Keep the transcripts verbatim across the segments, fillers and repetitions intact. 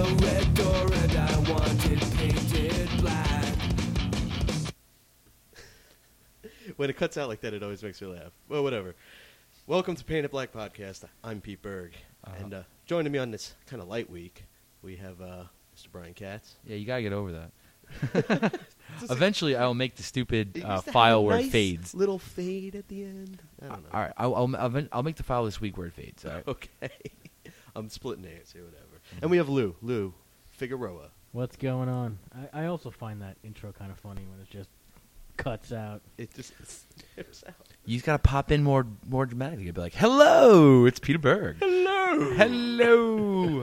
a red door and I want it painted black. When it cuts out like that, it always makes me laugh. Well, whatever. Welcome to Painted Black Podcast. I'm Pete Berg. Uh-huh. And uh, joining me on this kind of light week, we have uh, Mister Brian Katz. Yeah, you gotta get over that. Eventually, I'll make the stupid It uh, used to have file a where nice it fades. little fade at the end. I don't know. All right, I'll, I'll, I'll, I'll make the file this week where it fades. All right. Okay. I'm splitting hairs here, whatever. And we have Lou. Lou Figueroa. What's going on? I, I also find that intro kind of funny when it just cuts out. It just it's out. You just gotta pop in more, more dramatically. You'll be like, "Hello, it's Peter Berg." Hello. Hello.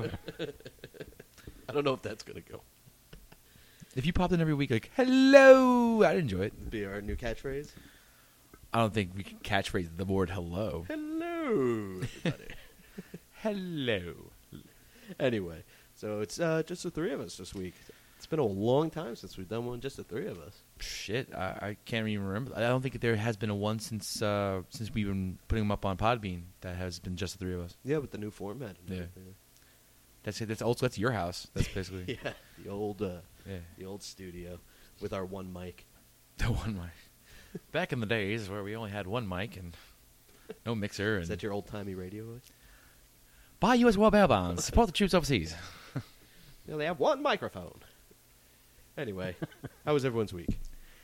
I don't know if that's going to go. If you popped in every week, like, "Hello," I'd enjoy it. Be our new catchphrase. I don't think we can catchphrase the word "hello." Hello, everybody. Hello. Anyway, so it's uh, just the three of us this week. It's been a long time since we've done one, just the three of us. Shit, I, I can't even remember. I don't think there has been a one since uh, since we've been putting them up on Podbean that has been just the three of us. Yeah, with the new format. And Yeah. everything. That's it. That's also that's your house. That's basically Yeah, the old, uh, yeah. the old studio with our one mic. The one mic. Back in the days where we only had one mic and no mixer. Is And that your old timey radio voice? buy U S war bail bonds. Support the troops overseas. Yeah, they have one microphone. Anyway, how was everyone's week?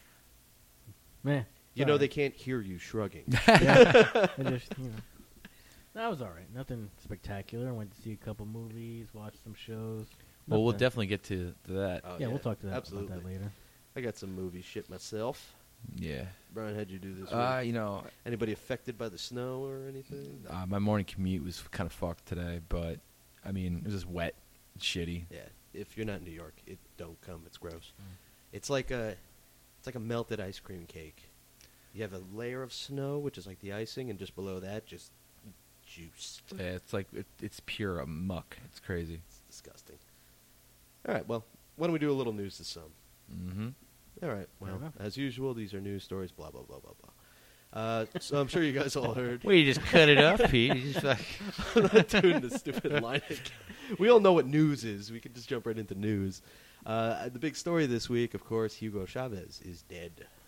Meh. You know Alright. they can't hear you shrugging. Yeah. I just, you know. That was all right. Nothing spectacular. I went to see a couple movies, watched some shows. Well, we'll Nothing- definitely get to, to that. Oh, Yeah, we'll talk to that absolutely. about that later. I got some movie shit myself. Yeah. Brian, how'd you do this Uh, week? you know, Anybody affected by the snow or anything? uh, my morning commute was kind of fucked today, but I mean, it was just wet, and shitty. Yeah, if you're not in New York, it don't come. It's gross. Mm. It's like a, it's like a melted ice cream cake. You have a layer of snow, which is like the icing, and just below that, just juice. Yeah, it's like it, it's pure muck. It's crazy. It's disgusting. All right, well, why don't we do a little news to some? Mm-hmm. All right, well, Fair enough. as usual, these are news stories, blah, blah, blah, blah, blah. Uh, so I'm sure you guys all heard. Well, you just cut it up, Pete. You just like, I'm not doing the stupid line again. We all know what news is. We can just jump right into news. Uh, the big story this week, of course, Hugo Chavez is dead.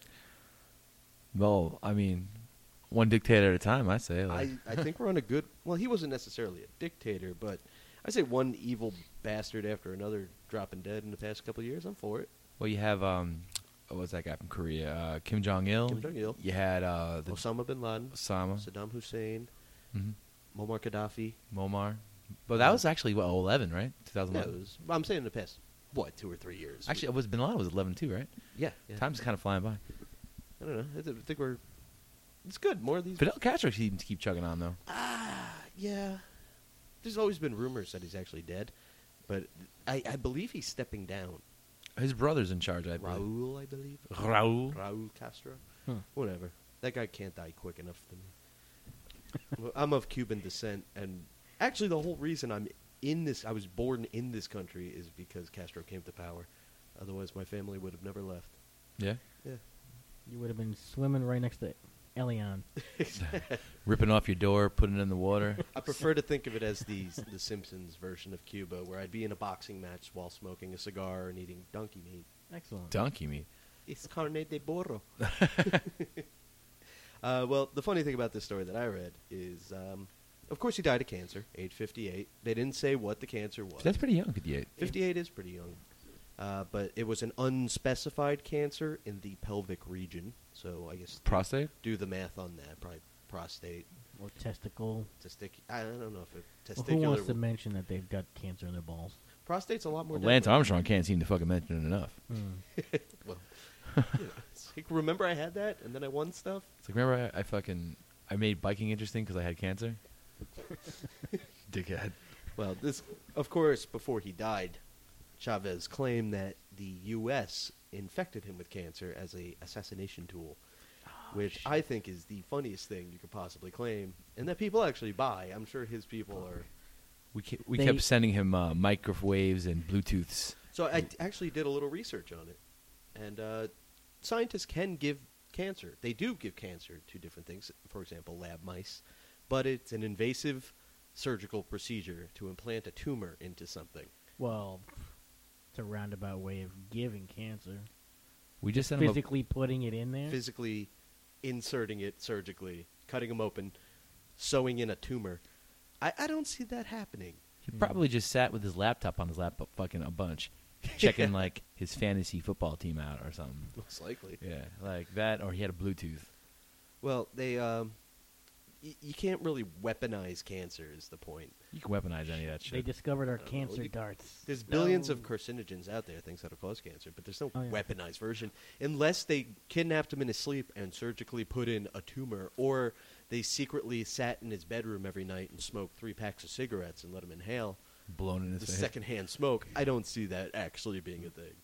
well, I mean, one dictator at a time. I say. Like. I, I think we're on a good... Well, he wasn't necessarily a dictator, but I say one evil bastard after another dropping dead in the past couple of years. I'm for it. Well, you have um, what was that guy from Korea? Uh, Kim Jong Il. Kim Jong-il. You had uh, the Osama bin Laden, Osama, Saddam Hussein, mm-hmm. Muammar Gaddafi. Momar. But that was actually what eleven, right? two thousand Yeah, it eleven. was, I'm saying in the past, what, two or three years? Actually, it was Bin Laden was eleven too, right? yeah. yeah. Time's kind of flying by. I don't know. I th- think we're... It's good. More of these... Fidel Castro seems to keep chugging on though. Ah, yeah. There's always been rumors that he's actually dead, but I, I believe he's stepping down. His brother's in charge, I believe. Raul, I believe. Raul. Raul Castro. Huh. Whatever. That guy can't die quick enough for me. Well, I'm of Cuban descent, and actually the whole reason I'm in this, I was born in this country, is because Castro came to power. Otherwise, my family would have never left. Yeah. Yeah. You would have been swimming right next to Elian. Ripping off your door, putting it in the water. I prefer to think of it as the the Simpsons version of Cuba, where I'd be in a boxing match while smoking a cigar and eating donkey meat. Excellent. Donkey meat. It's carne de burro. uh, well, the funny thing about this story that I read is, um, of course, he died of cancer, age fifty-eight. They didn't say what the cancer was. That's pretty young, fifty-eight. fifty-eight is pretty young. Uh, but it was an unspecified cancer in the pelvic region. So I guess Prostate? do the math on that. Probably prostate, Or testicle. testic. I don't know if it Well, testicular. who wants to mention that they've got cancer in their balls? Prostate's a lot more. Lance deadly. Armstrong can't seem to fucking mention it enough. Hmm. Well, you know, it's like, remember I had that, and then I won stuff. It's like, remember I, I fucking, I made biking interesting because I had cancer? Dickhead. Well, this, of course, before he died, Chavez claimed that the U S infected him with cancer as a assassination tool, which I think is the funniest thing you could possibly claim, and that people actually buy. I'm sure his people are. We ke- we They- kept sending him uh, microwaves and Bluetooths. So I t- actually did a little research on it, and uh, scientists can give cancer. They do give cancer to different things. For example, lab mice, but it's an invasive surgical procedure to implant a tumor into something. Well, it's a roundabout way of giving cancer. We just sent him a, Physically putting it in there. Physically inserting it surgically, cutting them open, sewing in a tumor. I, I don't see that happening. he probably just sat with his laptop on his laptop fucking a bunch, checking like his fantasy football team out or something. Most likely. Yeah, like that, or he had a Bluetooth. Well, they um, y- you can't really weaponize cancer. Is the point? You can weaponize any of that They shit. discovered our Uh, cancer you- darts. There's billions No. of carcinogens out there, things that'll cause cancer, but there's no Oh, yeah. weaponized version unless they kidnapped him in his sleep and surgically put in a tumor, or they secretly sat in his bedroom every night and smoked three packs of cigarettes and let him inhale Blown in his the face. secondhand smoke. I don't see that actually being a thing.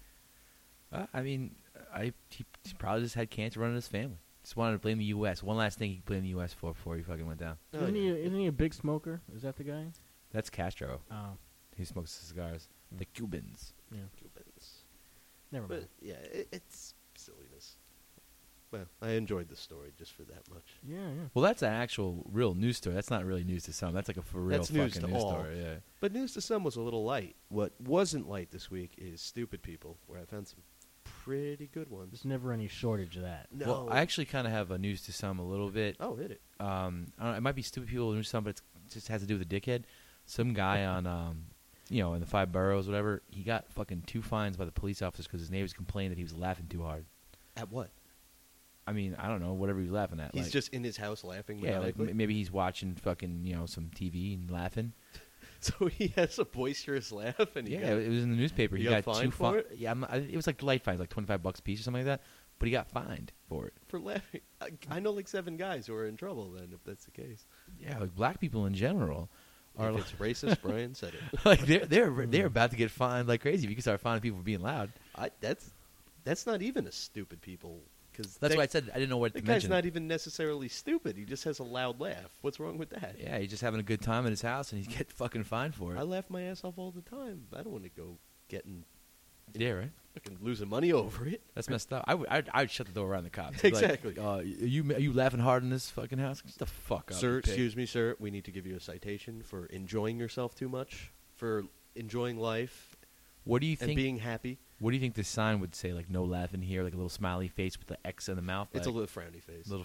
Uh, I mean, I he, he probably just had cancer running his family. Just wanted to blame the U S One last thing he could blame the U S for before he fucking went down. Oh, Isn't, he, yeah. isn't he a big smoker? Is that the guy? That's Castro. Oh, He smokes cigars. Mm. The Cubans. yeah. Cubans. Never But mind. yeah, it, it's silliness. Well, I enjoyed the story just for that much. Yeah, yeah. Well, that's an actual real news story. That's not really news to some. That's like a for real That's fucking news to news all. story. Yeah. But news to some was a little light. What wasn't light this week is Stupid People, where I found some pretty good ones. There's never any shortage of that. No. Well, I actually kind of have a news to some a little bit. Oh, hit it. Um, I don't know, it might be stupid people news to some, but it's, it just has to do with a dickhead. Some guy on, um, you know, in the five boroughs, whatever. He got fucking two fines by the police officers because his neighbors complained that he was laughing too hard. At what? I mean, I don't know, whatever he was laughing at. He's like, just in his house laughing. yeah, like maniacally? m- maybe he's watching fucking you know some T V and laughing. So he has a boisterous laugh, and he Yeah, got, it was in the newspaper. he He got got, fined two for fi- it? Yeah, I'm, I, it was like light fines, like twenty five bucks a piece or something like that. But he got fined for it. for laughing. I, I know like seven guys who are in trouble. Then, if that's the case, Yeah, like black people in general are if like, it's racist, Brian said it. like they're they're they're about to get fined like crazy. If you can start fining people for being loud. I, that's that's not even a Stupid People, because That's why I said I didn't know what that to guy's mention. not even necessarily stupid. He just has a loud laugh. What's wrong with that? Yeah, he's just having a good time in his house, and he's get fucking fined for it. I laugh my ass off all the time. I don't want to go getting Yeah, right. fucking losing money over it. That's messed up. I would I'd, I'd shut the door around the cops. I'd be like, Exactly. uh, are you are you laughing hard in this fucking house? Get the fuck up, Sir, you pig. excuse me, sir. We need to give you a citation for enjoying yourself too much, for enjoying life What do you and think? being happy. What do you think the sign would say? Like no laughing here, like a little smiley face with the X in the mouth. It's a like, little frowny face. little.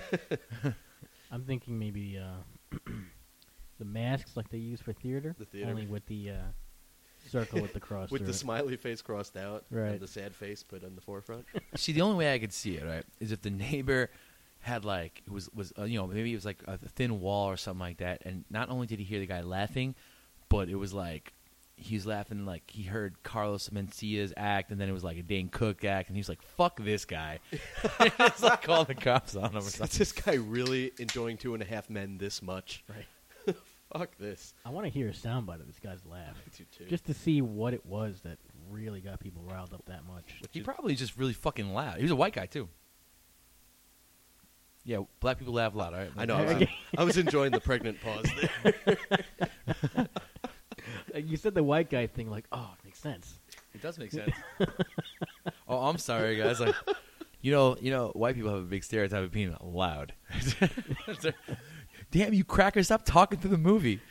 I'm thinking maybe uh, the masks like they use for theater, The theater. only with the uh, circle with the cross with through the it. smiley face crossed out Right. and the sad face put on the forefront. See, the only way I could see it, right, is if the neighbor had like it was was uh, you know maybe it was like a thin wall or something like that, and not only did he hear the guy laughing, but it was like he was laughing like he heard Carlos Mencia's act, and then it was like a Dane Cook act, and he was like, "Fuck this guy!" It's like calling the cops on him or Is something. this guy really enjoying Two and a Half Men this much? Right. Fuck this. I want to hear a soundbite of this guy's laugh, I do too. just to see what it was that really got people riled up that much. He probably just really fucking loud. He was a white guy too. Yeah, black people laugh loud. All right, I know. I was, I was enjoying the pregnant pause there. Uh, You said the white guy thing, like, oh, it makes sense. It does make sense. Oh, I'm sorry, guys. Like, you know, you know, white people have a big stereotype of being loud. Damn, you crackers! Stop talking through the movie.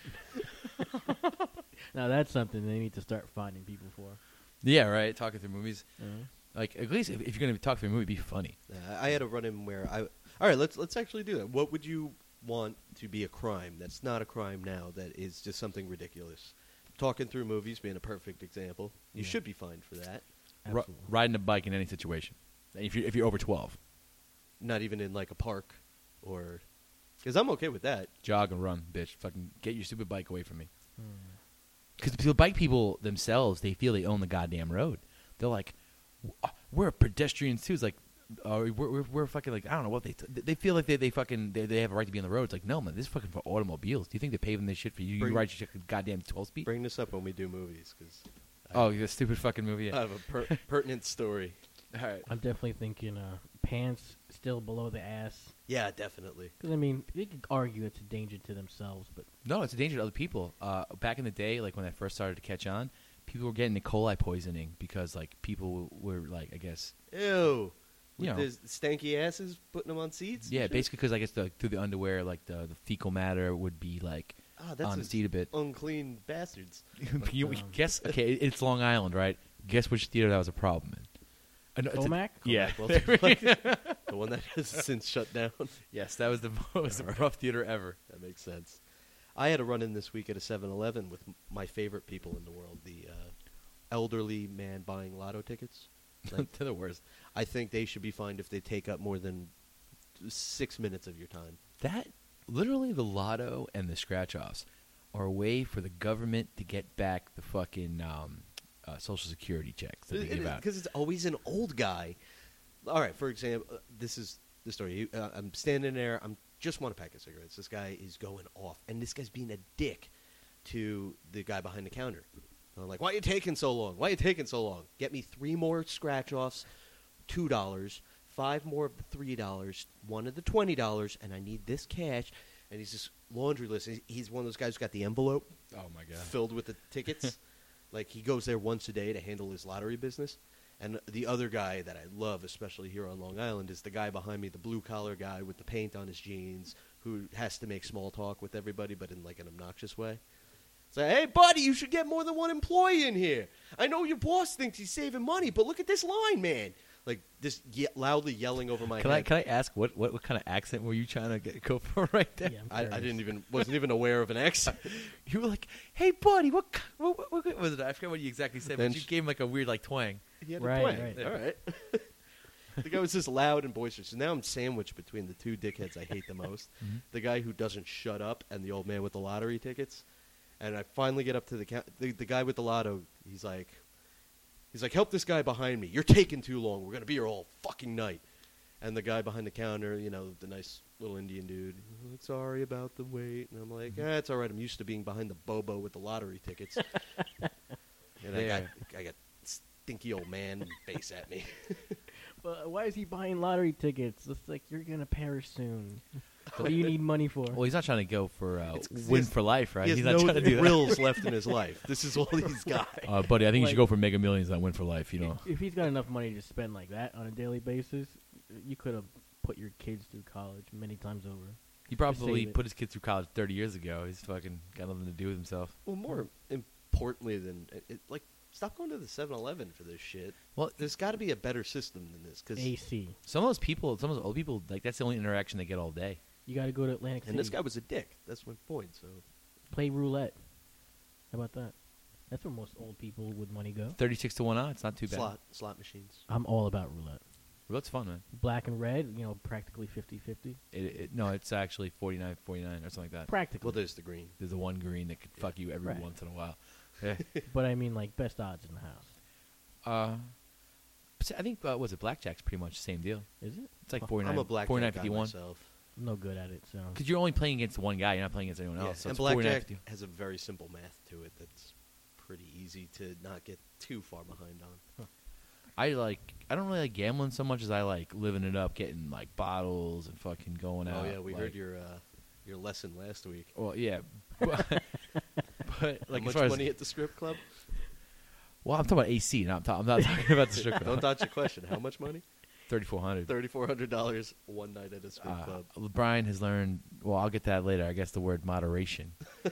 Now that's something they need to start finding people for. Yeah, right. Talking through movies. Uh, Like, at least if, if you're gonna talk through a movie, be funny. Uh, I had a run in where I. All right, let's let's actually do that. What would you want to be a crime that's not a crime now, that is just something ridiculous? Talking through movies being a perfect example. You Yeah. should be fined for that. Ri- absolutely. riding a bike in any situation. If you if you're over twelve, Not even in like a park, or because I'm okay with that. jog and run, bitch. Fucking get your stupid bike away from me. Hmm. Because the bike people themselves, they feel they own the goddamn road. They're like, "W- we're pedestrians too. It's like, uh, we're, we're we're fucking like I don't know what they t- they feel like they they fucking they, they have a right to be on the road. It's like, no man, this is fucking for automobiles. Do you think they're paving this shit for you? Bring- you ride your goddamn twelve speed. Bring this up when we do movies, because Oh, the stupid fucking movie. I Yeah. have a per- pertinent story. All right. I'm definitely thinking uh, pants still below the ass. Yeah, definitely. Because, I mean, they could argue it's a danger to themselves, but No, it's a danger to other people. Uh, back in the day, like when I first started to catch on, people were getting E. coli poisoning because like people were like, I guess, Ew. With You know. the stanky asses putting them on seats? and yeah, shit? basically because I guess the, through the underwear, like the, the fecal matter would be like Ah, that's on a its eat a bit. unclean bastards. you, um, guess okay, it's Long Island, right? Guess which theater that was a problem in? Uh, no, it's a- Comac? yeah. Well, the one that has since shut down. Yes, that was the most rough theater ever. That makes sense. I had a run in this week at a seven eleven with m- my favorite people in the world, the uh, elderly man buying lotto tickets. Like, They're the worst. I think they should be fined if they take up more than six minutes of your time. That literally the lotto and the scratch offs are a way for the government to get back the fucking um, uh, social security checks that they give out. Because it's always an old guy. All right, for example, uh, this is the story. You- Uh, I'm standing there. I'm just want a pack of cigarettes. This guy is going off, and this guy's being a dick to the guy behind the counter. And I'm like, "Why are you taking so long? Why are you taking so long? Get me three more scratch offs, two dollars, five more of the three dollars, one of the twenty dollars, and I need this cash." And he's just laundry list. He's- He's one of those guys who's got the envelope Oh my god! filled with the tickets. Like, he goes there once a day to handle his lottery business. And the other guy that I love, especially here on Long Island, is the guy behind me, the blue-collar guy with the paint on his jeans, who has to make small talk with everybody, but in, like, an obnoxious way. It's like, "Hey, buddy, you should get more than one employee in here. I know your boss thinks he's saving money, but look at this line, man." Like, just ye- loudly yelling over my Can I head. can I ask what, what, what kind of accent were you trying to get, go for right there? Yeah, I'm I, I curious. didn't even wasn't even aware of an accent. You were like, "Hey, buddy, what ki- what, what, what was it?" I forget what you exactly said, Then but you sh- gave him like a weird like twang. He had Right, a plan. right. All right. The guy was just loud and boisterous. And now I'm sandwiched between the two dickheads I hate the most. Mhm. The guy who doesn't shut up and the old man with the lottery tickets. And I finally get up to the ca- the, the guy with the lotto. He's like, he's like, "Help this guy behind me. You're taking too long. We're gonna be here all fucking night." And the guy behind the counter, you know, the nice little Indian dude, like, "Sorry about the wait." And I'm like, Mhm. "Ah, it's all right. I'm used to being behind the bobo with the lottery tickets." And I got, There. I got stinky old man face at me. But why is he buying lottery tickets? It's like you're gonna perish soon. What do you need money for? Well, he's not trying to go for uh, It's 'cause he win has- for life, right? He has he's not no trying to do that. thrills left in his life. This is all he's got. Uh, buddy, I think you Like- should go for Mega Millions, not win for life. You know, If, if he's got enough money to spend like that on a daily basis, you could have put your kids through college many times over. he probably save it. put his kid through college thirty years ago. He's fucking got nothing to do with himself. Well, more importantly than it, it, like, stop going to the seven eleven for this shit. Well, There's got to be a better system than this. Cause, A C. some of those people, some of those old people, like that's the only interaction they get all day. You got to go to Atlantic City. and this guy was a dick. That's my point. So Play roulette. How about that? That's where most old people with money go. Thirty-six to one odds, not too bad. slot slot machines. I'm all about roulette. Roulette's fun, man. Black and red, you know, practically fifty-fifty. It, it, no, it's actually forty-nine forty-nine or something like that. Practically. Well, there's the green. There's the one green that could fuck you every Right. once in a while. Yeah. But I mean, like, best odds in the house. uh, but I think uh, was it blackjack's pretty much the same deal. Is it? It's like Oh, forty-nine, I'm a blackjack forty-nine guy fifty-one. myself. I'm no good at it, so. Because you're only playing against one guy. You're not playing against anyone Yeah, else. So and it's forty-nine blackjack fifty. has a very simple math to it. That's pretty easy to not get too far behind on. I like. I don't really like gambling so much as I like living it up, getting like bottles and fucking going Oh out. yeah, we like- heard your uh, your lesson last week. Well, yeah, but, but like How as much far as money at the strip club? well, I'm talking about A C. Not I'm, ta- I'm not talking about the strip Don't club. dodge the question. How much money? Thirty-four hundred. Thirty-four hundred dollars one night at a strip Uh, club. Brian has learned. Well, I'll get to that later. I guess the word moderation.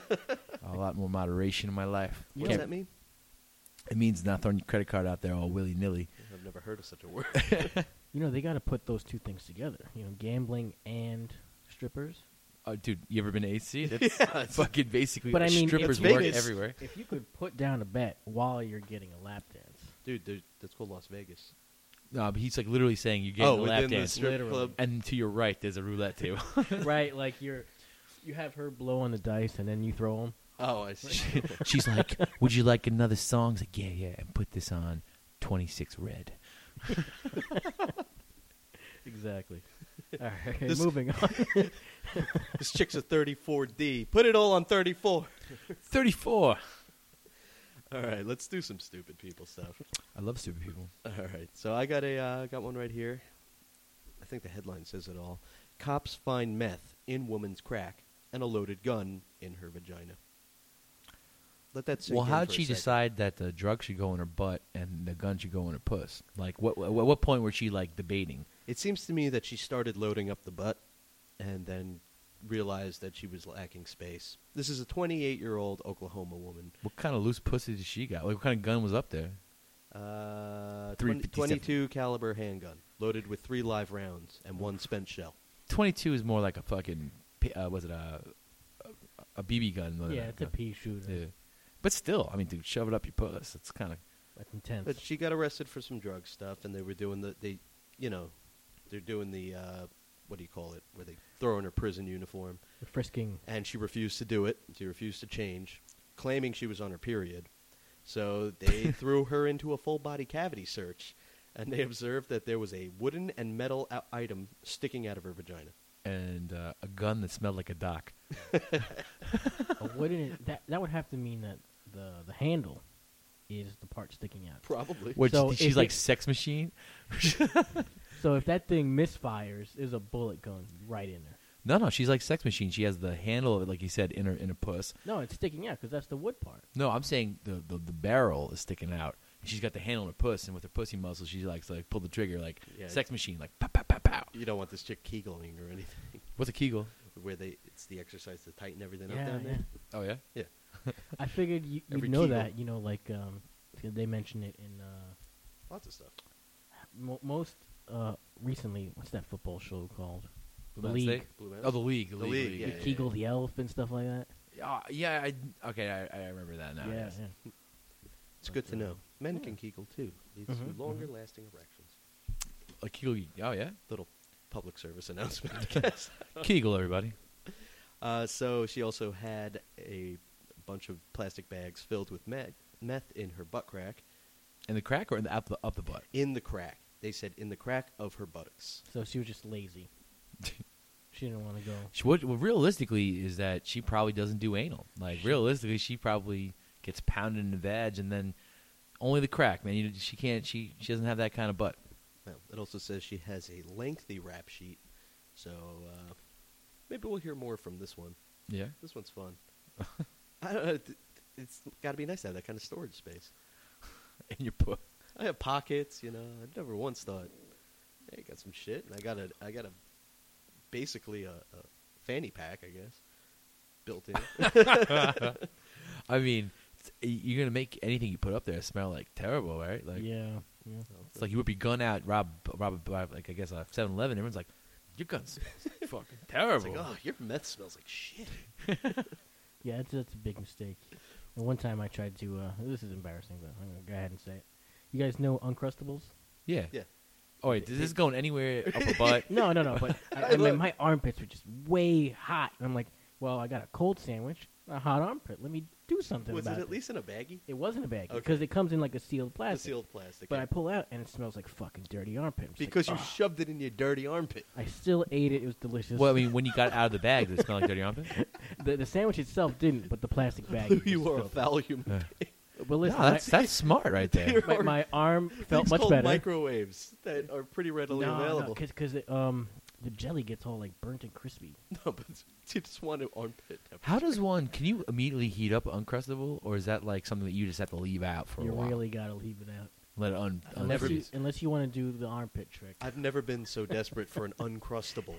A lot more moderation in my life. You What know- does that mean? It means not throwing your credit card out there all willy nilly. I've never heard of such a word. You know, they got to put those two things together. You know, gambling and strippers. Oh, dude, you ever been to A C? That's Yeah, it's- fucking basically. But I mean, strippers it's work Vegas. everywhere. If you could put down a bet while you're getting a lap dance. Dude, there- that's called Las Vegas. No, but he's like literally saying you're getting Oh, a lap within the dance, strip Literally. club. and to your right there's a roulette table. Right, like you're, you have her blow on the dice and then you throw them. Oh, I see. She's like, "Would you like another song?" He's like, "Yeah, yeah," and put this on twenty-six red. Exactly. All right, This- moving on. This chick's a thirty-four D. Put it all on thirty-four. thirty-four. All right, let's do some stupid people stuff. I love stupid people. All right, so I got a uh, got one right here. I think the headline says it all. Cops find meth in woman's crack and a loaded gun in her vagina. Let that sink Well, in how'd for a she second. decide that the drug should go in her butt and the gun should go in her puss? Like, what what, what point was she like debating? It seems to me that she started loading up the butt, and then realized that she was lacking space. This is a twenty-eight-year-old Oklahoma woman. What kind of loose pussy did she got? Like, what kind of gun was up there? Uh, three twenty, fifty-seven. twenty-two caliber handgun, loaded with three live rounds and one spent shell. twenty-two is more like a fucking, p- uh, was it a, a, a B B gun? than Yeah, it's a gun. pea shooter. Yeah. But still, I mean, dude, shove it up your puss. It's kind of. That's intense. But she got arrested for some drug stuff, and they were doing the they, you know, they're doing the uh, what do you call it, where they throw in her prison uniform, The frisking. and she refused to do it. She refused to change, claiming she was on her period. So they threw her into a full body cavity search, and they observed that there was a wooden and metal o- item sticking out of her vagina. And uh, a gun that smelled like a dock. Uh, wouldn't it, that that would have to mean that the the handle is the part sticking out. Probably. Which So she's if like it- sex machine. So if that thing misfires, there's a bullet going right in there. No, no, she's like sex machine. She has the handle of it, like you said, in her in her puss. No, it's sticking out because that's the wood part. No, I'm saying the, the the barrel is sticking out. She's got the handle in her puss, and with her pussy muscles, she likes to like pull the trigger like Yeah. sex machine, like pow pow pow pow. You don't want this chick kegling or anything, What's a Kegel? where they it's the exercise to tighten everything Yeah, up down yeah. there. Oh yeah. Yeah. I figured you, you'd Every know Kegel. that. You know, like um, they mention it in uh, Lots of stuff. mo- most uh, recently. What's that football show called? The Mountain League. State? Blue Oh, the league. The, The league. League, the yeah, league. yeah. Kegel the elf and stuff like that. Yeah, yeah. I, okay, I, I remember that now. yeah, yes. yeah. It's good to But, uh, know. Men yeah. can kegel too. Leads Mhm, to longer mhm. lasting erections. A Kegel. Oh yeah. Little public service announcement, I guess. Kegel, everybody. Uh, so she also had a bunch of plastic bags filled with meth, meth in her butt crack. In the crack or in the up the, up the butt? In the crack. They said in the crack of her buttocks. So she was just lazy. She didn't want to go. She, what, what realistically is that she probably doesn't do anal. Like realistically, she probably gets pounded in the vag and then only the crack. Man, you, she can't. She she doesn't have that kind of butt. Well, it also says she has a lengthy rap sheet. So uh, maybe we'll hear more from this one. Yeah. This one's fun. I don't know. th- It's got to be nice to have that kind of storage space. In your butt. I have pockets, you know. I never once thought, hey, I got some shit, and I got a, I got a, basically a, a fanny pack, I guess, built in. I mean, it's- you're gonna make anything you put up there smell like terrible, right? Like yeah, yeah. it's like you whip your gun out, rob, rob, rob like I guess a seven eleven. Everyone's like, your gun smells fucking It's terrible. like, oh, your meth smells like shit. Yeah, that's, that's a big mistake. And one time I tried to. Uh, this is embarrassing, but I'm gonna go ahead and say it. You guys know Uncrustables? Yeah. Yeah. Oh wait, is this going anywhere up a butt? No, no, no. But I, I I mean, love- my armpits were just way hot. And I'm like, well, I got a cold sandwich, a hot armpit. Let me do something Was about it it. at least in a baggie? It wasn't a bag Okay. because it comes in like a sealed The plastic. sealed plastic. But yeah. I pull out and it smells like fucking dirty armpit. I'm just like, because you "Ugh." shoved it in your dirty armpit. I still ate it. It was delicious. Well, I mean, when you got out of the bag, did it smell like dirty armpit? the, the sandwich itself didn't, but the plastic bag. you was were a filthy. foul human Uh. being. But listen, No, that's my, that's smart right there. my, my arm felt Things much called better. microwaves that are pretty readily no, available. because because um the jelly gets all like burnt and crispy. No, but you just want to armpit. How does one? Can you immediately heat up Uncrustable, or is that like something that you just have to leave out for You a while? really gotta leave it out. Let it un. Unless never- you, unfreeze? unless you want to do the armpit trick. I've never been so desperate for an uncrustable.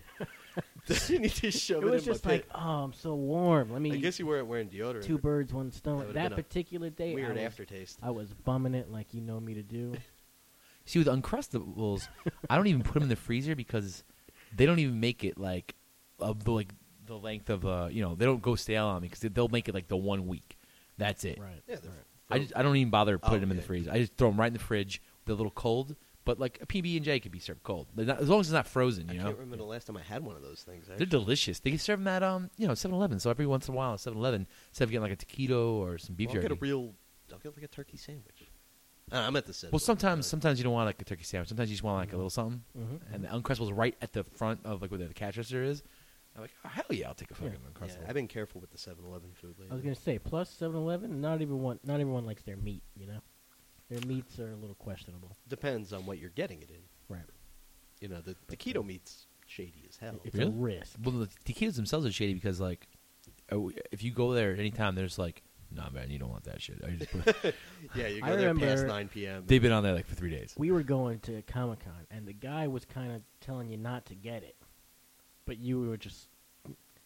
you need to shove It it, was in just my like, pit. oh, I'm so warm. Let me. I guess you weren't wearing deodorant. two birds, one stone. That would've That been a particular day, Weird I was, aftertaste. I was bumming it like you know me to do. See, with Uncrustables, I don't even put them in the freezer because they don't even make it like of the like the length of uh you know they don't go stale on me because they'll make it like the one week. That's it. Right. Yeah, they're- right. I just I don't even bother putting Oh, them in the yeah. freezer. I just throw them right in the fridge. They're a little cold, but like a P B and J could be served cold. They're not, as long as it's not frozen, I you know. can't remember the last time I had one of those things. They're Actually. delicious. They can serve them at um you know seven eleven. So every once in a while at seven eleven, instead of getting like a taquito or some beef Well, I'll jerky. get a real. I'll get like a turkey sandwich. Uh, I'm at the set. well, sometimes sometimes you don't want like a turkey sandwich. Sometimes you just want like a little something. Mm-hmm. And the Uncrustables right at the front of like where the cash register is. I'm like, oh, hell yeah, I'll take a fucking Yeah, Uncrustable. I've been careful with the seven eleven food lately. I was gonna say plus seven eleven. Not everyone, not everyone likes their meat. You know, their meats are a little questionable. Depends on what you're getting it in. Right. You know, the, the keto meat's shady as hell. It's Really? a risk. Well, the taquitos themselves are shady because like, oh, if you go there at any time, they're just like, nah, man, you don't want that shit. I just put Yeah, you I go there past remember- nine p.m. They've been on there like for three days. We were going to Comic Con, and the guy was kind of telling you not to get it, but you were just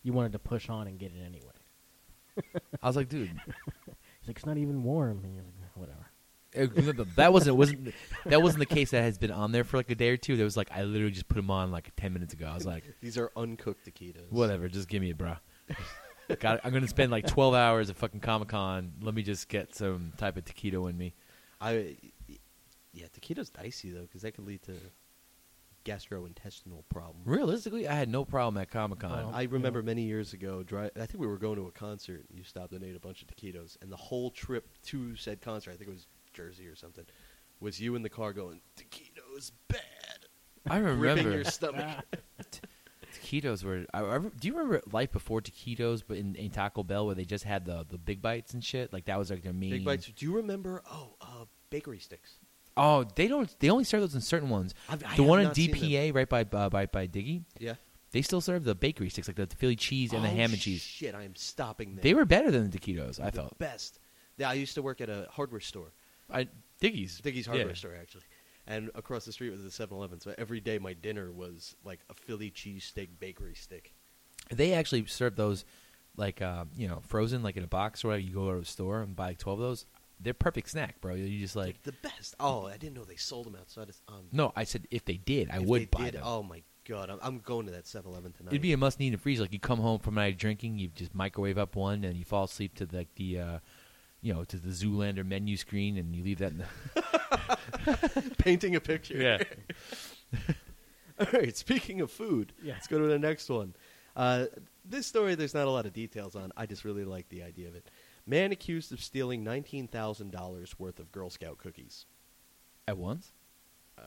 you wanted to push on and get it anyway. I was like, dude, He's like, it's not even warm. And you're like, whatever. it- that wasn't wasn't that wasn't the case that has been on there for like a day or two. There was like I literally just put them on like ten minutes ago. I was like, These are uncooked taquitos. whatever, just give me it, bro. Got I'm gonna spend like twelve hours at fucking Comic Con. Let me just get some type of taquito in me. I, yeah, taquito's dicey though because that could lead to gastrointestinal problems. Realistically, I had no problem at Comic Con. Well, I remember many years ago, dri- I think we were going to a concert, and you stopped and ate a bunch of taquitos, and the whole trip to said concert, I think it was Jersey or something, was you in the car going, taquitos bad, I ripping remember your stomach. taquitos were. I, I, do you remember life before taquitos, but in, in Taco Bell where they just had the the big bites and shit? Like that was like their main. Big bites. Do you remember, oh, uh, bakery sticks? Oh, they don't. They only serve those in certain ones. I've- I the have one in not seen D P A right by uh, by by Diggy. Yeah. They still serve the bakery sticks, like the Philly cheese and the Oh, ham and cheese. shit, I am stopping there. They were better than the taquitos, I the thought. best. Yeah, I used to work at a hardware store. I Diggy's. Diggy's hardware Yeah. store, actually. And across the street was the seven eleven. So every day my dinner was like a Philly cheesesteak bakery stick. They actually serve those, like uh, you know, frozen, like in a box, or whatever. You go to a store and buy like twelve of those. They're perfect snack, bro. You just like. the best. Oh, I didn't know they sold them outside. Of, um, No, I said if they did, I if would they buy did, them. Oh my god, I'm, I'm going to that seven eleven tonight. It'd be a must need in freeze. Like you come home from a night of drinking, you just microwave up one, and you fall asleep to like the, uh, you know, to the Zoolander menu screen, and you leave that in the. painting a picture. Yeah. All right. Speaking of food, Yeah. let's go to the next one. Uh, this story, there's not a lot of details on. I just really like the idea of it. Man accused of stealing nineteen thousand dollars worth of Girl Scout cookies. At once, Uh,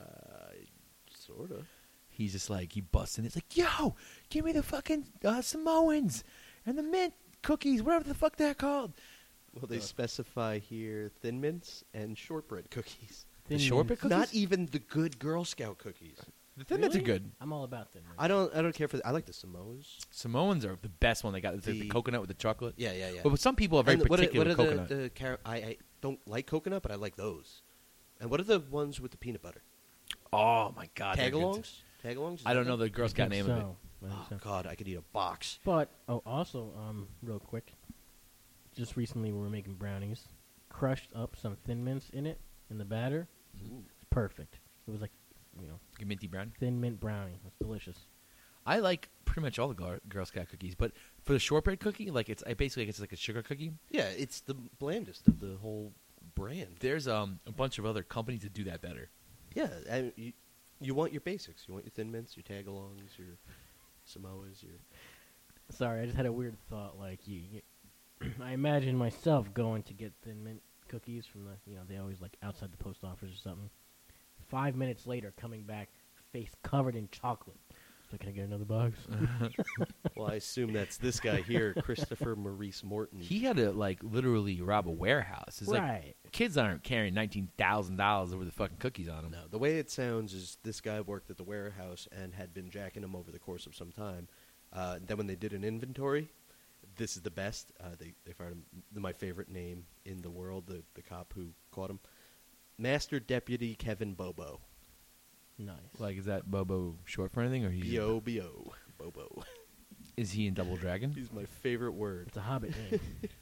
sort of. he's just like he busts in. It's like, yo, give me the fucking uh, Samoans and the mint cookies, whatever the fuck they're called. Well, they Uh. specify here Thin Mints and shortbread cookies. The Thin shortbread Mints. cookies? Not even the good Girl Scout cookies. The Thin Mints are Really? good. I'm all about Thin Mints. I don't. I don't care for. The, I like the Samoas. Samoans are the best one. They got the, the The- coconut with the chocolate. Yeah, yeah, yeah. But some people are very And what are, particular what with are coconut. the, the car- I, I don't like coconut, but I like those. And what are the ones with the peanut butter? oh my god, they're good. Tagalongs. Tagalongs. Is I that don't know them? the Girl I Scout think name of it. so. I think Oh so. god, I could eat a box. But oh, also, um, real quick, just recently we were making brownies, crushed up some Thin Mints in it in the batter. It's perfect. It was like, you know, Like a minty brown. Thin Mint brownie. It's delicious. I like pretty much all the Girl, Girl Scout cookies, but for the shortbread cookie, like it's I basically it's like a sugar cookie. Yeah, it's the blandest of the whole brand. There's um a bunch of other companies that do that better. Yeah, and you, you want your basics. You want your Thin Mints, your Tagalongs, your Samoas, your. Sorry, I just had a weird thought. Like you, you I imagine myself going to get Thin Mint cookies from the, you know, they always like outside the post office or something. Five minutes later, coming back, face covered in chocolate. So can I get another box? Well, I assume that's this guy here, Christopher Maurice Morton. He had to like literally rob a warehouse. It's Right. like kids aren't carrying nineteen thousand dollars over the fucking cookies on them. No, the way it sounds is this guy worked at the warehouse and had been jacking them over the course of some time. Uh, then when they did an inventory, this is the best. Uh, they they fired him. My favorite name in the world. The the cop who caught him, Master Deputy Kevin Bobo. Nice. Like, is that Bobo short for anything, or he's B O B O Bobo. is he in Double Dragon? He's my favorite word. It's a Hobbit name.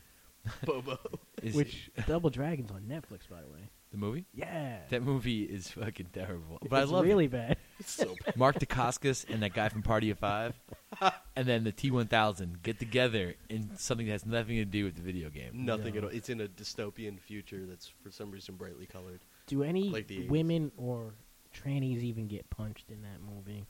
Bobo. Is Which Double Dragon's on Netflix, by the way. the movie? Yeah. That movie is fucking terrible, but it's I love really it. bad. It's so bad. Mark Dacascos and that guy from Party of Five, and then the T one thousand get together in something that has nothing to do with the video game. Nothing No. at all. It's in a dystopian future that's for some reason brightly colored. Do any Like the eighties. women or trannies even get punched in that movie?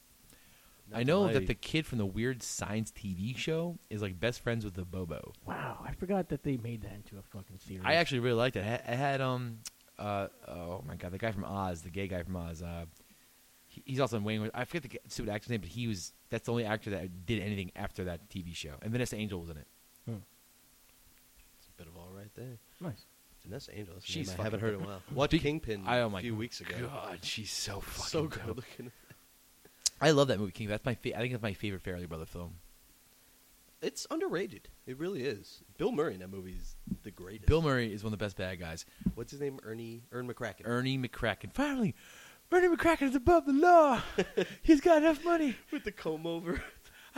I know Not that my- the kid from the Weird Science T V show is like best friends with the Bobo. Wow, I forgot that they made that into a fucking series. I actually really liked it. I I had um uh oh my god, the guy from Oz, the gay guy from Oz. Uh, he, he's also in Wayne. I forget the g- stupid actor's name, but he was that's the only actor that did anything after that T V show. And Vanessa Angel was in it. Hmm. It's a bit of all right there. Nice. Vanessa Angel. That's a She's name I haven't fucking heard in a while. Watched Speak- Kingpin I, oh a my few weeks ago. God, she's so fucking So dope. good looking. I love that movie, King. That's my fa- I think that's my favorite Fairley Brother film. It's underrated. It really is. Bill Murray in that movie is the greatest. Bill Murray is one of the best bad guys. What's his name? Ernie Ern McCracken. Ernie McCracken. Finally, Ernie McCracken is above the law. He's got enough money. with the comb over.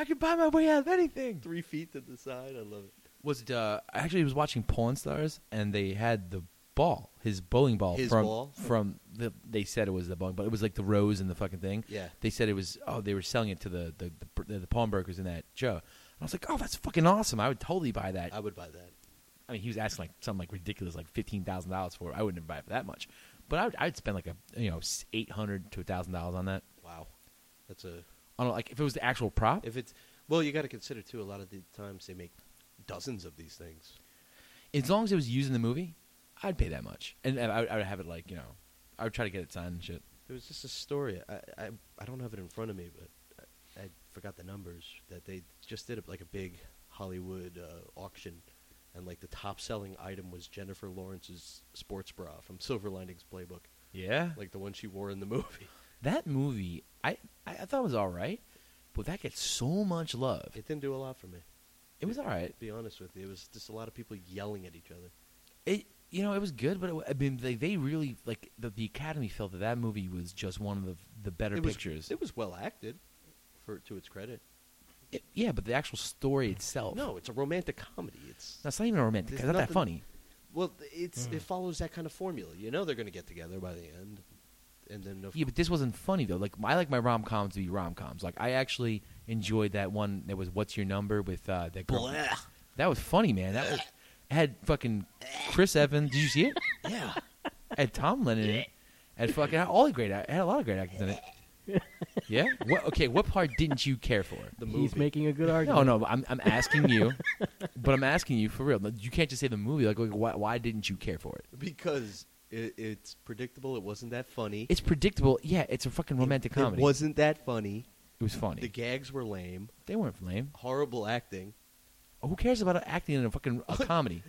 I could buy my way out of anything. Three feet to the side. I love it. Was it? Uh, I actually was watching Pawn Stars, and they had the ball, his bowling ball His from ball? from the. They said it was the bowling, but it was like the rose and the fucking thing. Yeah. They said it was. Oh, they were selling it to the the the, the pawnbrokers in that show. And I was like, oh, that's fucking awesome. I would totally buy that. I would buy that. I mean, he was asking like something like ridiculous, like fifteen thousand dollars for it. I wouldn't buy it for that much, but I would, I'd spend like a you know eight hundred to a thousand dollars on that. Wow. That's a. On a, like if it was the actual prop. If it's well, you got to consider too. A lot of the times they make dozens of these things. As long as it was used in the movie, I'd pay that much, and, and I, would, I would have it like you know, I would try to get it signed and shit. There was just a story. I I, I don't have it in front of me, but I, I forgot the numbers. That they just did a, like a big Hollywood uh, auction, and like the top selling item was Jennifer Lawrence's sports bra from Silver Linings Playbook, Yeah, like the one she wore in the movie. that movie, I, I I thought it was all right, but that gets so much love. It didn't do a lot for me. It was all right. To be honest with you, it was just a lot of people yelling at each other. It you know it was good, but it, I mean they they really like the, the Academy felt that that movie was just one of the the better it was, pictures. It was well acted, for to its credit. It- yeah, but the actual story itself. No, it's a romantic comedy. It's that's not even a romantic. There's It's not that nothing- funny. well, it's Mm. it follows that kind of formula. You know they're going to get together by the end, and then of Yeah, but this wasn't funny though. Like I like my rom coms to be rom coms. Like I actually enjoyed that one. That was "What's Your Number" with uh, that girl. Blah. That was funny, man. That was it had fucking Chris Evans. Did you see it? Yeah. It had Tom Lennon in it. It had fucking all the great. It had a lot of great actors in it. Yeah. What, okay. What part didn't you care for? The movie. He's making a good argument. No, no. I'm I'm asking you, but I'm asking you for real. You can't just say the movie. Like, like why, why didn't you care for it? Because it, it's predictable. It wasn't that funny. It's predictable. Yeah, it's a fucking romantic it, comedy. It wasn't that funny. It was funny. The gags were lame. They weren't lame. Horrible acting. Who cares about acting in a fucking a comedy?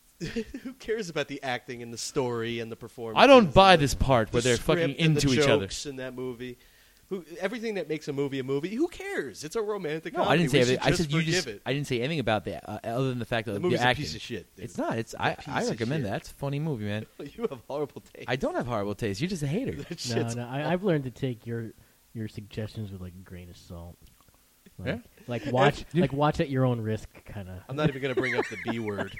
Who cares about the acting and the story and the performance? I don't buy this part the where they're fucking script and the into each other. jokes in that movie. Who, everything that makes a movie a movie. Who cares? It's a romantic No, comedy. I didn't say We everything. should I just said you forgive just. it. I didn't say anything about that uh, other than the fact that The the movie's a acting. piece of shit. Dude. It's not. It's. a I. piece I of recommend shit. that. It's a funny movie, man. You have horrible taste. I don't have horrible taste. You're just a hater. That No, shit's no, I, I've learned to take your your suggestions with like a grain of salt. Like, Yeah? like watch, Yeah. like watch at your own risk, kind of. I'm not even going to bring up the B word.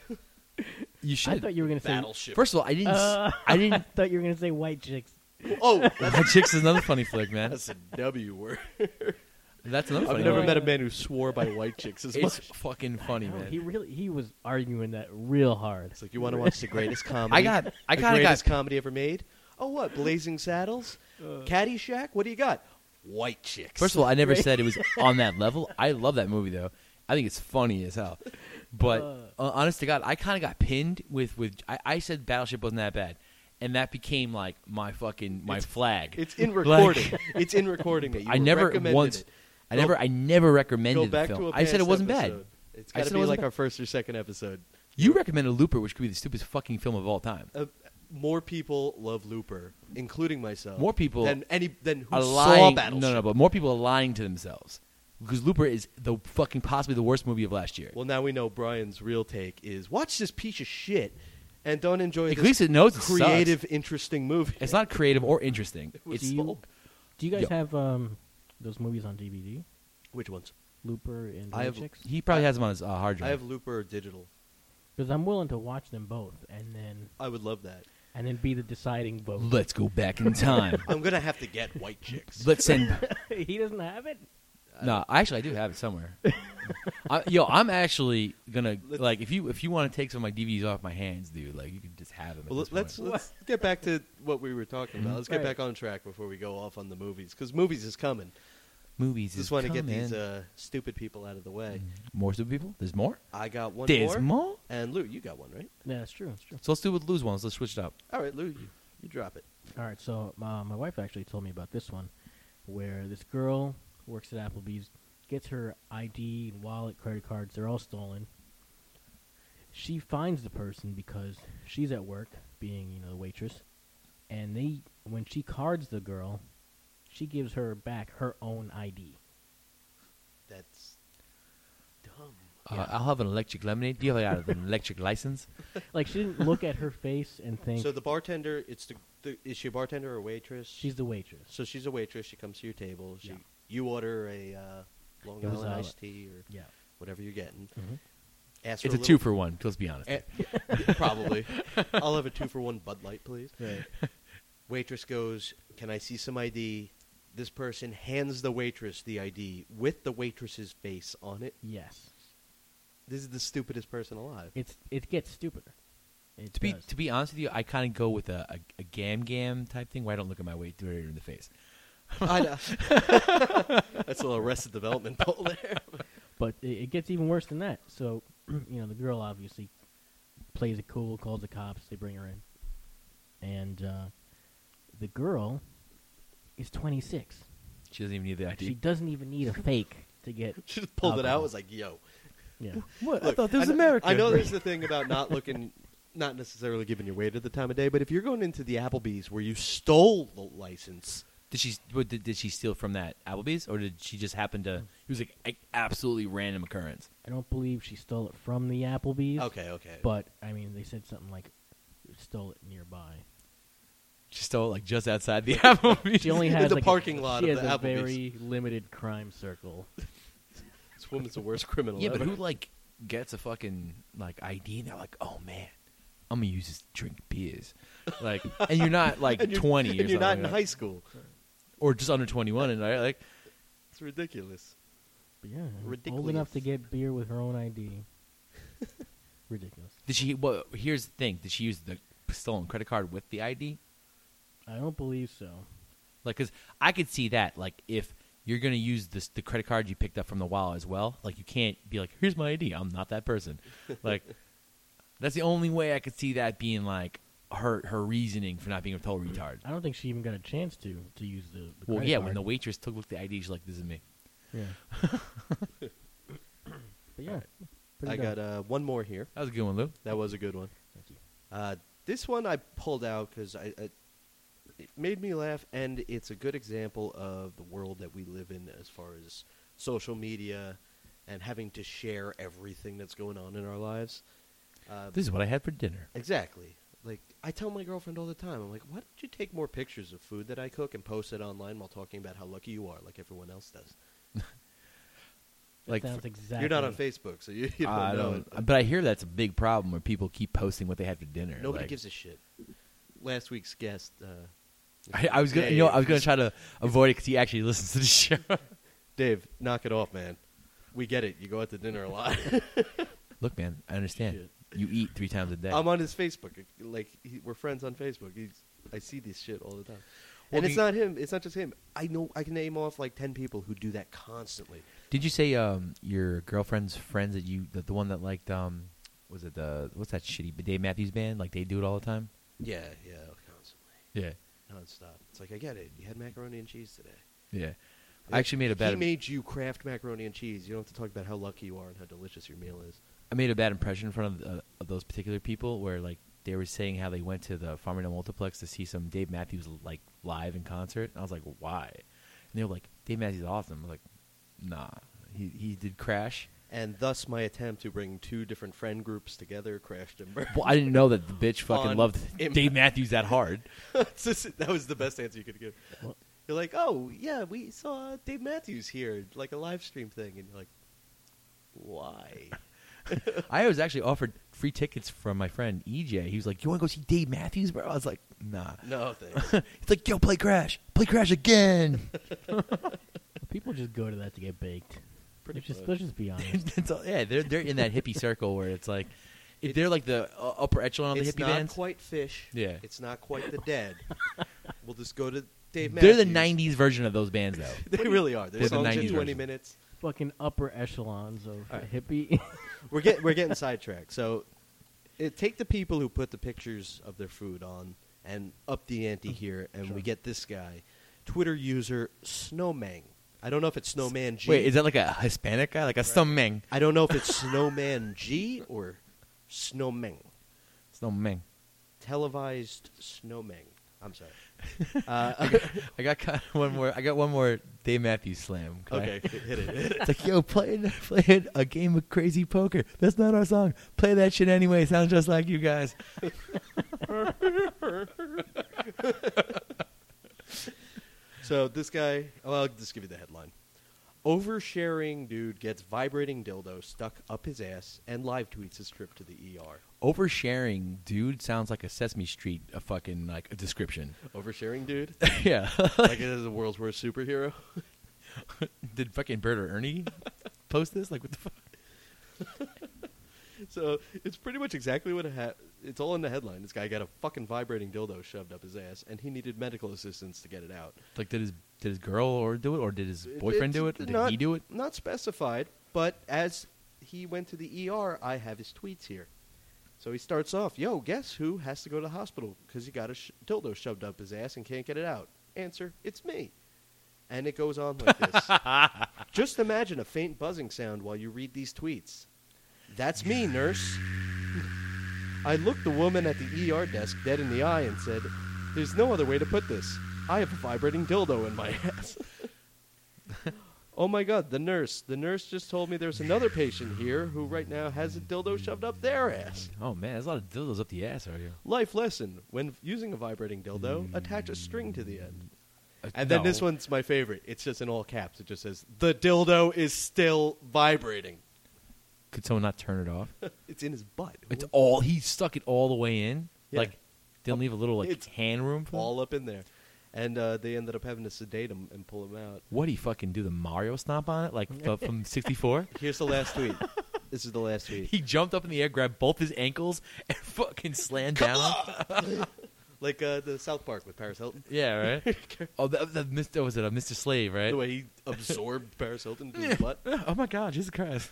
You I should. thought you were gonna say. Battleship. First of all, I didn't. s Uh, I didn't. thought you were gonna say white chicks. Oh, that's, That Chicks is another funny flick, man. that's a W word. That's another I've funny. never one. met a man who swore by white chicks as It's much. fucking funny, No, man. he really he was arguing that real hard. It's like, you want to watch the greatest comedy? I got. I the kind of greatest got. comedy ever made? Oh, what? Blazing Saddles? Caddyshack? What do you got? White chicks. First of all, I never Right. said it was on that level. I love that movie though. I think it's funny as hell. But Uh. uh, honest to God, I kind of got pinned with with. I, I said Battleship wasn't that bad, and that became like my fucking my flag. it's in Like- recording. It's in recording that you I never recommended once. it. I Go- never. I never Go recommended back the to film. a I said it past wasn't episode. bad. It's I got said to it be wasn't like bad. our first or second episode. You recommended Looper, which could be the stupidest fucking film of all time. Uh, more people love Looper, including myself. More people than any than who Are saw lying. Battleship. No, no, but more people are lying to themselves because Looper is the fucking possibly the worst movie of last year. Well, now we know Brian's real take is watch this piece of shit and don't enjoy At this least it knows it creative, sucks. interesting movie. It's not creative or interesting. was It's do you, so- do you guys Yo. have um those movies on D V D? Which ones? Looper and I White have- Chicks? he probably I- has them on his uh, hard drive. I have Looper digital. Because I'm willing to watch them both and then I would love that. and then be the deciding vote. Let's go back in time. I'm gonna have to get White Chicks. Let's send. He doesn't have it. No, actually, I do have it somewhere. I, yo, I'm actually gonna Let's- like if you if you want to take some of my D V Ds off my hands, dude. Like you can just have them. At Well, this let's point. let's get back to what we were talking about. Let's get Right. back on track before we go off on the movies because movies is coming. movies. Just is want to get coming. these uh, stupid people out of the way. more stupid people. There's more. I got one There's more, more. and Lou, you got one, right? Yeah, that's true. That's true. So let's do with lose ones. Let's switch it up. All right, Lou, you, you drop it. All right, so uh, my wife actually told me about this one, where this girl works at Applebee's, gets her I D and wallet, credit cards, they're all stolen. She finds the person because she's at work, being you know the waitress, and they when she cards the girl, she gives her back her own I D. That's dumb. Uh, Yeah. I'll have an electric lemonade. Do you have an electric license? Like she didn't look at her face and think So the bartender, it's the, the is she a bartender or a waitress? she's the waitress. so she's a waitress. She comes to your table. She Yeah. you order a uh, Long It was, Island uh, iced tea or Yeah. whatever you're getting. Mm-hmm. Ask It's for a a two little- for one. Let's be honest. Eh, probably. I'll have a two for one Bud Light, please. Right. Waitress goes, "Can I see some I D?" This person hands the waitress the I D with the waitress's face on it. Yes. This is the stupidest person alive. It's it gets stupider. It To be does. to be honest with you, I kind of go with a, a, a gam gam type thing where I don't look at my waiter in the face. I know. That's a little Arrested Development pull there. But it, it gets even worse than that. So, you know, the girl obviously plays it cool, calls the cops, they bring her in. And uh, the girl is twenty-six. She doesn't even need the I D. She doesn't even need a fake to get. She just pulled it out. alcohol. Was like, "Yo, Yeah. What? Look, I thought this was kn- America. I know there's the thing about not looking, not necessarily giving your waiter the time of day, but if you're going into the Applebee's where you stole the license, Did she what, did, did she steal from that Applebee's, or did she just happen to? It was like a absolutely random occurrence. I don't believe she stole it from the Applebee's. okay, okay, But, I mean, they said something like stole it nearby. She stole it like just outside the Applebee's. She only In has the like parking a, lot she of has the a Applebee's. very limited crime circle. this woman's the worst criminal Yeah, ever. but who like gets a fucking like I D and they're like, oh man, I'm gonna use this to drink beers, like, and you're not like and you're, twenty and or you're something not in like high school. that. Or just under twenty-one, and I like. It's ridiculous. But yeah, Ridiculous. old enough to get beer with her own I D. Ridiculous. Did she? Well, here's the thing: did she use the stolen credit card with the I D? I don't believe so. Like, cause I could see that. Like, if you're gonna use this the credit card you picked up from the wallet as well, like you can't be like, "Here's my I D. I'm not that person." Like, that's the only way I could see that being like her her reasoning for not being a total retard. I don't think she even got a chance to to use the. the Well, credit yeah, card. when the waitress took looked at the I D, she's like, "This is me." Yeah. but yeah. pretty I dope. got uh, one more here. That was a good one, Lou. That was a good one. Thank you. Uh, this one I pulled out because I, I, it made me laugh, and it's a good example of the world that we live in as far as social media and having to share everything that's going on in our lives. Uh, This is what I had for dinner. exactly. Like, I tell my girlfriend all the time, I'm like, why don't you take more pictures of food that I cook and post it online while talking about how lucky you are, like everyone else does? That like, sounds for- exactly. You're not on Facebook, so you, you don't I know don't- it. but I hear that's a big problem where people keep posting what they had for dinner. Nobody like- gives a shit. Last week's guest, uh, I, I was gonna, you know, I was gonna try to avoid it because he actually listens to the show. Dave, knock it off, man. We get it. You go out to dinner a lot. Look, man, I understand. Shit. You eat three times a day. I'm on his Facebook. Like he, we're friends on Facebook. He's, I see this shit all the time. Well, and it's he- not him. It's not just him. I know. I can name off like ten people who do that constantly. Did you say um, your girlfriend's friends that you, the, the one that liked, um, was it the what's that shitty Dave Matthews Band? Like they do it all the time. Yeah, yeah, constantly, Yeah, nonstop. It's like I get it. You had macaroni and cheese today. yeah. I actually made a bad. He made you craft macaroni and cheese. You don't have to talk about how lucky you are and how delicious your meal is. I made a bad impression in front of, uh, of those particular people, where like they were saying how they went to the Farmingdale Multiplex to see some Dave Matthews like live in concert. And I was like, why? And they were like, Dave Matthews is awesome. I was like, nah, he he did Crash. And thus my attempt to bring two different friend groups together crashed and burned. Well, I didn't know that the bitch fucking On loved Im- Dave Matthews that hard. It's just- that was the best answer you could give. What? You're like, oh yeah, we saw Dave Matthews here, like a live stream thing, and you're like, why? I was actually offered free tickets from my friend E J. He was like, "You want to go see Dave Matthews, bro?" I was like, "Nah." No thanks. He's like, "Yo, play Crash, play Crash again." People just go to that to get baked. Pretty let's just much. let's just be honest. It's all- yeah, they're they're in that hippie circle where it's like, if they're like the uh, upper echelon of the It's hippie not bands. quite Fish. Yeah. It's not quite the Dead. We'll just go to Dave They're Matthews. the nineties version of those bands, though. They really are. Their They're the songs are nineties twenty version. minutes. Fucking upper echelons of All right. hippie. We're getting we're getting sidetracked. So, it, take the people who put the pictures of their food on and up the ante here, and Sure. we get this guy, Twitter user Snowman. I don't know if it's Snowman G. Wait, is that like a Hispanic guy, like a Snowman? I don't know if it's Snowman G or Snowman. Snowman. Televised Snowman. I'm sorry. Uh, I got kind of one more. I got one more Dave Matthews slam. okay, hit it. Hit it. It's like, yo, playing playing a game of crazy poker. That's not our song. Play that shit anyway. Sounds just like you guys. So this guy, well, I'll just give you the headline. Oversharing dude gets vibrating dildo stuck up his ass and live tweets his trip to the E R. Oversharing, dude, sounds like a Sesame Street, a fucking like a description. Oversharing dude? Yeah. Like it is the world's worst superhero? Did fucking Bert or Ernie post this? Like what the fuck? So it's pretty much exactly what it ha- it's all in the headline. This guy got a fucking vibrating dildo shoved up his ass, and he needed medical assistance to get it out. Like did his did his girl or do it, or did his boyfriend It's do it, or did not- he do it? Not specified, but as he went to the E R, I have his tweets here. So he starts off, yo, guess who has to go to the hospital because he got a sh- dildo shoved up his ass and can't get it out? Answer, it's me. And it goes on like this. Just imagine a faint buzzing sound while you read these tweets. That's me, nurse. I looked the woman at the E R desk dead in the eye and said, there's no other way to put this. I have a vibrating dildo in my ass. Oh my god, the nurse. The nurse just told me there's another patient here who right now has a dildo shoved up their ass. Oh man, there's a lot of dildos up the ass, are you? Life lesson. When using a vibrating dildo, attach a string to the end. Uh, And then no. this one's my favorite. It's just in all caps. It just says, the dildo is still vibrating. Could someone not turn it off? It's in his butt. It's all he stuck it all the way in. Yeah. Like didn't leave a little like It's hand room for all up in there. And uh, they ended up having to sedate him and pull him out. what he fucking do the Mario stomp on it like uh, from sixty-four? Here's the last tweet. This is the last tweet. He jumped up in the air, grabbed both his ankles, and fucking slammed down. on- Like uh, the South Park with Paris Hilton. Yeah, right. Oh, the, the Mister was it a Mister Slave, right? The way he absorbed Paris Hilton into his butt. Oh my God, Jesus Christ!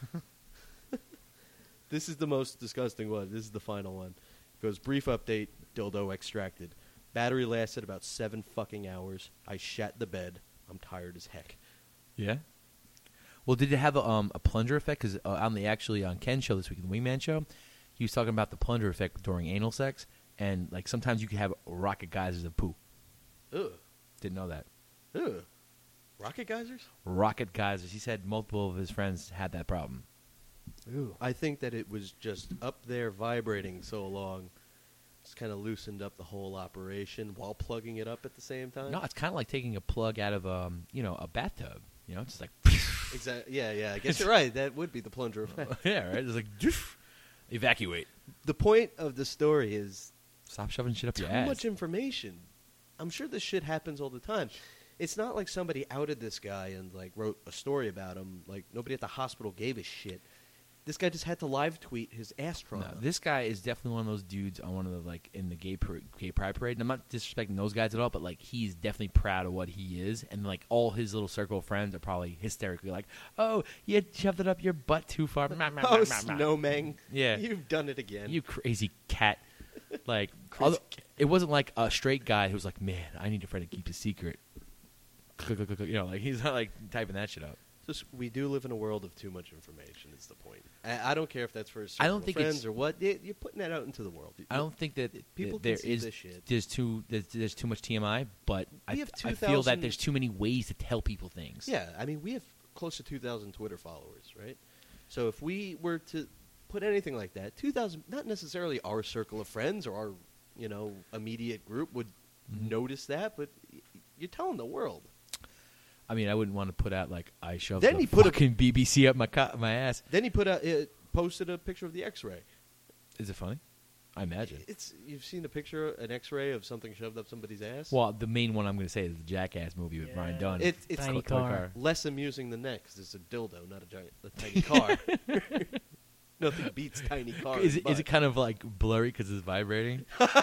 This is the most disgusting one. This is the final one. It goes, brief update, dildo extracted. Battery lasted about seven fucking hours. I shat the bed. I'm tired as heck. Yeah. Well, did it have a, um, a plunger effect? Because uh, on the actually on Ken's show this week, the Wingman show, he was talking about the plunger effect during anal sex, and like sometimes you could have rocket geysers of poo. Ugh. Didn't know that. Ugh. Rocket geysers? Rocket geysers. He said multiple of his friends had that problem. Ooh. I think that it was just up there vibrating so long. It's kind of loosened up the whole operation while plugging it up at the same time. No, it's kind of like taking a plug out of um, you know, a bathtub. You know, just like Exactly. Yeah, yeah. I guess you're right. That would be the plunger effect. yeah, right. It's like evacuate. The point of the story is Stop shoving shit up too your ass. much information. I'm sure this shit happens all the time. It's not like somebody outed this guy and like wrote a story about him. Like nobody at the hospital gave a shit. This guy just had to live tweet his ass No, trauma. this guy is definitely one of those dudes on one of the like in the gay par- gay pride parade. And I'm not disrespecting those guys at all, but like he's definitely proud of what he is, and like all his little circle of friends are probably hysterically like, "Oh, you shoved it up your butt too far." Oh, Snowman. Yeah. You've done it again. You crazy cat. Like, Crazy although- cat. it wasn't like a straight guy who was like, "Man, I need a friend to keep a secret." You know, like he's not like typing that shit up. Just, we do live in a world of too much information. Is the point? I, I don't care if that's for a I don't circle of think friends it's- or what. You- You're putting that out into the world. I don't think that People that can there see is this shit. there's too there's, there's too much T M I, but I, We have I feel that 2,000 there's too many ways to tell people things. Yeah, I mean, we have close to two thousand Twitter followers, right? So if we were to put anything like that, two thousand, not necessarily our circle of friends or our, you know, immediate group would Mhm. notice that, but y- you're telling the world. I mean, I wouldn't want to put out like I shoved Then the he put a- fucking B B C up my co- my ass. Then he put out, uh, posted a picture of the X-ray. Is it funny? I imagine. It's you've seen a picture, an X-ray of something shoved up somebody's ass. Well, the main one I'm going to say is the Jackass movie with Yeah. Brian Dunn. It- it's Tiny Toy car. car. less amusing than that because it's a dildo, not a giant, a tiny car. Nothing beats tiny car. Is in it, is butt. it kind of like blurry because it's vibrating?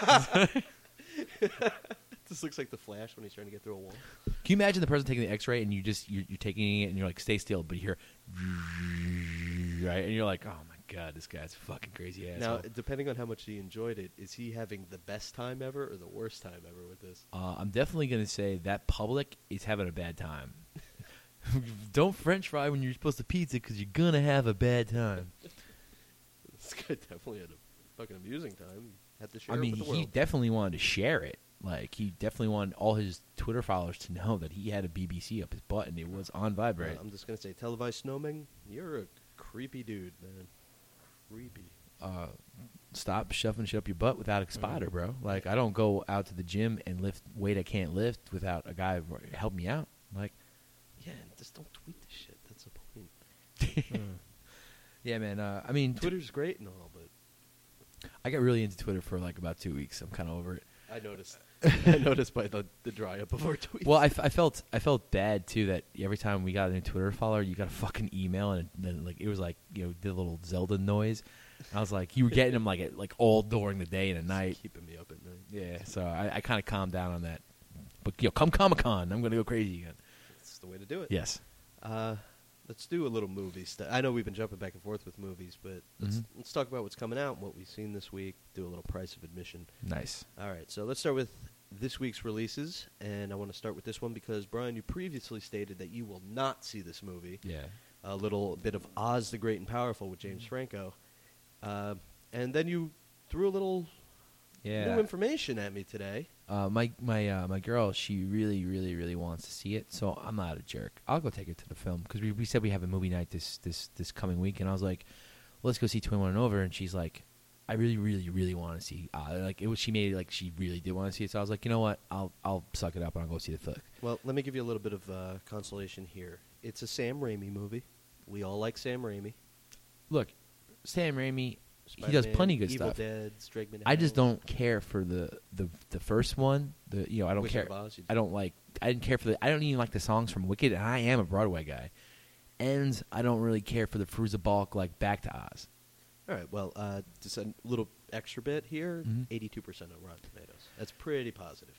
This looks like the Flash when he's trying to get through a wall. Can you imagine the person taking the X-ray and you just you're, you're taking it and you're like stay still, but you hear right, and you're like, oh my god, this guy's a fucking crazy ass. Now, depending on how much he enjoyed it, is he having the best time ever or the worst time ever with this? Uh, I'm definitely going to say that public is having a bad time. Don't French fry when you're supposed to pizza because you're going to have a bad time. This guy definitely had a fucking amusing time. Had to share I mean, it with the he world. definitely wanted to share it. Like, he definitely wanted all his Twitter followers to know that he had a B B C up his butt and it was on vibrate. Uh, I'm just gonna say, televised snowman, you're a creepy dude, man. Creepy. Uh, stop shoving shit up your butt without a spotter, bro. Like, I don't go out to the gym and lift weight I can't lift without a guy help me out. Like, Yeah, and just don't tweet this shit. Mm. Yeah, man. Uh, I mean, tw- Twitter's great and all, but I got really into Twitter for like about two weeks. I'm kind of over it. I noticed. I noticed by the, the dry up of our tweets. Well, I, f- I felt I felt bad too that every time we got a new Twitter follower, you got a fucking email and then like it was like you know did a little Zelda noise. I was like, you were getting them like at, like all during the day and at night. Keeping me up at night. Yeah, so I, I kind of calmed down on that. But yo, come Comic Con, I'm gonna go crazy again. That's the way to do it. Yes. Uh, let's do a little movie stuff. I know we've been jumping back and forth with movies, but let's, Mhm. let's talk about what's coming out and what we've seen this week. Do a little price of admission. Nice. All right, so let's start with this week's releases, and I want to start with this one because, Brian, you previously stated that you will not see this movie. Yeah. A little bit of Oz the Great and Powerful with James Franco. Uh, and then you threw a little Yeah. new information at me today. Uh, my my uh, my girl, she really, really, really wants to see it. So I'm not a jerk. I'll go take her to the film because we we said we have a movie night this this this coming week, and I was like, well, let's go see twenty-one and Over, and she's like, I really, really, really want to see. Uh, like it was, she made it like she really did want to see it. So I was like, you know what? I'll I'll suck it up and I'll go see the flick. Well, let me give you a little bit of uh, consolation here. It's a Sam Raimi movie. We all like Sam Raimi. Look, Sam Raimi, he does Spider-Man, plenty good Evil stuff. Dead, Strike Me I just Down, don't care for the, the, the first one. The you know I don't Wizard care. of Oz, you- I don't like. I didn't care for the. I don't even like the songs from Wicked, and I am a Broadway guy. And I don't really care for the Fruza Balk like Back to Oz. All right, well, uh, just a little extra bit here. Mhm. eighty-two percent on Rotten Tomatoes. That's pretty positive.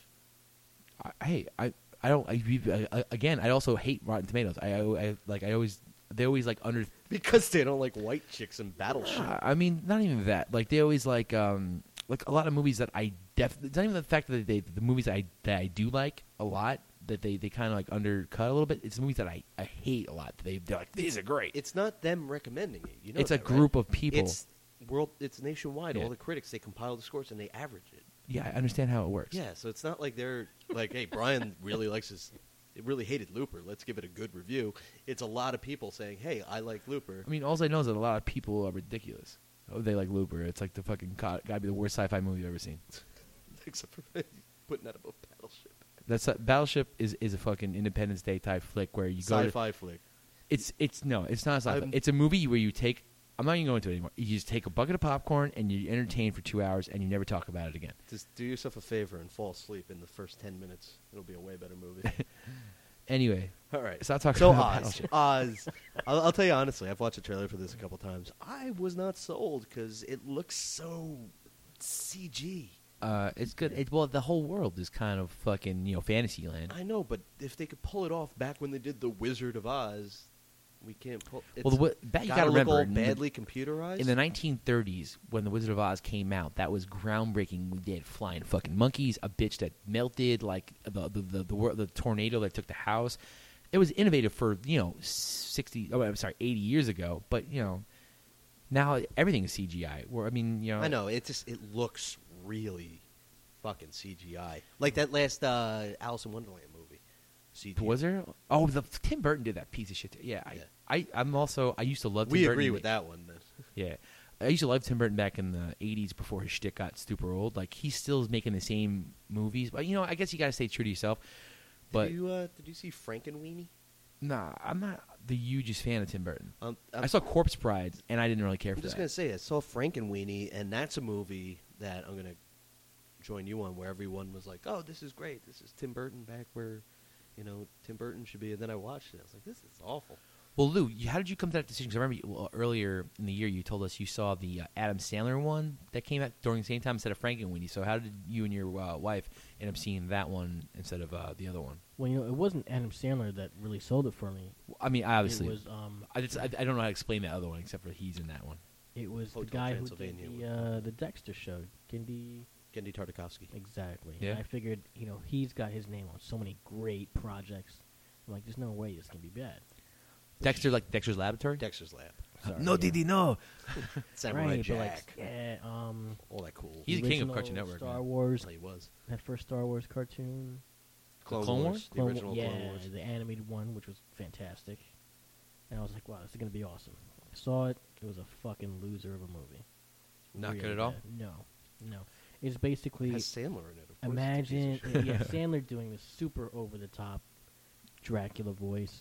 I, hey, I I don't. I, I, again, I also hate Rotten Tomatoes. I, I, I like. I always. They always like under. Because they don't like white chicks in Battleship. I mean, not even that. Like they always like um like a lot of movies that I def. It's not even the fact that they the movies that I that I do like a lot that they, they kind of like undercut a little bit. It's movies that I, I hate a lot. They they're like these are great. It's not them recommending it. You know It's a that, group right? of people. It's world. It's nationwide. Yeah. All the critics, they compile the scores and they average it. Yeah, I understand how it works. Yeah, so it's not like they're like, hey, Brian really likes his. It really hated Looper. Let's give it a good review. It's a lot of people saying, hey, I like Looper. I mean, all I know is that a lot of people are ridiculous. Oh, they like Looper. It's like the fucking co- gotta be the worst sci-fi movie you've ever seen. Except for putting that above Battleship. That's a, Battleship is, is a fucking Independence Day type flick where you go. To, Sci-fi flick. it's it's no, it's not a sci-fi. I'm- It's a movie where you take. I'm not even going to it anymore. You just take a bucket of popcorn and you entertain for two hours and you never talk about it again. Just do yourself a favor and fall asleep in the first ten minutes. It'll be a way better movie. Anyway, All right. stop talking So about Oz, Battleship. Oz. I'll, I'll tell you honestly. I've watched the trailer for this a couple times. I was not sold because it looks so C G. Uh, it's good. It, well, the whole world is kind of fucking you know fantasy land. I know, but if they could pull it off back when they did the Wizard of Oz, we can't pull. It's Well, the, wi- that you gotta gotta look remember all in the- badly computerized. in the nineteen thirties, when The Wizard of Oz came out, that was groundbreaking. We did flying fucking monkeys, a bitch that melted, like the the the, the, wor- the tornado that took the house. It was innovative for you know sixty. Oh, I'm sorry, eighty years ago. But you know, now everything is C G I. Where I mean, you know, I know it just it looks really fucking C G I, like that last uh, Alice in Wonderland movie. C G I. Was there? Oh, the Tim Burton did that piece of shit. Too. Yeah, I, Yeah. I, I'm also. I used to love. Tim We Burton. agree with that one. Then. Yeah, I used to love Tim Burton back in the eighties before his shtick got super old. Like he still is making the same movies, but you know, I guess you got to stay true to yourself. But did you uh, did you see Frankenweenie? nah, I'm not the hugest fan of Tim Burton. Um, I'm, I saw Corpse Bride, and I didn't really care I'm for just that. gonna say I saw Frankenweenie, and that's a movie that I'm gonna join you on, where everyone was like, "Oh, this is great. This is Tim Burton back where, you know, Tim Burton should be." And then I watched it. I was like, "This is awful." Well, Lou, you, how did you come to that decision? 'Cause I remember you, well, earlier in the year you told us you saw the uh, Adam Sandler one that came out during the same time instead of Frankenweenie. So how did you and your uh, wife end up seeing that one instead of uh, the other one? Well, you know, it wasn't Adam Sandler that really sold it for me. I mean, obviously, It was um, I, just, I, I don't know how to explain that other one except for he's in that one. it was the Hotel guy who did Transylvania the with- uh, the Dexter show, Genndy. Gendy Tartakovsky. Exactly. Yeah. And I figured, you know, he's got his name on so many great projects. I'm like, there's no way this can be bad. Dexter, like Dexter's Laboratory? Dexter's Lab. Sorry, no, yeah. Didi, no. Samurai Right, but like, Jack. yeah, um, All that cool. He's the king of original Cartoon Network, Star man. Wars, He was. that first Star Wars cartoon. Clone, Clone Wars. Wars? The Clone- original yeah, Clone Wars. the animated one, which was fantastic. And I was like, wow, this is going to be awesome. I saw it. It was a fucking loser of a movie. Not good Really at all? bad. No, no. It's basically It has Sandler in it. Of course. imagine It's a piece of shit. yeah, Sandler doing this super over the top Dracula voice.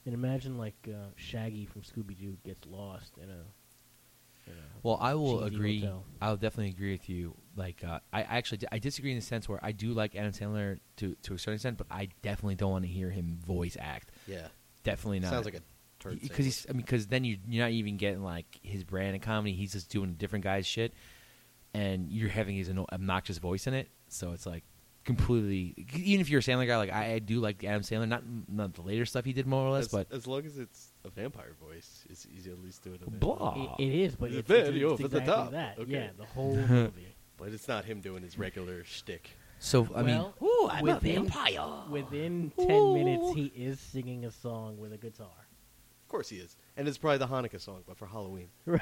And imagine like uh, Shaggy from Scooby Doo gets lost in a. In a Well, I will cheesy agree. hotel. I'll definitely agree with you. Like, uh, I I actually I disagree in the sense where I do like Adam Sandler to to a certain extent, but I definitely don't want to hear him voice act. Yeah. Definitely not. Sounds like a turd. Because he's I mean because then you you're not even getting like his brand of comedy. He's just doing different guys' shit, and you're having his anno- obnoxious voice in it. So it's like completely. Even if you're a Sandler guy, like I, I do like Adam Sandler, not not the later stuff he did more or less, as, but as long as it's a vampire voice, it's easy at least doing it. Blah. It, it is, but The it's, it's, video it's for the exactly top. that. Okay. Yeah, the whole movie. But it's not him doing his regular shtick. so I mean. well, Ooh, I'm a within, vampire. within ten Ooh. minutes, he is singing a song with a guitar. Of course he is. And it's probably the Hanukkah song, but for Halloween. Right.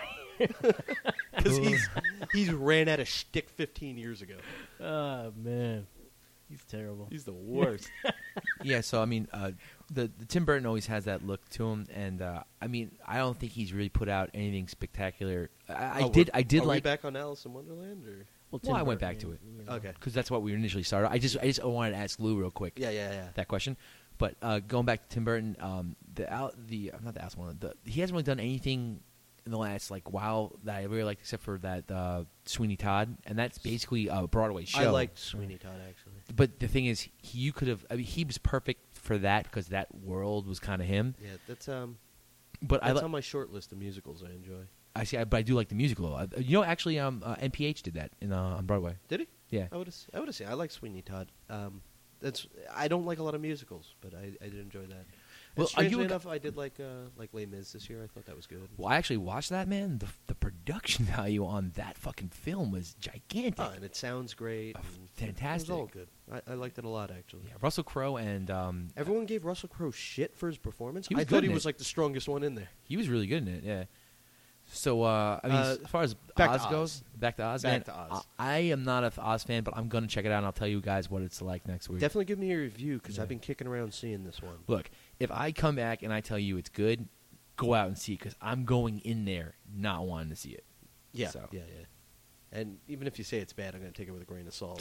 Because he's, he's ran out of shtick fifteen years ago. Oh man, he's terrible. He's the worst. Yeah, so I mean, uh, the, the Tim Burton always has that look to him, and uh, I mean, I don't think he's really put out anything spectacular. I, I Oh, did, we're- I did are like we back on Alice in Wonderland? Or? Well, Well, I Tim went Burton, back to it. you know. Okay. because that's what we initially started. I just, I just wanted to ask Lou real quick Yeah, yeah, yeah. that question. But uh, going back to Tim Burton, um, the out the uh, not the Alice in Wonderland, the he hasn't really done anything in the last like while that I really liked, except for that uh, Sweeney Todd, and that's basically a Broadway show. I liked Sweeney Todd, actually. But the thing is, he, you could have. I mean, he was perfect for that because that world was kind of him. Yeah, that's um, But I that's li- on my short list of musicals I enjoy. I see, I, but I do like the musical. Uh, you know, actually, um, uh, N P H did that in uh, on Broadway. Did he? Yeah. I would have. I would have seen. I like Sweeney Todd. Um, that's. I don't like a lot of musicals, but I, I did enjoy that. Well, Well, are you strangely a gu- enough, I did like uh, like Les Mis this year. I thought that was good. Well, I actually watched that, man. The the production value on that fucking film was gigantic. Oh, and it sounds great. Oh, and fantastic. It was all good. I, I liked it a lot, actually. Yeah, Russell Crowe and um, Everyone gave Russell Crowe shit for his performance. He was I good thought he in was it. like the strongest one in there. he was really good in it. Yeah. So uh, I mean, Uh, as far as back to Oz Oz. goes, back to Oz. Back man, to Oz. I, I am not a Oz fan, but I'm gonna check it out, and I'll tell you guys what it's like next week. Definitely give me a review because Yeah. I've been kicking around seeing this one. Look, if I come back and I tell you it's good, go out and see it because I'm going in there not wanting to see it. Yeah, So. yeah, yeah. And even if you say it's bad, I'm going to take it with a grain of salt.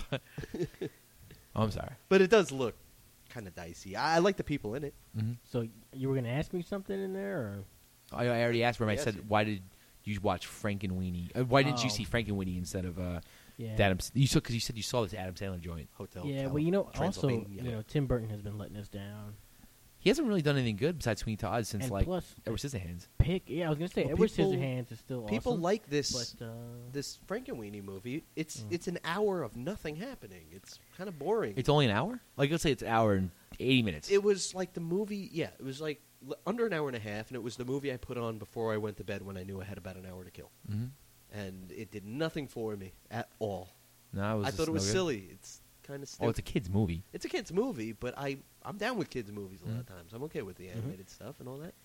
Oh, I'm sorry. But it does look kind of dicey. I, I like the people in it. Mm-hmm. So you were gonna ask me something in there, or I, I already asked him. I Yes, said, you- "Why did you watch Frankenweenie? Uh, why didn't you Oh. see Frankenweenie instead of uh, yeah, the Adam? You saw because you said you saw this Adam Sandler joint. Hotel. yeah. Cal- Well, you know, also, Transylvania. you know, Tim Burton has been letting us down. He hasn't really done anything good besides Sweeney Todd since And like plus, Edward Scissorhands. pick. Yeah, I was gonna say Well, Edward people- Scissorhands is still People awesome, like this but uh, this Frankenweenie movie. It's Mm. it's an hour of nothing happening. It's kind of boring. It's only an hour. Like let's say it's an hour and eighty minutes. It was like the movie. Yeah, it was like l- under an hour and a half, and it was the movie I put on before I went to bed when I knew I had about an hour to kill. mm-hmm. And it did nothing for me at all. No, it was I just thought it was no good. silly. It's kind of stupid. Oh, it's a kids movie. It's a kids movie, but I I'm down with kids movies a lot of Mhm. times. I'm okay with the animated stuff and all that.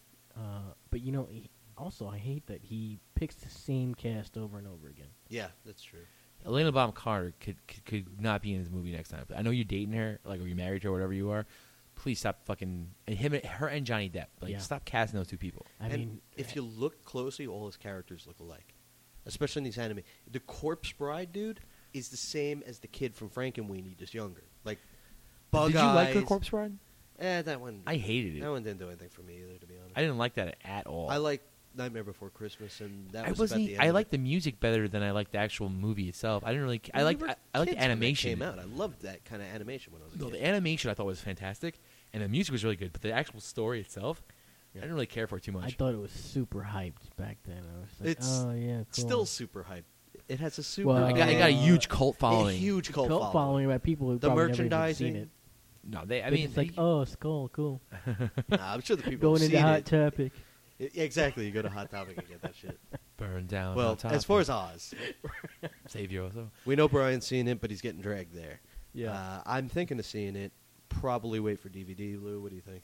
uh, but you know, he, also I hate that he picks the same cast over and over again. Yeah, that's true. Elena Bonham Carter could, could could not be in his movie next time. I know you're dating her, like or you're married to her, or whatever you are. Please stop fucking and him, her, and Johnny Depp. Like, Yeah. stop casting those two people. I and mean, if you look closely, all his characters look alike, especially in these anime. The Corpse Bride dude is the same as the kid from Frankenweenie, just younger. Like, bug Did you like her eyes. Corpse Bride? Eh, that one. I hated it. That one didn't do anything for me either, to be honest. I didn't like that at all. I like Nightmare Before Christmas, and that I was wasn't. about the e- end I of liked it. the music better than I liked the actual movie itself. I didn't really. I We liked. were I, I liked kids the when that animation. came out. I loved that kind of animation when I was a No, kid. the animation I thought was fantastic, and the music was really good. But the actual story itself, Yeah. I didn't really care for it too I much. thought it was super hyped back then. I was like, It's oh yeah, cool. Still super hype. It has a super. Well, I got, I got a Uh, huge cult following. A huge cult, cult following by people who The probably never even merchandising. seen it. No, they. I But mean, it's like, they- oh, Skull, cool. Nah, I'm sure the people Going who've into seen Hot it. Topic. I- exactly. You go to Hot Topic and get that shit. burn down. Well, on top as far of as Oz, Savior also. we know Brian's seen it, but he's getting dragged there. Yeah. Uh, I'm thinking of seeing it. Probably wait for D V D. Lou, what do you think?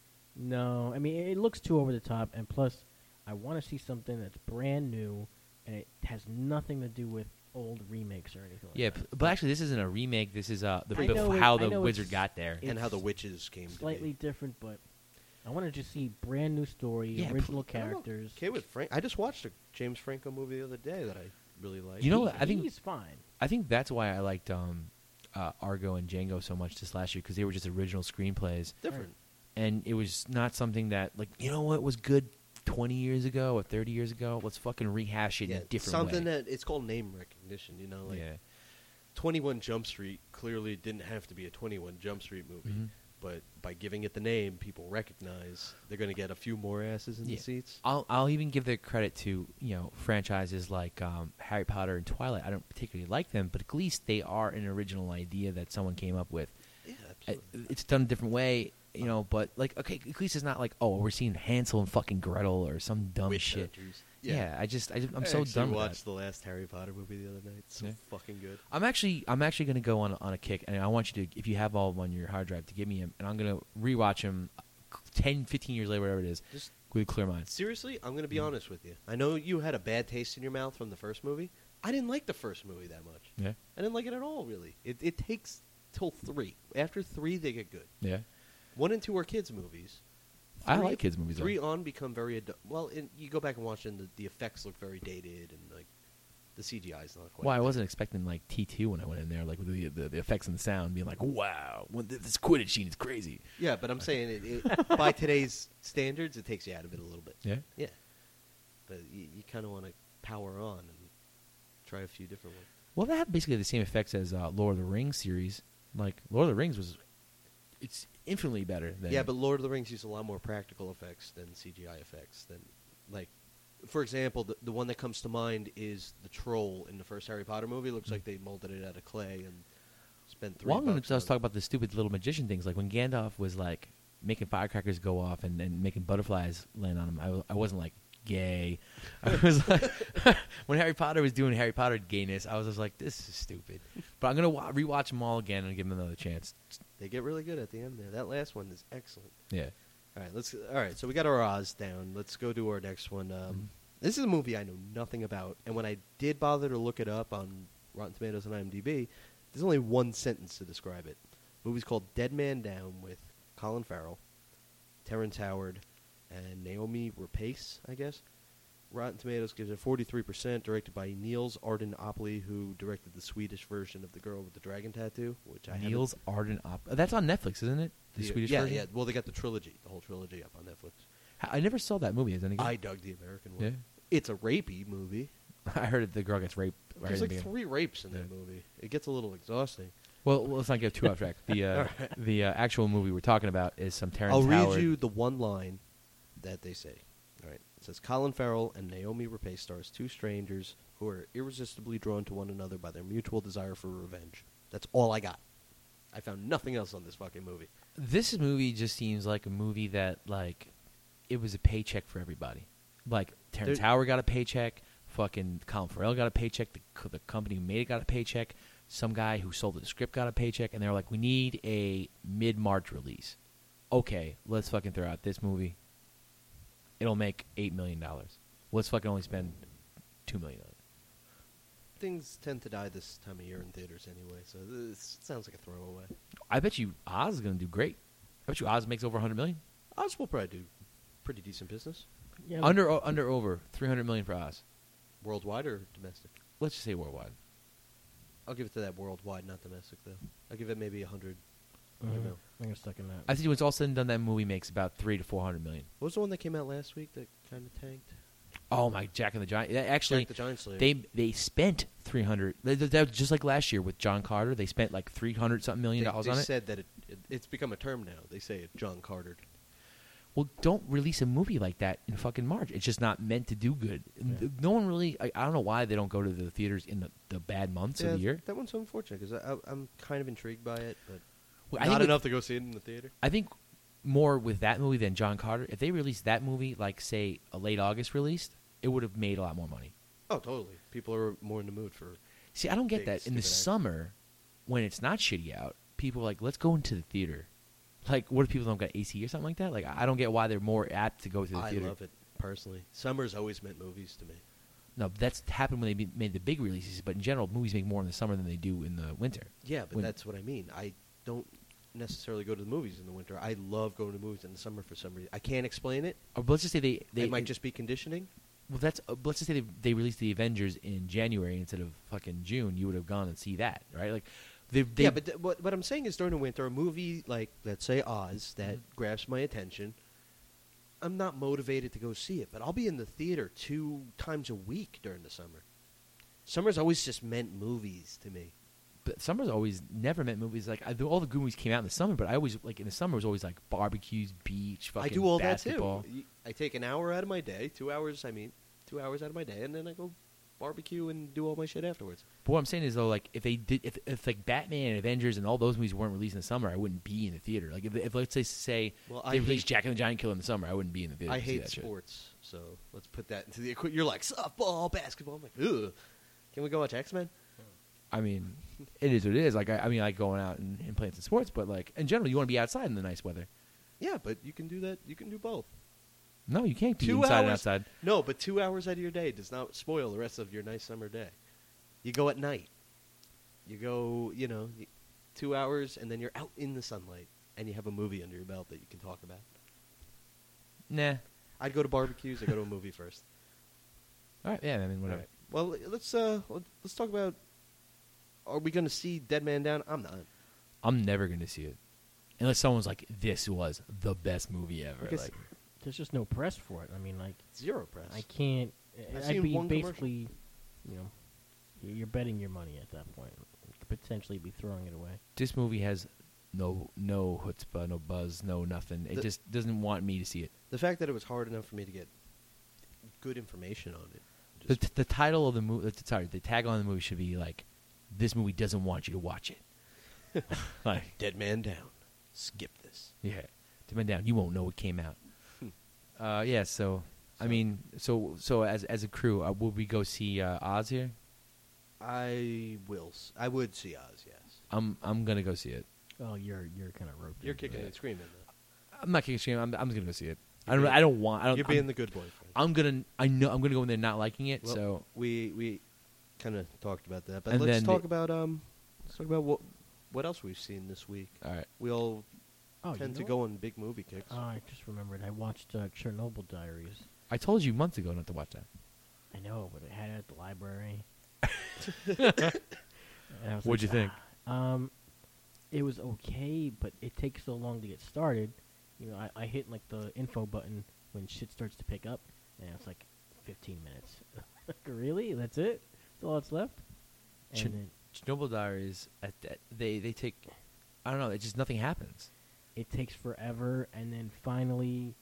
No, I mean it looks too over the top, and plus, I want to see something that's brand new, and it has nothing to do with old remakes or anything. Yeah, like p- but actually, this isn't a remake. This is uh, the I bef- know it- how I the know wizard it's- got there. it- And how the It's witches came that. Slightly to different, but I want to just see brand new story, Yeah, pl- original be. I don't know. characters. Okay, with Frank. I just watched a James Franco movie the other day that I really liked. You know He- what? I think- he's fine. I think that's why I liked um, uh, Argo and Django so much this last year because they were just original screenplays. different. and it was not something that like you know what was good twenty years ago or thirty years ago. Let's fucking rehash it Yeah, in a different something way. that it's called name recognition. You know, like yeah. twenty-one Jump Street clearly didn't have to be a twenty-one Jump Street movie, Mhm. but by giving it the name, people recognize they're going to get a few more asses in Yeah. the seats. I'll I'll even give the credit to you know franchises like um, Harry Potter and Twilight. I don't particularly like them, but at least they are an original idea that someone came up with. Yeah, Uh, absolutely. It's done a different way, you know. But like, okay, at least it's not like oh, we're seeing Hansel and fucking Gretel or some dumb Witch shit. Hunters. Yeah. I just I just, I'm I so actually done with watched that. the last Harry Potter movie the other night. It's so Yeah. fucking good. I'm actually I'm actually gonna go on on a kick, and I want you to, if you have all of them on your hard drive, to give me them, and I'm gonna rewatch them ten, fifteen years later, whatever it is, Just with a clear mind. seriously, I'm going to be Mm. honest with you. I know you had a bad taste in your mouth from the first movie. I didn't like the first movie that much. Yeah, I didn't like it at all, really. It, it takes till three. After three, they get good. yeah. One and two are kids' movies. I Three- like kids movies. Three Though. on become very adu- well. In, you go back and watch, and the, the effects look very dated, and like the C G I is not quite. Well, I there. wasn't expecting like T two when I went in there, like with the the, the effects and the sound, being like, wow, when th- this Quidditch scene is crazy. Yeah, but I'm saying it, it by today's standards, it takes you out of it a little bit. Yeah. Yeah, but you, you kind of want to power on and try a few different ones. Well, that had basically the same effects as uh, Lord of the Rings series. Like Lord of the Rings was, it's infinitely better than. Yeah, but Lord of the Rings used a lot more practical effects than C G I effects. Than like, for example, the the one that comes to mind is the troll in the first Harry Potter movie. It looks like they molded it out of clay and spent three. Well, I'm going bucks to on talk about the stupid little magician things, like when Gandalf was like making firecrackers go off and, and making butterflies land on him. I, w- I wasn't like gay. I was like, when Harry Potter was doing Harry Potter gayness, I was just like, this is stupid. But I'm gonna wa- rewatch them all again and give them another chance. They get really good at the end there. That last one is excellent. Yeah. All right, let's. All right, so we got our Oz down. Let's go to our next one. Um, Mhm. This is a movie I know nothing about, and when I did bother to look it up on Rotten Tomatoes and IMDb, there's only one sentence to describe it. The movie's called Dead Man Down with Colin Farrell, Terrence Howard, and Naomi Rapace, I guess. Rotten Tomatoes gives it forty-three percent, directed by Niels Arden Opley, who directed the Swedish version of The Girl with the Dragon Tattoo, which I haven't- Niels Arden Op. That's on Netflix, isn't it? The Yeah, Swedish yeah, version. yeah. Well, they got the trilogy, the whole trilogy up on Netflix. I never saw that movie. Is that any good? I dug the American one. Yeah. It's a rapey movie. I heard that the girl gets raped. Right There's in like the beginning. three rapes in that Yeah. movie. It gets a little exhausting. Well, well, let's not get too off track. The uh, the uh, actual movie we're talking about is some Terrence I'll read Howard. you the one line that they say. All right. It says, Colin Farrell and Naomi Rapace stars two strangers who are irresistibly drawn to one another by their mutual desire for revenge. That's all I got. I found nothing else on this fucking movie. This movie just seems like a movie that, like, it was a paycheck for everybody. Like, Terrence There- Howard got a paycheck. Fucking Colin Farrell got a paycheck. The, co- the company who made it got a paycheck. Some guy who sold the script got a paycheck. And they were like, we need a mid-March release. Okay, let's fucking throw out this movie. It'll make eight million dollars. Let's fucking only spend two million dollars. Things tend to die this time of year in theaters anyway, so this sounds like a throwaway. I bet you Oz is going to do great. I bet you Oz makes over one hundred million dollars. Oz will probably do pretty decent business. Yeah, but- Under, o- under, over three hundred million dollars for Oz. Worldwide or domestic? Let's just say worldwide. I'll give it to that worldwide, not domestic, though. I'll give it maybe a hundred. I Mhm. don't know. I'm gonna stuck in that. I think when it's all said and done, that movie makes about three to four hundred million. What was the one that came out last week that kind of tanked? Oh my, Jack and the Giant! That Actually, Jack the Giant Slayer. they they spent three hundred. That that was just like last year with John Carter. They spent like three hundred something million They- dollars they on it. said that it, it, it's become a term now. They say it John Cartered. Well, don't release a movie like that in fucking March. It's just not meant to do good. Yeah. No one really. I, I don't know why they don't go to the theaters in the, the bad months Yeah, of the year. that one's so unfortunate because I'm kind of intrigued by it, but Well, I not think with- enough to go see it in the theater. I think more with that movie than John Carter. If they released that movie like say a late August released, it would have made a lot more money. Oh, totally. People are more in the mood for. See, I don't get Big, that. In the stupid act. summer, when it's not shitty out, people are like, let's go into the theater. Like, what if people don't got A C or something like that? Like, I don't get why they're more apt to go to the I theater. love it personally. Summer's always meant movies to me. No, that's happened when they be- made the big releases, but in general, movies make more in the summer than they do in the winter. Yeah, but When- that's what I mean. I don't necessarily go to the movies in the winter. I love going to movies in the summer for some reason. I can't explain it. Or let's just say they, they it might just be conditioning. well, that's uh, let's just say they, they released the Avengers in January instead of fucking June. You would have gone and see that, right? Like, They, they, yeah, but th- what, what I'm saying is during the winter, a movie like, let's say, Oz, that Mm-hmm. grabs my attention, I'm not motivated to go see it, but I'll be in the theater two times a week during the summer. Summer's always just meant movies to me. but summer's always never meant movies. Like I, all the good movies came out in the summer, but I always like in the summer it was always like barbecues, beach, fucking I do all basketball. that too. Y- I take an hour out of my day, two hours, I mean, two hours out of my day, and then I go barbecue and do all my shit afterwards. But what I'm saying is though, like if they did, if, if like Batman and Avengers and all those movies weren't released in the summer, I wouldn't be in the theater. Like if, if let's say say Well, they I released hate, Jack and the Giant Killer in the summer, I wouldn't be in the theater. I to see hate that shit. sports, so let's put that into the equation. You're like, softball, basketball. I'm like, ugh. Can we go watch X-Men? I mean, it is what it is. Like I, I mean, like going out and, and playing some sports, but like in general, you want to be outside in the nice weather. Yeah, but you can do that. You can do both. No, you can't be Two inside and hours? outside. No, but two hours out of your day does not spoil the rest of your nice summer day. You go at night. You go, you know, y- two hours, and then you're out in the sunlight, and you have a movie under your belt that you can talk about. Nah. I'd go to barbecues. I go to a movie first. All right. Yeah. I mean, whatever. All right. Well, let's uh, let's talk about. Are we going to see Dead Man Down? I'm not. I'm never going to see it unless someone's like, "This was the best movie ever." Because- Like, There's just no press for it. I mean, like, Zero press. I can't. I've I'd seen be one commercial. basically, you know, you're betting your money at that point. You could potentially be throwing it away. this movie has no no chutzpah, no buzz, no nothing. It The- just doesn't want me to see it. The fact that it was hard enough for me to get good information on it. The, Just, t- the title of the movie, sorry, the tagline of the movie should be like, "This movie doesn't want you to watch it." Like, Dead Man Down. Skip this. yeah, to bend down, you won't know it came out. uh, yeah, so, I So- mean, so so as as a crew, uh, will we go see uh, Oz here? I will. s- I would see Oz. Yes. I'm I'm gonna go see it. Oh, you're you're kind of roped. You're into kicking it. and screaming. Though. I'm not kicking shame. I'm I'm just gonna go see it. I You're don't being- I don't want. I don't. You're I'm, being the good boyfriend. I'm gonna. I know. I'm gonna go in there not liking it. Well, so we we kind of talked about that, but And let's then talk the- about um, let's talk about what what else we've seen this week. all right. We all Oh, you tend know to what? go on big movie kicks. Oh, I just remembered. I watched uh, Chernobyl Diaries. I told you months ago not to watch that. I know, but I had it at the library. And I was What'd like, you think? "Ah." Um, it was okay, but it takes so long to get started. You know, I, I hit like the info button when shit starts to pick up, and it's like fifteen minutes. Like, really? That's it? That's all that's left? And Ch- then Chernobyl Diaries. At that, they they take. I don't know. It just nothing happens. it takes forever, and then finally,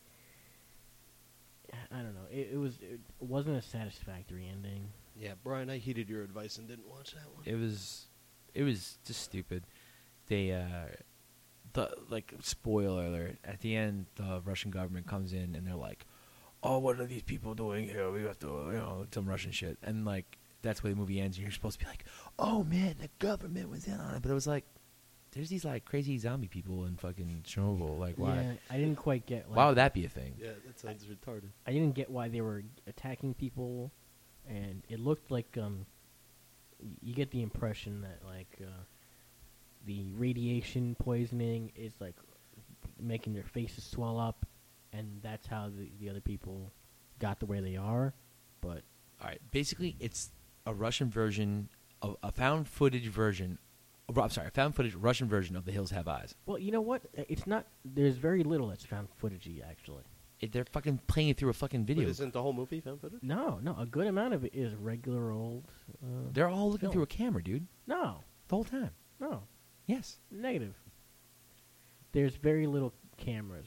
I don't know. It, it was it wasn't a satisfactory ending. Yeah, Brian, I heeded your advice and didn't watch that one. It was, it was just stupid. They, uh, the like spoiler alert. At the end, the Russian government comes in and they're like, "Oh, what are these people doing here? We have to, you know, some Russian shit." And like that's where the movie ends. And you're supposed to be like, "Oh man, the government was in on it," but it was like, there's these like crazy zombie people in fucking Chernobyl. Like, why? Yeah, I didn't quite get. Like, Why would that be a thing? Yeah, that sounds retarded. I didn't get why they were attacking people, and it looked like um. y- You get the impression that like uh, the radiation poisoning is like making their faces swell up, and that's how the, the other people got to where they are. But All right. Basically, it's a Russian version of a found footage version. I'm sorry, a found footage Russian version of The Hills Have Eyes. well, you know what? Uh, It's not. There's very little that's found footagey actually. It, they're fucking playing it through a fucking But video. isn't the whole movie found footage? No, no. A good amount of it is regular old. Uh, They're all looking film. through a camera, dude. no, The whole time. no. Yes. Negative. There's very little cameras.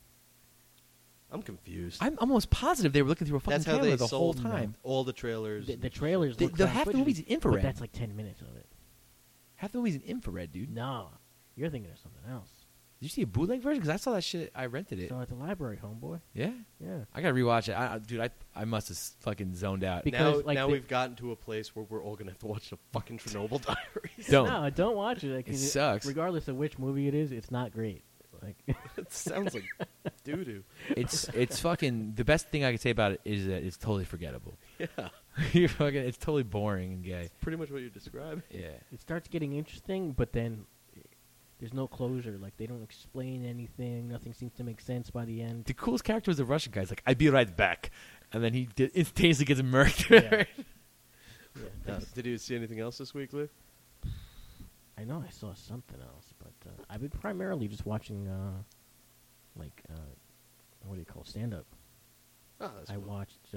I'm confused. I'm almost positive they were looking through a fucking That's how camera they the whole sold time. all the trailers. The, and the shit. trailers. The- look the found half the footage, movie's infrared. But that's like ten minutes of it. Half the movie's in infrared, dude. No, you're thinking of something else. Did you see a bootleg version? Because I saw that shit. I rented it. So at the library, homeboy. Yeah. Yeah. I gotta rewatch it. I, I, dude, I I must have fucking zoned out. Be- Now, because, like, now the- we've gotten to a place where we're all gonna have to watch the fucking Chernobyl Diaries. Don't. No, don't watch it. Like, It sucks. Regardless of which movie it is, it's not great. Like, It sounds like doo doo. It's it's fucking the best thing I can say about it is that it's totally forgettable. Yeah, You're fucking. It's totally boring and gay. pretty much what you're describing. Yeah. it starts getting interesting, but then there's no closure. Like, they don't explain anything. Nothing seems to make sense by the end. The coolest character was the Russian guy. He's like, "I'd be right back," and then he did, instantaneously gets murdered. Yeah. Yeah, Uh, that's- did you see anything else this week, Lou? I know I saw something else, but uh, I've been primarily just watching, uh, like, uh, what do you call stand up? Oh, that's I cool. watched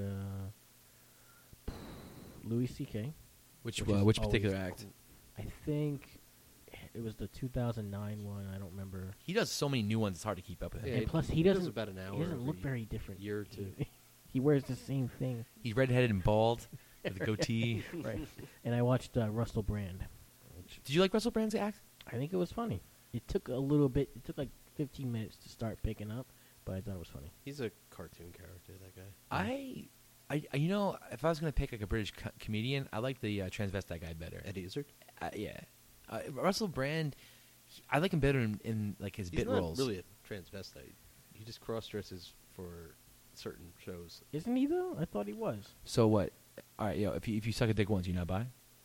uh, Louis C K. Which Which uh, is which always particular act? I think it was the two thousand nine one. I don't remember. He does so many new ones. It's hard to keep up with him. Yeah, and he- plus, he he does doesn't. about an hour He doesn't look every very different. year or two. He, he wears the same thing. He's redheaded and bald with a goatee. Right. And I watched uh, Russell Brand. Which Did you like Russell Brand's act? I think it was funny. It took a little bit. It took like fifteen minutes to start picking up, but I thought it was funny. He's a cartoon character, that guy. I, I, I- you know, if I was gonna pick like a British co- comedian, I like the uh, transvestite guy better. Eddie Izzard. Uh, yeah, uh, Russell Brand, he- I like him better in, in like his He's bit not roles. really a transvestite. He just cross dresses for certain shows. Isn't he though? I thought he was. So what? All right, yo, if you if you suck a dick once, you not buy?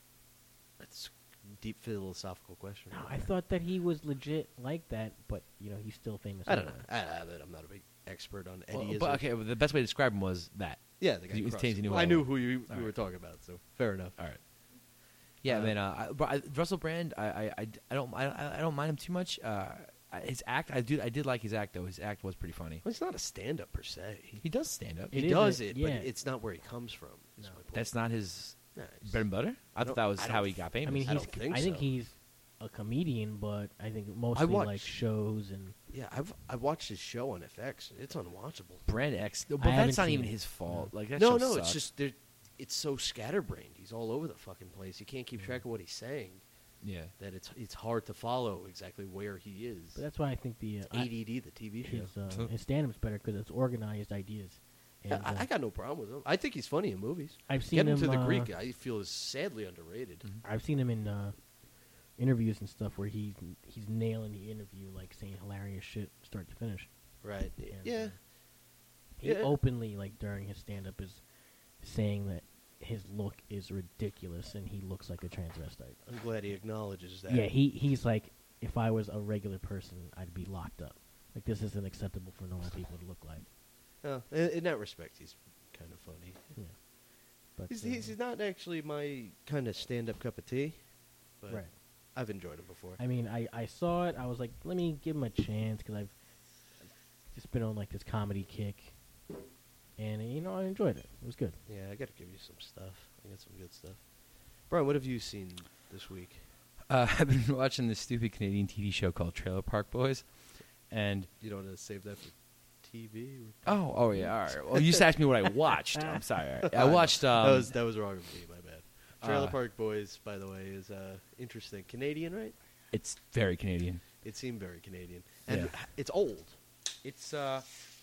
That's a deep philosophical question. No, I thought that he was legit like that, but you know he's still famous. I don't know. anyway. I, I, I'm not a big expert on Eddie Well, Izzard. but okay, well, the best way to describe him was that. Yeah, the guy. He was crossed- changing new well, I one. knew who you, All you were right. talking about, so fair enough. All right. Yeah, Uh, man. Uh, I, but I, Russell Brand, I, I, I, I don't, I, I don't mind him too much. Uh, I- his act, I do, I did like his act though. His act was pretty funny. Well, he's not a stand-up per se. He does stand up. It he is does a- it, yeah. but it's not where he comes from. Is No. my point. That's not his No, it's- bread and butter. I, I thought don't- that was I how don't he got famous. I mean, I he's. don't think I think so. he's a comedian, but I think mostly watch- like shows and. Yeah, I've I watched his show on F X. It's unwatchable. Brand X, but I haven't that's not seen even it. his fault. Like that no, show no, sucked. it's just there. It's so scatterbrained. He's all over the fucking place. You can't keep track of what he's saying. yeah. That it's it's hard to follow exactly where he is. But that's why I think the uh, It's A D D, the T V show. his uh, Huh. his stand-up's better because it's organized ideas. And, Yeah, I, uh, I got no problem with him. I think he's funny in movies. I've seen Get him him to the uh, Greek. I feel is sadly underrated. Mhm. I've seen him in uh, interviews and stuff where he he's nailing the interview, like saying hilarious shit start to finish. Right? And, yeah. uh, he Yeah. openly, like during his stand-up, is saying that his look is ridiculous and he looks like a transvestite. I'm glad he acknowledges that. Yeah, he he's like, if I was a regular person, I'd be locked up. Like this isn't acceptable for normal people to look like. Oh, in, in that respect, he's kind of funny. Yeah. But He's, uh, he's not actually my kind of stand-up cup of tea, but right. I've enjoyed him before. I mean, I, I saw it. I was like, let me give him a chance because I've just been on like this comedy kick, and you know I enjoyed it. It was good. Yeah, I got to give you some stuff. I got some good stuff. Brian, what have you seen this week? Uh, I've been watching this stupid Canadian T V show called Trailer Park Boys, and You don't want to save that for T V? Or oh, oh yeah, all right. Well, you just asked me what I watched. I'm sorry. All right. I watched. Um, that was that was wrong of me. My bad. Trailer uh, Park Boys, by the way, is uh, interesting. Canadian, right? It's very Canadian. It seemed very Canadian, and Yeah. it's old. It's uh.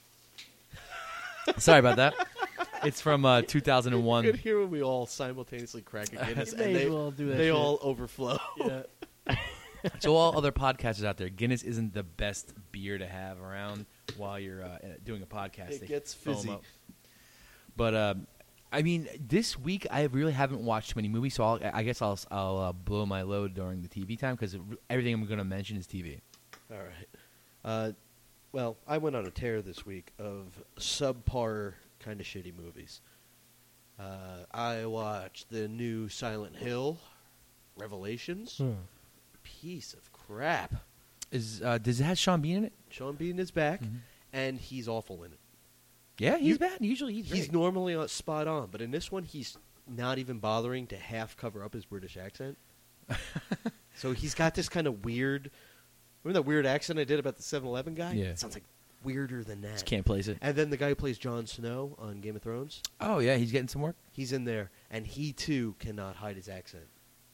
Sorry about that. It's from uh, two thousand You one. could hear when we all simultaneously crack a Guinness, You and may as they, well do that they shit. all overflow. Yeah. So all other podcasters out there, Guinness isn't the best beer to have around while you're uh, doing a podcast. It They gets foam fizzy. up. But um, I mean, this week I really haven't watched too many movies, so I'll, I guess I'll I'll uh, blow my load during the T V time because everything I'm going to mention is T V. All right. Uh, well, I went on a tear this week of subpar, kind of shitty movies. Uh, I watched the new Silent Hill, Revelations. Hmm. Piece of crap. Is uh, does it have Sean Bean in it? Sean Bean is back, Mhm. and he's awful in it. Yeah, he's You- bad. Usually he's He's great. normally uh, spot on, but in this one, he's not even bothering to half cover up his British accent. So he's got this kind of weird. Remember that weird accent I did about the seven eleven guy? Yeah. It sounds like weirder than that. Just can't place it. And then the guy who plays Jon Snow on Game of Thrones, Oh yeah, he's getting some work. he's in there, and he too cannot hide his accent.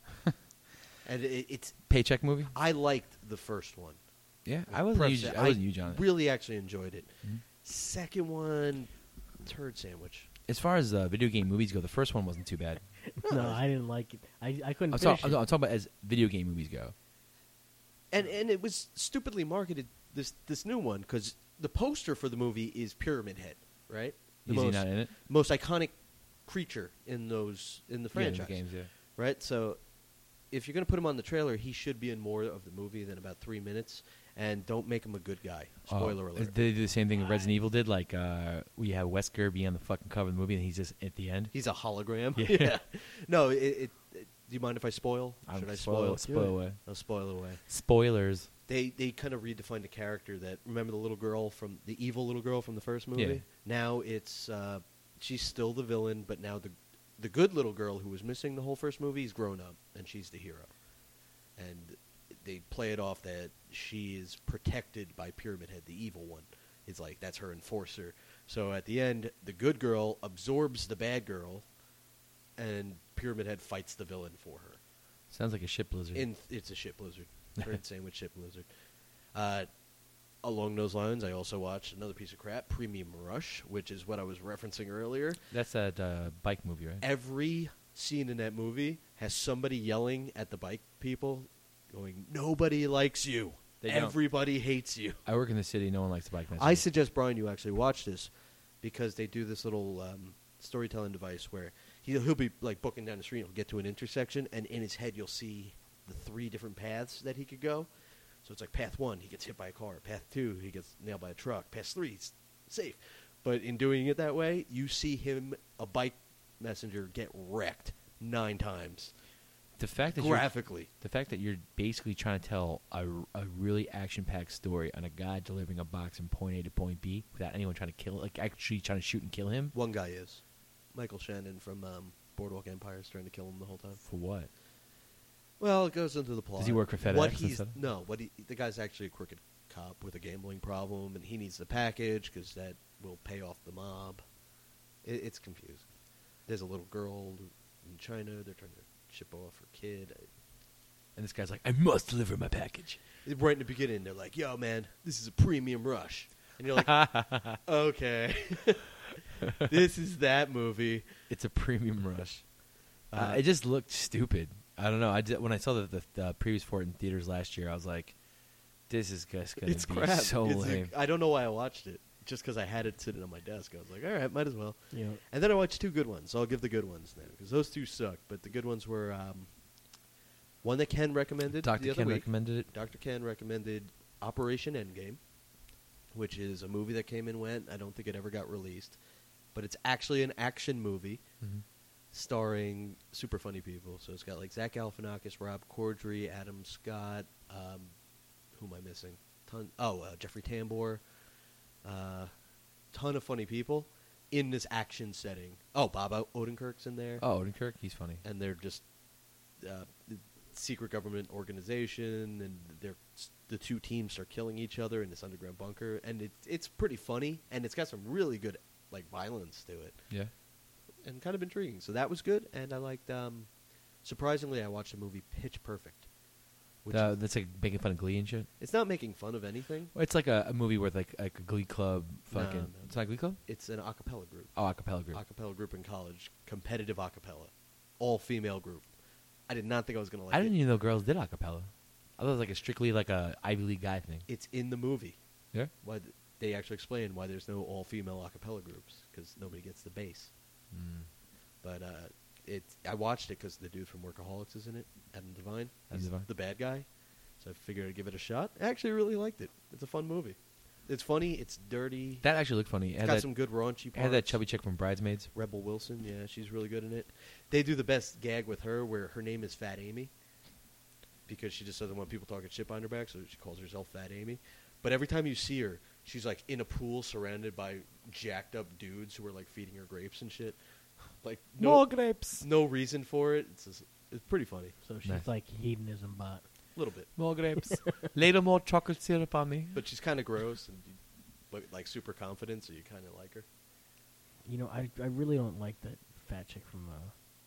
And it, it's Paycheck movie. I liked the first one. Yeah, I wasn't. Preface Huge, it, I wasn't huge on it. Really, actually enjoyed it. Mhm. Second one, turd sandwich. As far as uh, video game movies go, the first one wasn't too bad. No, I didn't like it. I I couldn't I'm, finish talk- it. I'm talking about as video game movies go. And and it was stupidly marketed, this this new one, because the poster for the movie is Pyramid Head, right? The Is he most, not in it? most iconic creature in those in the Yeah, in franchise, the games, yeah. right? So if you're going to put him on the trailer, he should be in more of the movie than about three minutes, and don't make him a good guy. Spoiler Oh, alert. They do the same thing that Resident Evil did. Like uh, we have Wesker be on the fucking cover of the movie, and he's just at the end. He's a hologram. Yeah. No, it, it, it Do you mind if I spoil? I'm Should I spoil, spoil? spoil away. I'll spoil away. Spoilers. They they kind of redefined a character that, remember the little girl from the evil little girl from the first movie? Yeah. Now it's uh, she's still the villain, but now the the good little girl who was missing the whole first movie is grown up and she's the hero. And they play it off that she is protected by Pyramid Head, the evil one. It's like that's her enforcer. So at the end, the good girl absorbs the bad girl, and Pyramid Head fights the villain for her. Sounds like a ship blizzard. In it's a ship blizzard. Bird sandwich ship blizzard. Uh, along those lines, I also watched another piece of crap, Premium Rush, which is what I was referencing earlier. That's that uh, bike movie, right? Every scene in that movie has somebody yelling at the bike people, going, "Nobody likes you. They don't. Everybody hates you." I work in the city. No one likes the bike message. I suggest, Brian, you actually watch this because they do this little um, storytelling device where he'll, he'll be like booking down the street, he'll get to an intersection, and in his head you'll see the three different paths that he could go. So it's like path one, he gets hit by a car. Path two, he gets nailed by a truck. Path three, he's safe. But in doing it that way, you see him, a bike messenger, get wrecked nine times the fact that you're, graphically. the fact that you're basically trying to tell a, a really action-packed story on a guy delivering a box from point A to point B without anyone trying to kill, like actually trying to shoot and kill him. One guy is Michael Shannon from um, Boardwalk Empire is trying to kill him the whole time. For what? Well, it goes into the plot. Does he work for FedEx What and he's stuff? no, what he the guy's actually a crooked cop with a gambling problem, and he needs the package because that will pay off the mob. It, it's confusing. There's a little girl in China. They're trying to ship off her kid. And this guy's like, I must deliver my package. Right in the beginning, they're like, "Yo, man, this is a premium rush," and you're like, "Okay, this is that movie." It's a premium rush. Uh, Uh, it just looked stupid. I don't know. I did, when I saw the, the, the previews for it in theaters last year, I was like, "This is just gonna It's be crap. so It's lame." I I don't know why I watched it. Just because I had it sitting on my desk, I was like, "All right, might as well." You know, And then I watched two good ones. So I'll give the good ones now because those two sucked. But the good ones were um, one that Ken recommended. Doctor the other Ken week. recommended it. Doctor Ken recommended Operation Endgame, which is a movie that came and went. I don't think it ever got released, but it's actually an action movie Mhm. starring super funny people. So it's got like Zach Galifianakis, Rob Corddry, Adam Scott. Um, who am I missing? Ton. Oh, uh, Jeffrey Tambor. Uh, ton of funny people in this action setting. Oh, Bob O- Odenkirk's in there, Oh, Odenkirk, he's funny. and they're just uh, the secret government organization, and they're the two teams are killing each other in this underground bunker, and it, it's pretty funny, and it's got some really good like violence to it, Yeah. and kind of intriguing. So that was good, and I liked. Um, surprisingly, I watched the movie Pitch Perfect. Which Uh, is, that's like making fun of Glee and shit. it's not making fun of anything. Well, it's like a, a movie with like like a Glee club. No, Fucking. no. It's not a Glee club. It's an a cappella group. Oh, acapella group. A cappella group in college, competitive a cappella, all female group. I did not think I was gonna like I didn't it. even know girls did acapella. I thought it was like a strictly like a Ivy League guy thing. It's in the movie. Yeah. Why th- they actually explain why there's no all female a cappella groups because nobody gets the bass. Mm. But uh, it I watched it because the dude from Workaholics is in it, Adam Devine. Adam He's Devine. the bad guy, so I figured I'd give it a shot. I actually really liked it. It's a fun movie. It's funny. It's dirty. That actually looked funny. It It's had got that, some good raunchy it parts. had that chubby chick from Bridesmaids. Rebel Wilson, yeah, she's really good in it. They do the best gag with her where her name is Fat Amy because she just doesn't want people talking shit behind her back, so she calls herself Fat Amy. But every time you see her, she's like in a pool surrounded by jacked up dudes who are like feeding her grapes and shit. Like no, More grapes. no reason for it. It's just, it's pretty funny, so she's Nice. like hedonism bot. a little bit. More grapes. Ladle more chocolate syrup on me. But she's kind of gross and you, but like super confident, so you kind of like her. You know, I I really don't like that fat chick from uh,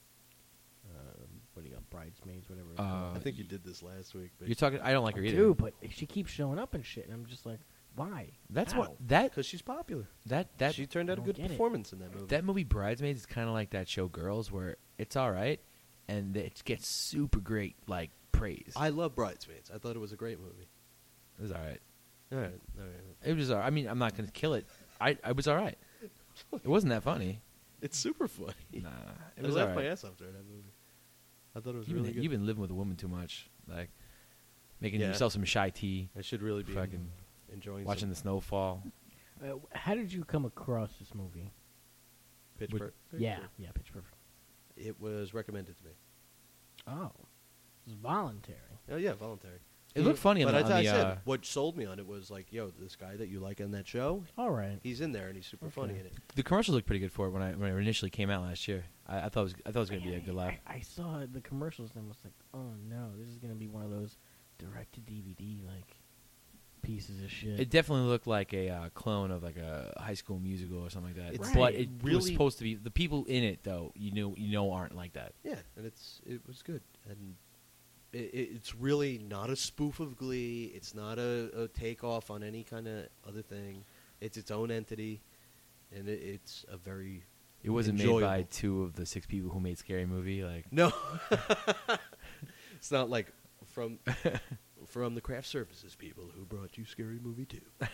uh what do you got, Bridesmaids, whatever. it's Uh, called. I think you did this last week, but You're talking. I don't like her I either. do, but she keeps showing up and shit, and I'm just like, why? That's How? what that because she's popular. that that she turned out a I good don't get it. performance in that movie. that movie Bridesmaids is kind of like that show Girls, where it's all right, and it gets super great like praise. I love Bridesmaids. I thought it was a great movie. it was all right. All right, all right. It was. all right. I mean, I'm not gonna kill it. I I was all right. It wasn't that funny. It's super funny. Nah, it I was all laughed my right. ass off during that movie. I thought it was You've really been, good. you've been living with a woman too much, like making Yeah. yourself some shy tea, I should really be fucking enjoying watching some the snowfall. Uh, how did you come across this movie? Pitch Would- Perfect. Yeah, yeah, Pitch Perfect. It was recommended to me. Oh, it's voluntary. Oh yeah, voluntary. It looked funny on But the, I, on I the, said uh, what sold me on it was like, yo, this guy that you like in that show, All right. he's in there and he's super Okay. funny in it. the commercials looked pretty good for it when I when it initially came out last year. I, I thought it was I thought it was gonna be a good laugh. I, I saw the commercials and was like, oh no, this is gonna be one of those direct to D V D like pieces of shit. It definitely looked like a uh, clone of like a High School Musical or something like that. It's But Right. it really- was supposed to be the people in it though. You know, you know, aren't like that. Yeah, and it's it was good, and it, it, it's really not a spoof of Glee. It's not a, a takeoff on any kind of other thing. It's its own entity, and it, it's a very It wasn't made enjoyable. by two of the six people who made Scary Movie. Like, No, it's not like from from the craft services people who brought you Scary Movie two.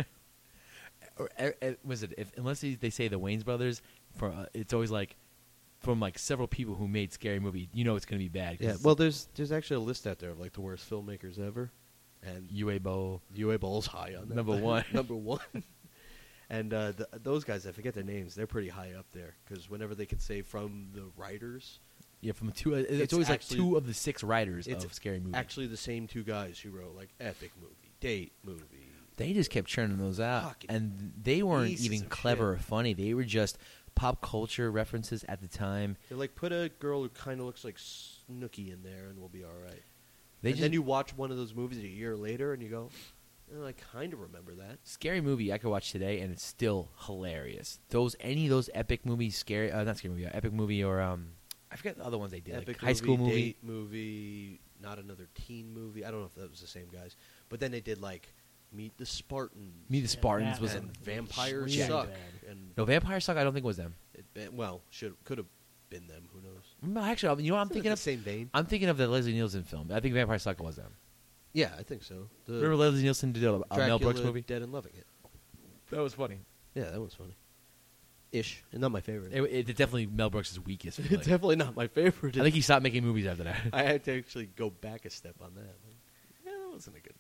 or, uh, uh, was it if unless they, they say the Wayans brothers? For uh, it's always like from like several people who made Scary Movie. You know, it's gonna be bad. 'cause Yeah, well, there's there's actually a list out there of like the worst filmmakers ever, and U A Bowl. U A Bowl's high on that. Number one. Number one. And uh, the, those guys, I forget their names. They're pretty high up there because whenever they could say from the writers, Yeah, from two. Uh, it's, It's always actually- like two of the six writers it's of Scary Movie. actually the same two guys who wrote like Epic Movie, Date Movie. They just kept churning those out, Fucking and they weren't pieces even of clever shit. or funny. They were just pop culture references at the time. They're like, put a girl who kind of looks like Snooki in there, and we'll be all right. They and just then you watch one of those movies a year later, and you go, oh, I kind of remember that. Scary Movie I could watch today, and it's still hilarious. Those any of those epic movies, scary, uh, not Scary Movie, uh, Epic Movie, or um, I forget the other ones they did, Epic like High School Movie. Date Movie, not another teen movie. I don't know if that was the same guys, but then they did like Meet the Spartans. Meet the Spartans that was and was Vampires really Suck. bad. And no Vampire Suck. I don't think it was them. it, it- well, should could have been them. Who knows? No, actually, you know what I'm It's thinking the of? same vein. I'm thinking of the Leslie Nielsen film. I think Vampire Suck was them. Yeah, I think so. The Remember Leslie Nielsen did a, a Mel Dracula, Brooks movie? Dead and Loving It. That was funny. Yeah, that was funny. Ish, and not my favorite. It, it, it's definitely Mel Brooks' weakest. It's Like, definitely not my favorite. I think he stopped making movies after that. I had to actually go back a step on that. Like, yeah, that wasn't a good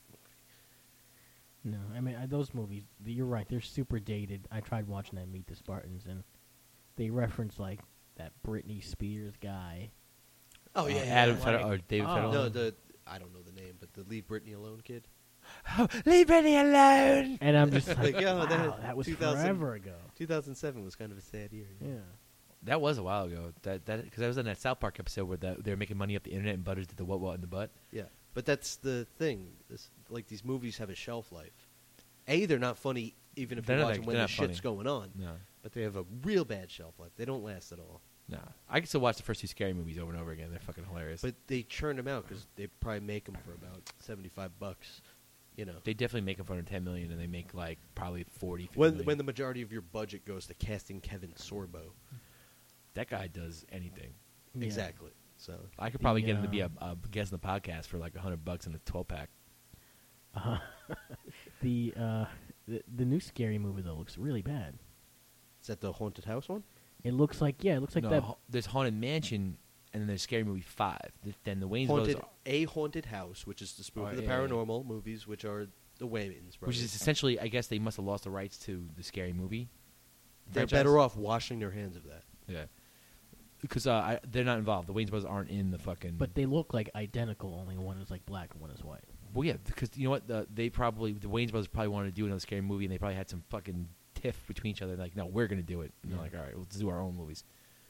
movie. No, I mean I, those movies. You're right; they're super dated. I tried watching that Meet the Spartans, and they reference like that Britney Spears guy. Oh Uh, yeah, Adam yeah. Feder- like- or David oh. Federline. No, the I don't know the name, but the Leave Britney Alone kid. Leave Britney alone. And I'm just like, Like, yeah, wow, that- that, was two thousand forever ago. two thousand seven was kind of a sad year. Yeah. That was a while ago. That that because I was in that South Park episode where the, they were making money off the internet and Butters did the what what in the butt. Yeah, but that's the thing. This, like these movies have a shelf life. A, they're not funny even if They're you not watch like- them when they're the not shit's funny. going on. No, But they have a real bad shelf life. They don't last at all. no. I can still watch the first two Scary movies over and over again. They're fucking hilarious. But they churn them out because they probably make them for about seventy-five bucks. You know, they definitely make them for under ten million, and they make like probably forty. fifty when million. when the majority of your budget goes to casting Kevin Sorbo. that guy does anything, Yeah. Exactly. So I could probably The, get him to be a, um, a guest in the podcast for like a hundred bucks in a twelve pack. Uh, the uh, the the new Scary movie though looks really bad. is that the haunted house one? It looks like yeah, it looks like no, that. ha- there's Haunted Mansion, and then there's Scary Movie Five. Th- Then the Wayne's Haunted Brothers, a haunted house, which is the spoof Oh, of the yeah, yeah. paranormal movies, which are the Wayans brothers. which is essentially, I guess they must have lost the rights to the Scary Movie. They're franchise. better off washing their hands of that. Yeah, because uh, I, they're not involved. The Wayne's brothers aren't in the fucking. But they look like identical. Only one is like black and one is white. well, yeah, because you know what? The, they probably the Wayne's brothers probably wanted to do another Scary Movie, and they probably had some fucking tiff between each other. Like, no, we're gonna do it. And they're Yeah. like, all right, let's do our own movies.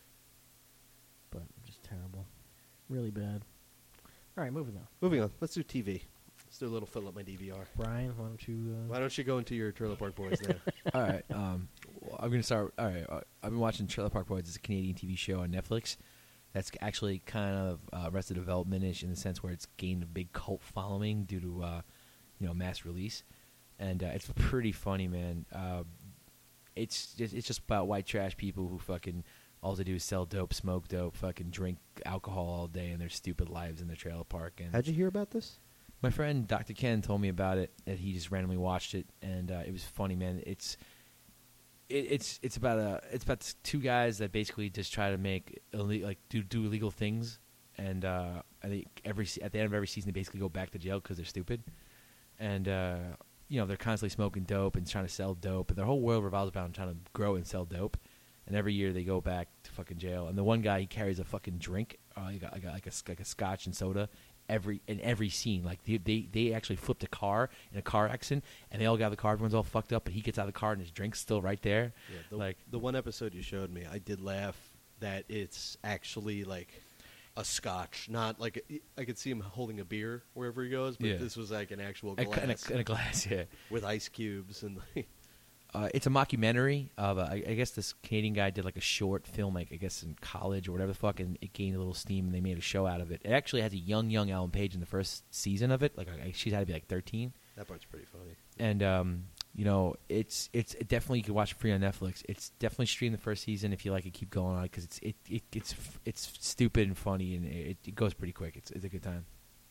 But just terrible, really bad. All right, moving on. Moving on. Let's do T V. Let's do a little fill up my D V R. Brian, why don't you? Uh, Why don't you go into your Trailer Park Boys now? all right, um, well, I'm gonna start. All right, uh, I've been watching Trailer Park Boys. It's a Canadian T V show on Netflix. That's actually kind of uh, Arrested Development-ish in the sense where it's gained a big cult following due to uh, you know mass release, and uh, it's pretty funny, man. Uh, it's just it's just about white trash people who fucking all they do is sell dope, smoke dope, fucking drink alcohol all day in their stupid lives in the trailer park. And How'd you hear about this? my friend Doctor Ken told me about it. That he just randomly watched it, and uh, it was funny, man. It's it, it's it's about a it's about s- two guys that basically just try to make ille- like do do illegal things, and uh, I think every se- at the end of every season they basically go back to jail because they're stupid, and uh, you know they're constantly smoking dope and trying to sell dope, and their whole world revolves around trying to grow and sell dope. And every year they go back to fucking jail. And the one guy, he carries a fucking drink uh, you got, like, a, like, a, like a scotch and soda every in every scene. Like they, they they actually flipped a car in a car accident, and they all got out of the car. Everyone's all fucked up, but he gets out of the car and his drink's still right there. Yeah, the, like the one episode you showed me, I did laugh that it's actually like a scotch, not like a, I could see him holding a beer wherever he goes, but Yeah. this was like an actual a, glass in, a, in a glass, yeah. with ice cubes and like, Uh, it's a mockumentary of, uh, I, I guess this Canadian guy did like a short film, like I guess in college or whatever the fuck, and it gained a little steam, and they made a show out of it. It actually has a young, young Ellen Page in the first season of it. Like I, she's had to be like thirteen, that part's pretty funny. and um, you know, it's it's it definitely you can watch it free on Netflix. It's definitely stream the first season if you like it. Keep going on because it's it, it it's it's stupid and funny, and it, it goes pretty quick. It's it's a good time.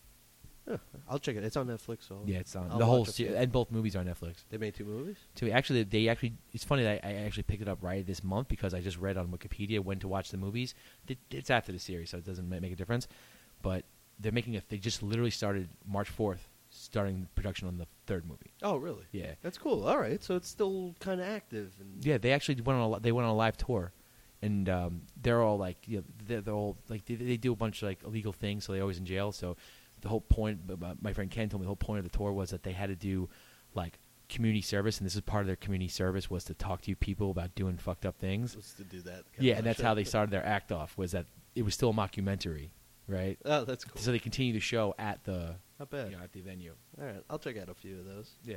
Huh, I'll check it. It's on Netflix. So Yeah, it's on I'll the whole watch a se- few. and both movies are on Netflix. They made two movies. So actually, they actually it's funny that I, I actually picked it up right this month because I just read on Wikipedia when to watch the movies. It, it's after the series, so it doesn't ma- make a difference. But they're making a. They just literally started March fourth, starting production on the third movie. Oh, really? Yeah, That's cool. All right, so it's still kind of active. And yeah. They actually went on. A, li- they went on a live tour, and um, they're all like, you know, they're, they're all like they, they do a bunch of like illegal things, so they're always in jail. So the whole point, but my- my friend Ken told me the whole point of the tour was that they had to do like community service, and this is part of their community service was to talk to you people about doing fucked up things. was to do that. Yeah, and that's how they started their act off was that it was still a mockumentary, right? Oh, that's cool. So they continue the show at the Not bad. you know, at the venue. All right, I'll check out a few of those. Yeah.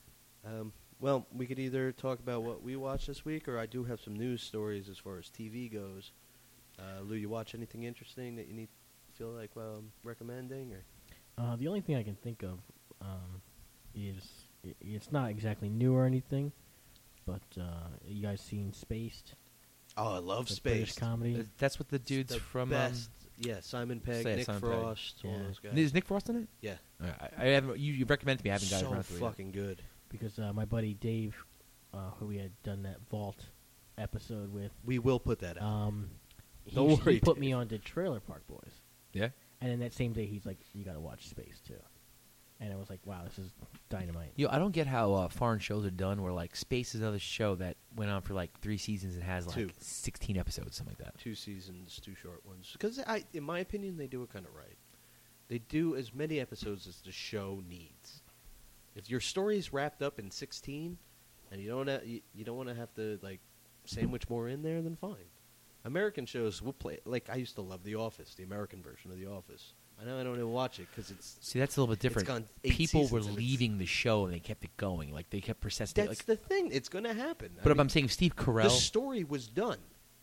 Um, well, we could either talk about what we watched this week, or I do have some news stories as far as T V goes. Uh, Lou, you watch anything interesting that you need feel like well, recommending, or Uh, the only thing I can think of um, is i it's not exactly new or anything, but uh, you guys seen Spaced? oh, I love The British Space. comedy. Uh, That's what the dudes the from best. yeah, Simon Pegg, Say it, Nick Simon Pegg. Frost, all Yeah. those guys. Um, is Nick Frost in it? yeah, Uh, I, I haven't. You, you recommended to me. I haven't got so around to it yet. fucking good. Because uh, my buddy Dave, uh, who we had done that Vault episode with, We will put that out. um, he, Don't he worry, put Dave. me on to Trailer Park Boys. Yeah. And then that same day, he's like, "You got to watch Space too." And I was like, "Wow, this is dynamite." Yo, I don't get how uh, foreign shows are done. Where like Space is another show that went on for like three seasons and has like Two. sixteen episodes, something like that. Two seasons, two short ones. Because I, in my opinion, they do it kind of right. They do as many episodes as the show needs. If your story's wrapped up in sixteen, and you don't ha- you, you don't want to have to like sandwich more in there, then fine. American shows will play. Like I used to love The Office, the American version of The Office. I know I don't even watch it because it's See, that's a little bit different. gone eight People were seasons and it's- leaving the show and they kept it going. Like they kept persisting. that's Like, the thing. It's going to happen. I but if mean, I'm saying Steve the Carell, story was done.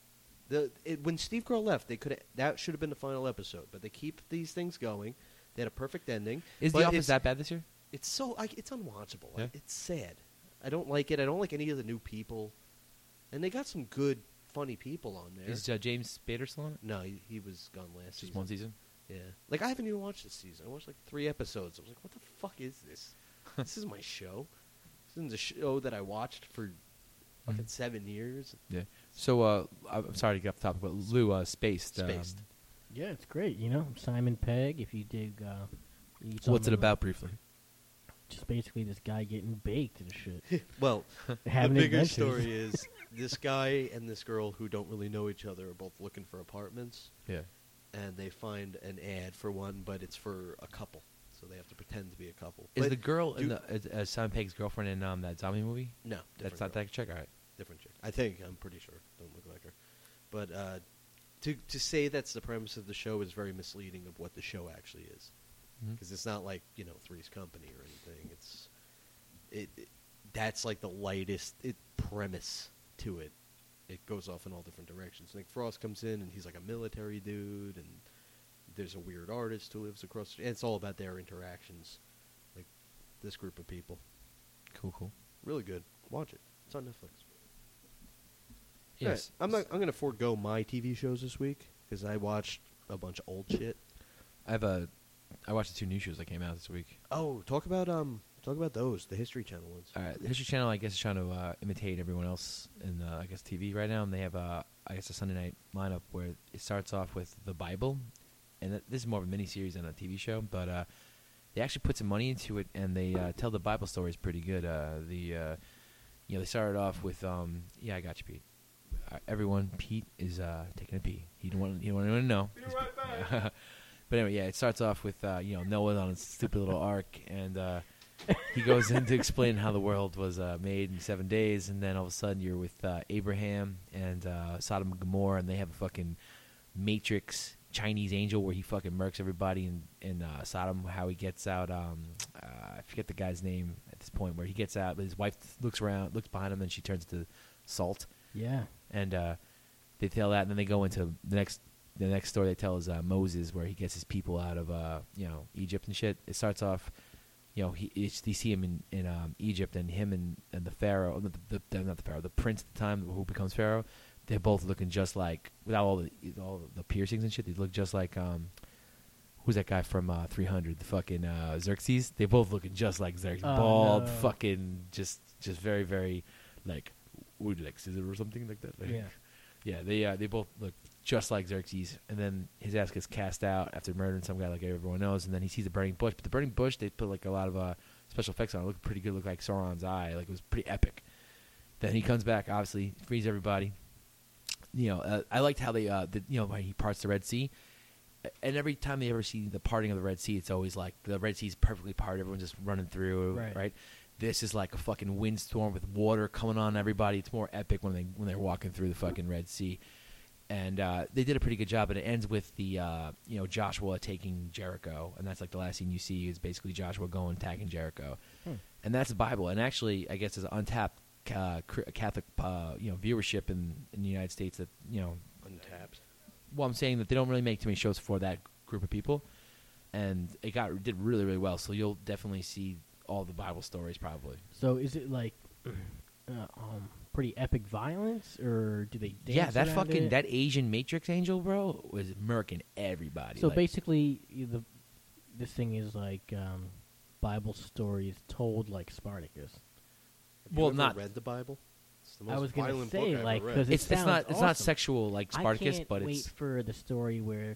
The it, when Steve Carell left, they could that should have been the final episode. But they keep these things going. They had a perfect ending. is but The Office it's, that bad this year? It's so like, it's unwatchable. Yeah. Like, it's sad. I don't like it. I don't like any of the new people. And they got some good, funny people on there. Is uh, James Spader still on it? no, he, he was gone last Just season. one season. Yeah. Like I haven't even watched this season. I watched like three episodes. I was like, what the fuck is this? This is my show. This isn't a show that I watched for fucking Mhm. seven years. Yeah. So uh, I'm sorry to get off the topic, but Lou, uh, Spaced. um, Spaced. Yeah, it's great. You know, Simon Pegg. If you dig, uh, you what's saw it him, about briefly? Just basically this guy getting baked and shit. Well, Having the bigger adventures. story is this guy and this girl who don't really know each other are both looking for apartments, Yeah. and they find an ad for one, but it's for a couple, so they have to pretend to be a couple. Is But the girl in do- the is, uh, Simon Pegg's girlfriend in um, that zombie movie? no? That's different not girl. that chick. All right. Different chick. I think I'm pretty sure. Don't look like her. But uh, to to say that's the premise of the show is very misleading of what the show actually is, Mhm. because it's not like you know Three's Company or anything. It's it, it that's like the lightest it premise to it. It goes off in all different directions. Nick Frost comes in and he's like a military dude, and there's a weird artist who lives across. And it's all about their interactions, like this group of people. Cool. Cool. Really good. Watch it. It's on Netflix. Yes. Alright, I'm not. I'm gonna forego my T V shows this week because I watched a bunch of old shit. I have a. I watched the two new shows that came out this week. Oh, talk about um, talk about those, the History Channel ones. All right, the History Channel, I guess, is trying to uh, imitate everyone else in, uh, I guess, T V right now, and they have, uh, I guess, a Sunday night lineup where it starts off with the Bible, and th- this is more of a miniseries than a T V show, but uh, they actually put some money into it, and they uh, tell the Bible stories pretty good. Uh, the, uh, you know, they started off with, um, yeah, I got you, Pete. uh, everyone, Pete is uh, taking a pee. He don't want. He don't want anyone to know. Be right back. But anyway, yeah, it starts off with uh, you know Noah on his stupid little ark, and uh, he goes in to explain how the world was uh, made in seven days, and then all of a sudden you're with uh, Abraham and uh, Sodom and Gomorrah, and they have a fucking Matrix Chinese angel where he fucking murks everybody in in uh, Sodom. How he gets out, um, uh, I forget the guy's name at this point. Where he gets out, but his wife looks around, looks behind him, then she turns to salt, Yeah. and uh, they tell that, and then they go into the next. The next story they tell is uh, Moses, where he gets his people out of uh, you know Egypt and shit. It starts off, you know, he it's, they see him in in um, Egypt, and him and, and the pharaoh, the, the, the, not the pharaoh, the prince at the time who becomes pharaoh. They're both looking just like, without all the all the piercings and shit. They look just like um, who's that guy from uh, three hundred? The fucking uh, Xerxes. They both looking just like Xerxes, Oh, bald, no. fucking just just very very like would you like scissor or something like that. Like, Yeah. yeah. They uh, they both look just like Xerxes, and then his ass gets cast out after murdering some guy like everyone knows, and then he sees a burning bush. But the burning bush, they put like a lot of uh, special effects on it. It looked pretty good, looked like Sauron's eye. Like it was pretty epic. Then he comes back, obviously, frees everybody. You know, uh, I liked how they, uh, the, you know, when he parts the Red Sea. And every time they ever see the parting of the Red Sea, it's always like the Red Sea's perfectly parted. Everyone's just running through, Right. right? This is like a fucking windstorm with water coming on everybody. It's more epic when they when they're walking through the fucking Red Sea. And uh, they did a pretty good job, and it ends with the uh, you know Joshua taking Jericho, and that's like the last scene you see is basically Joshua going attacking Jericho, Hmm. and that's the Bible. And actually, I guess there's an untapped uh, cr- Catholic uh, you know viewership in, in the United States that you know. Untapped. Well, I'm saying that they don't really make too many shows for that group of people, and it got did really really well. So you'll definitely see all the Bible stories probably. So is it like uh, um, pretty epic violence, or do they dance Yeah, that around fucking it? that Asian Matrix angel, bro, was murking everybody. So like, basically, y- the this thing is like um, Bible stories told like Spartacus. Have Well, you ever not- read the Bible? It's the I most was gonna violent say, book I've like, ever read. 'cause it it's it's sounds not it's not awesome. sexual like Spartacus, I can't but wait it's for the story where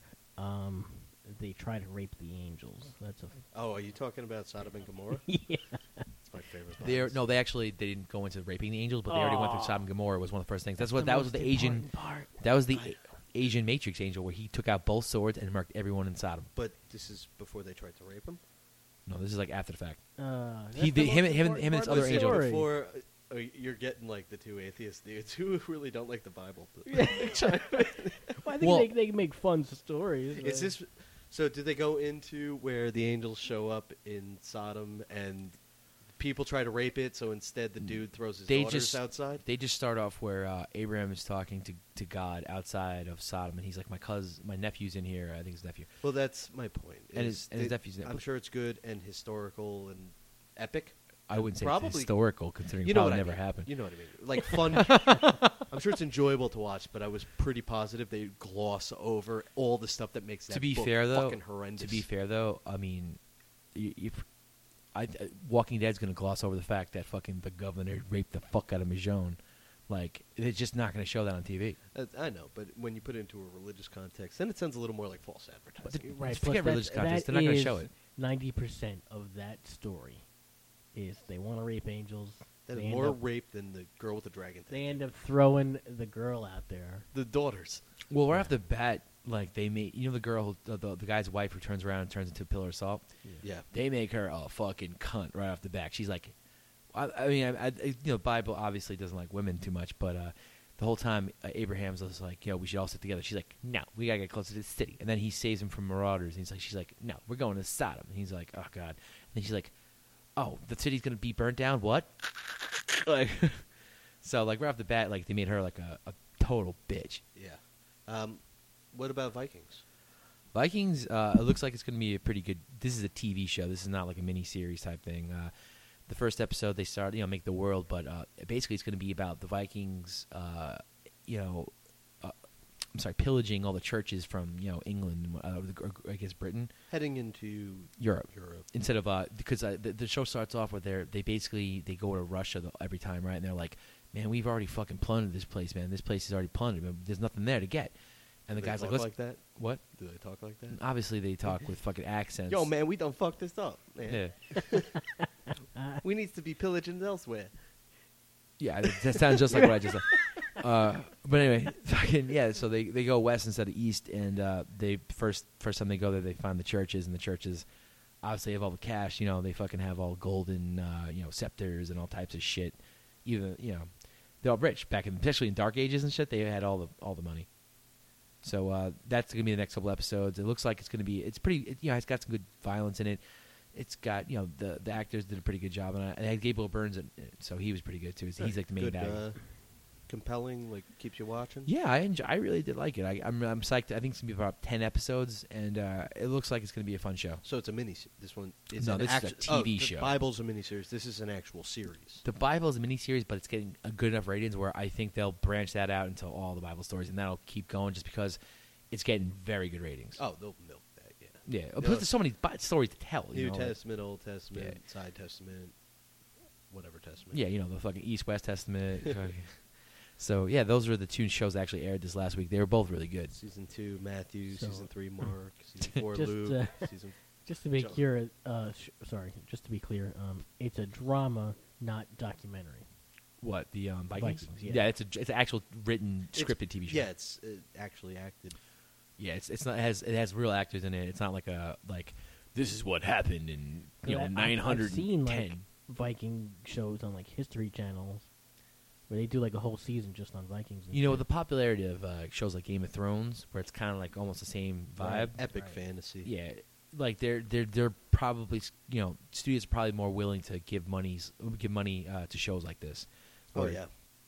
um, they try to rape the angels. That's a Oh, are you talking about Sodom and Gomorrah? yeah. It's my favorite. they're violence. no, they actually they didn't go into raping the angels, but they already went through Aw. Sodom and Gomorrah was one of the first things. That's the what that was most the Asian important part. that was the A- Asian Matrix angel where he took out both swords and murked everyone in Sodom. But this is before they tried to rape him. No, this is like after the fact. Uh, He that's the did- him- most him and- important him and his part of other the angel. story. Before uh, you're getting like the two atheist dudes who really don't like the Bible. Well, I think Well- they they make fun stories. Is like- this so? Did they go into where the angels show up in Sodom and people try to rape it? So instead, the dude throws his They daughters just- outside. They just start off where uh, Abraham is talking to, to God outside of Sodom, and he's like, "My cousin, my nephew's in here. I think his nephew." Well, that's my point. And is his- and his that- nephew's in it. I'm sure it's good and historical and epic. I wouldn't say Probably- it's historical, considering You it know probably what I never mean. happened. You know what I mean? Like fun. I'm sure it's enjoyable to watch, but I was pretty positive they gloss over all the stuff that makes that to be book fair, though, fucking horrendous. to be fair though, I mean, y- if I, uh, Walking Dead's gonna gloss over the fact that fucking the governor raped the fuck out of Michonne. Like, they're just not gonna show that on T V. Uh, I know, but when you put it into a religious context, then it sounds a little more like false advertising. Right, Forget plus religious that, context. that They're not gonna is show it. Ninety percent of that story is they want to rape angels. That they is end more up, rape than the girl with the dragon They tattoo. end up throwing the girl out there. The daughters. Well, right off the bat, like they made, you know, the girl, who, the, the guy's wife who turns around and turns into a pillar of salt. Yeah. They make her a fucking cunt right off the back. She's like, I, I mean, I, I, you know, Bible obviously doesn't like women too much, but uh, the whole time uh, Abraham's was like, yo, we should all sit together. She's like, no, we gotta get closer to the city. And then he saves him from marauders. And he's like, she's like, no, we're going to Sodom. And he's like, oh god. And then she's like, oh, the city's gonna be burnt down. What? Like, so like right off the bat, like they made her like a, a total bitch. Yeah. Um, what about Vikings? Vikings, uh, it looks like it's going to be a pretty good. This is a T V show. This is not like a mini series type thing. Uh, the first episode, they start, you know, make the world, but uh, basically it's going to be about the Vikings, uh, you know, uh, I'm sorry, pillaging all the churches from, you know, England, uh, or, I guess Britain, Heading into Europe. Europe. Instead of uh, because uh, the, the show starts off where they they basically they go to Russia the, every time, right? And they're like, man, we've already fucking plundered this place, man. This place is already plundered. Man. There's nothing there to get. And the Do they guy's like, talk let's like that? what? Do they talk like that? Obviously, they talk with fucking accents. Yo, man, we done fucked this up, man. Yeah. We needs to be pillaging elsewhere. Yeah, that- that sounds just like what I just said. uh, but anyway, fucking yeah. So they, they go west instead of east, and uh, they first first time they go there, they find the churches, and the churches obviously have all the cash. You know, they fucking have all golden, uh, you know, scepters and all types of shit. Even you know, they're all rich back in, especially in Dark Ages and shit. They had all the all the money. So uh, that's gonna be the next couple episodes. It looks like it's gonna be. It's pretty. It, you know, it's got some good violence in it. It's got, you know, the the actors did a pretty good job, and I had Gabriel Burns in it, so he was pretty good too. He's like the main Good, bad. uh, compelling, like keeps you watching. Yeah, I enjoy, I really did like it. I, I'm I'm psyched. I think it's gonna be about ten episodes, and uh, it looks like it's gonna be a fun show. So it's a mini. This one is No, an this is a actu- T V oh, the show. Bible's a miniseries. This is an actual series. The Bible is a miniseries, but it's getting a good enough ratings where I think they'll branch that out into all the Bible stories, and that'll keep going just because it's getting very good ratings. Oh, they'll milk that. Yeah. Yeah, No, plus there's so many bi- stories to tell. You New know, like- Testament, Old Testament, Yeah. Side Testament, whatever Testament. yeah, you know, the fucking East West Testament. So yeah, those are the two shows that actually aired this last week. They were both really good. Season two, Matthew. So- season three, Mark. Season four, Just, Luke. uh, season Just to be John. clear, uh, sh- sorry, just to be clear, um, it's a drama, not documentary. What the um, Vikings? Vikings, yeah. it's a it's an actual written It's- scripted T V show. Yeah, it's uh, actually acted. yeah, it's it's not it has it has real actors in it. It's not like a like this is what happened in you know I- I've- nine hundred I've seen ten. like Viking shows on like History channels, where they do like a whole season just on Vikings. And You know, shit. the popularity of uh, shows like Game of Thrones, where it's kind of like almost the same vibe. Right. Epic Right. fantasy. Yeah, like they're they're they're probably you know studios are probably more willing to give monies give money uh, to shows like this. Oh Or- yeah.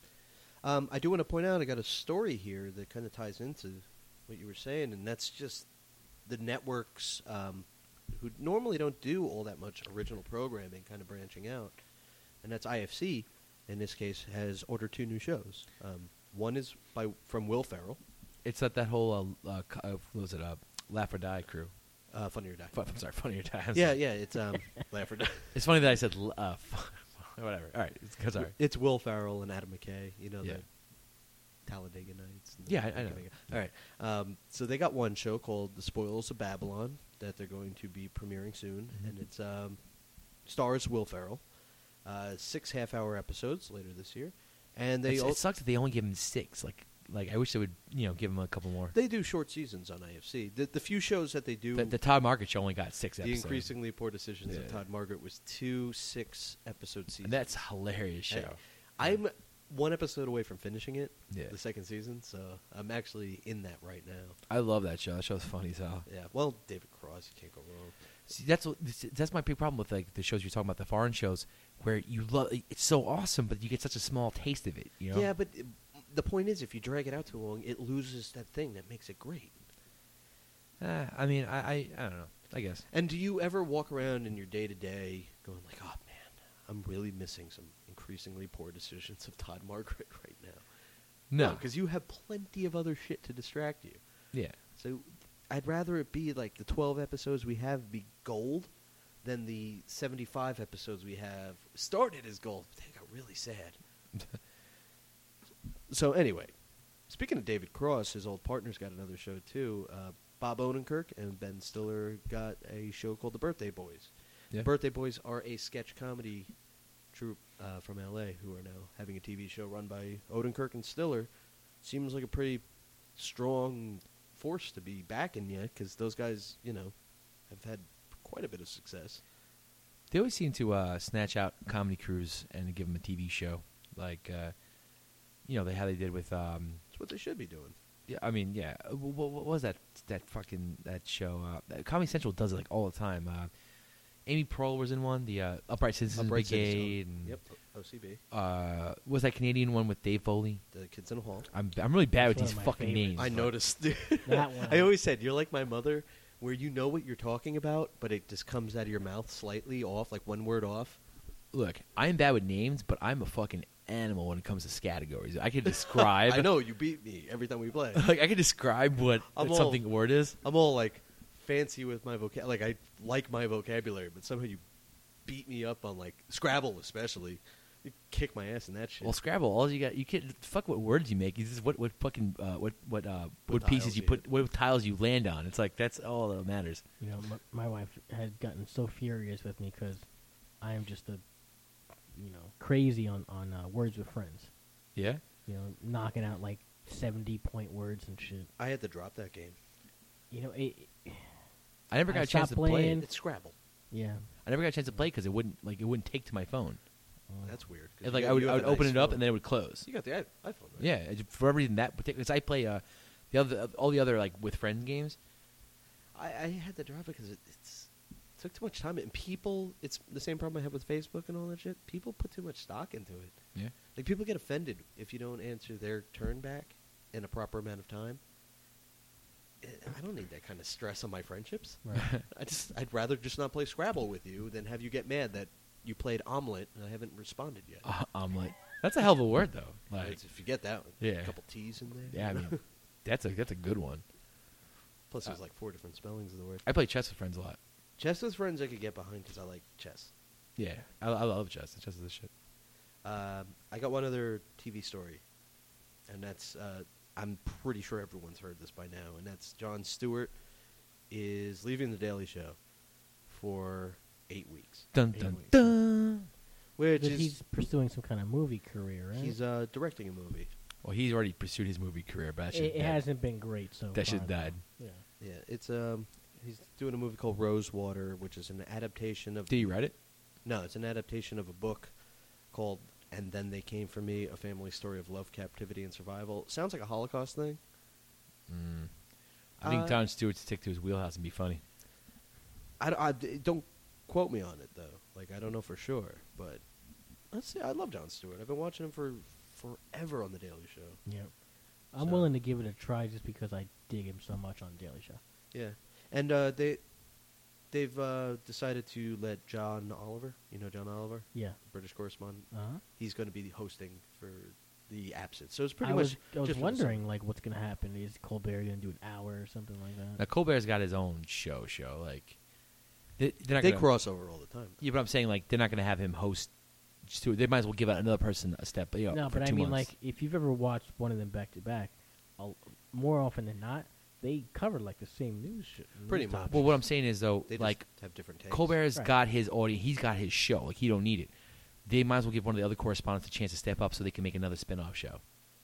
Um, I do want to point out I got a story here that kind of ties into what you were saying, and that's just the networks um, who normally don't do all that much original programming, kind of branching out, and that's I F C. In this case, has ordered two new shows. Um, one is by from Will Ferrell, It's that that whole uh, uh, co- uh, what was it uh, Laugh or Die crew? uh, Funny or Die. Fu- I'm sorry, Funny or Die. I'm Yeah, sorry. yeah, it's um, Laugh or Die. It's funny that I said l- uh, whatever. All right, it's, sorry. It's Will Ferrell and Adam McKay. You know Yeah. the Talladega Nights. and the- Yeah, I- I know. All right. Um, so they got one show called The Spoils of Babylon that they're going to be premiering soon, Mhm. and it's um, stars Will Ferrell. Uh, six half-hour episodes later this year, and they It's- al- it sucks that they only give him six. Like like I wish they would you know give him a couple more. they do short seasons on I F C. The, the few shows that they do, The, the Todd Market show only got six the episodes. increasingly poor decisions of Yeah. Todd Margaret was two six-episode seasons. And that's a hilarious Hey, show. I'm one episode away from finishing it, Yeah. the second season, so I'm actually in that right now. I love that show. That show's funny as hell. Yeah, well, David Cross, you can't go wrong. See, that's what, this- that's my big problem with like the shows you're talking about, the foreign shows, where you love it's so awesome, but you get such a small taste of it. You know? Yeah, but it, the point is, if you drag it out too long, it loses that thing that makes it great. Uh, I mean, I, I I don't know. I guess. And do you ever walk around in your day to day going like, "Oh man, I'm really missing some increasingly poor decisions of Todd Margaret right now"? No, because you have plenty of other shit to distract you. yeah, So I'd rather it be like the twelve episodes we have be gold than the seventy-five episodes we have started as gold. They got really sad. So anyway, speaking of David Cross, his old partner's got another show too. Uh, Bob Odenkirk and Ben Stiller got a show called The Birthday Boys. yeah. The Birthday Boys are a sketch comedy troupe uh, from L A who are now having a T V show run by Odenkirk and Stiller. Seems like a pretty strong force to be backing yet, because those guys, you know, have had quite a bit of success. They always seem to uh, snatch out comedy crews and give them a T V show, like uh, you know, they how they did with. Um, That's what they should be doing. yeah, I mean, yeah. Uh, What, what was that? That fucking that show? Uh, Comedy Central does it like all the time. Uh, Amy Pearl was in one, the uh, Upright Citizens Upright Citizens. Brigade. And, Yep, O C B. Uh, was that Canadian one with Dave Foley? The Kids in the Hall. I'm I'm really bad That's with these one of my fucking favorites. names. I but- noticed. That one. I always said, you're like my mother, where you know what you're talking about, but it just comes out of your mouth slightly off, like one word off. Look, I'm bad with names, but I'm a fucking animal when it comes to categories. I can describe. I know, you beat me every time we play. Like I can describe what I'm what all- something word is. I'm all like fancy with my vocab. Like I like my vocabulary, but somehow you beat me up on like Scrabble, especially. You kick my ass in that shit. Well, Scrabble, all you got, you can fuck what words you make. It's just what what fucking uh, what what uh, What what pieces tiles you you put, hit. what tiles you land on. It's like that's all that matters. You know, my, my wife had gotten so furious with me because I am just a, you know, crazy on on uh, words with friends. Yeah. you know, knocking out like seventy point words and shit. I had to drop that game. You know, it, I never got I a chance stopped to play playing. it. It's Scrabble. yeah. I never got a chance to play because it wouldn't like it wouldn't take to my phone. Uh, That's weird. 'cause It's you like got- I would you I have would a open nice it up phone. and then it would close. You got the i- iPhone, right? Yeah, it- for every reason that particular. Because I play uh, the other all the other like with friends games. I, I had to drop it because it it's, it took too much time. And people, it's the same problem I have with Facebook and all that shit. People put too much stock into it. Yeah. Like, people get offended if you don't answer their turn back in a proper amount of time. Eh, I don't need that kind of stress on my friendships. Right. I just, I'd rather just not play Scrabble with you than have you get mad that you played omelet and I haven't responded yet. Uh, omelet. That's a hell of a word though. Like, It's- if you get that one, Yeah. a couple T's in there. yeah, I mean, that's a that's a good one. Plus, there's uh, like four different spellings of the word. I play chess with friends a lot. Chess with friends I could get behind because I like chess. Yeah, I, I love chess. Chess is the shit. Um, I got one other T V story, and that's uh, I'm pretty sure everyone's heard this by now, and that's Jon Stewart is leaving the Daily Show for eight weeks, Dun Eight dun weeks. dun. which But is he's pursuing some kind of movie career, right? he's uh, directing a movie. Well, he's already pursued his movie career, but that shit it, it died. hasn't been great so That shit far, died. though. Yeah. Yeah, it's um he's doing a movie called Rosewater, which is an adaptation of Did you write it? no, it's an adaptation of a book called And Then They Came for Me: A Family Story of Love, Captivity, and Survival. Sounds like a Holocaust thing. Mm. I think Uh, Jon Stewart's stick to his wheelhouse and be funny. I, I- don't quote me on it though. Like, I don't know for sure, but let's see. I love Jon Stewart. I've been watching him for forever on the Daily Show. Yeah. I'm So- willing to give it a try just because I dig him so much on Daily Show. Yeah, and uh, they they've uh, decided to let John Oliver. You know John Oliver, Yeah. British correspondent. Uh-huh. He's going to be hosting for the absence. So it's pretty I much. was, I was just for the wondering, like, what's going to happen. Is Colbert going to do an hour or something like that? Now Colbert's got his own show. Show like they, they're not They gonna, cross over all the time. Yeah, but I'm saying like they're not going to have him host Stewart. They might as well give out another person a step. You know, no, for but I two mean, months. like, if you've ever watched one of them back to back, I'll- more often than not, they cover, like, the same news shit. Pretty news much. topics. Well, what I'm saying is though, They just like have different takes. Colbert's Right. got his audience. He's got his show. Like he don't need it. They might as well give one of the other correspondents a chance to step up so they can make another spin-off show.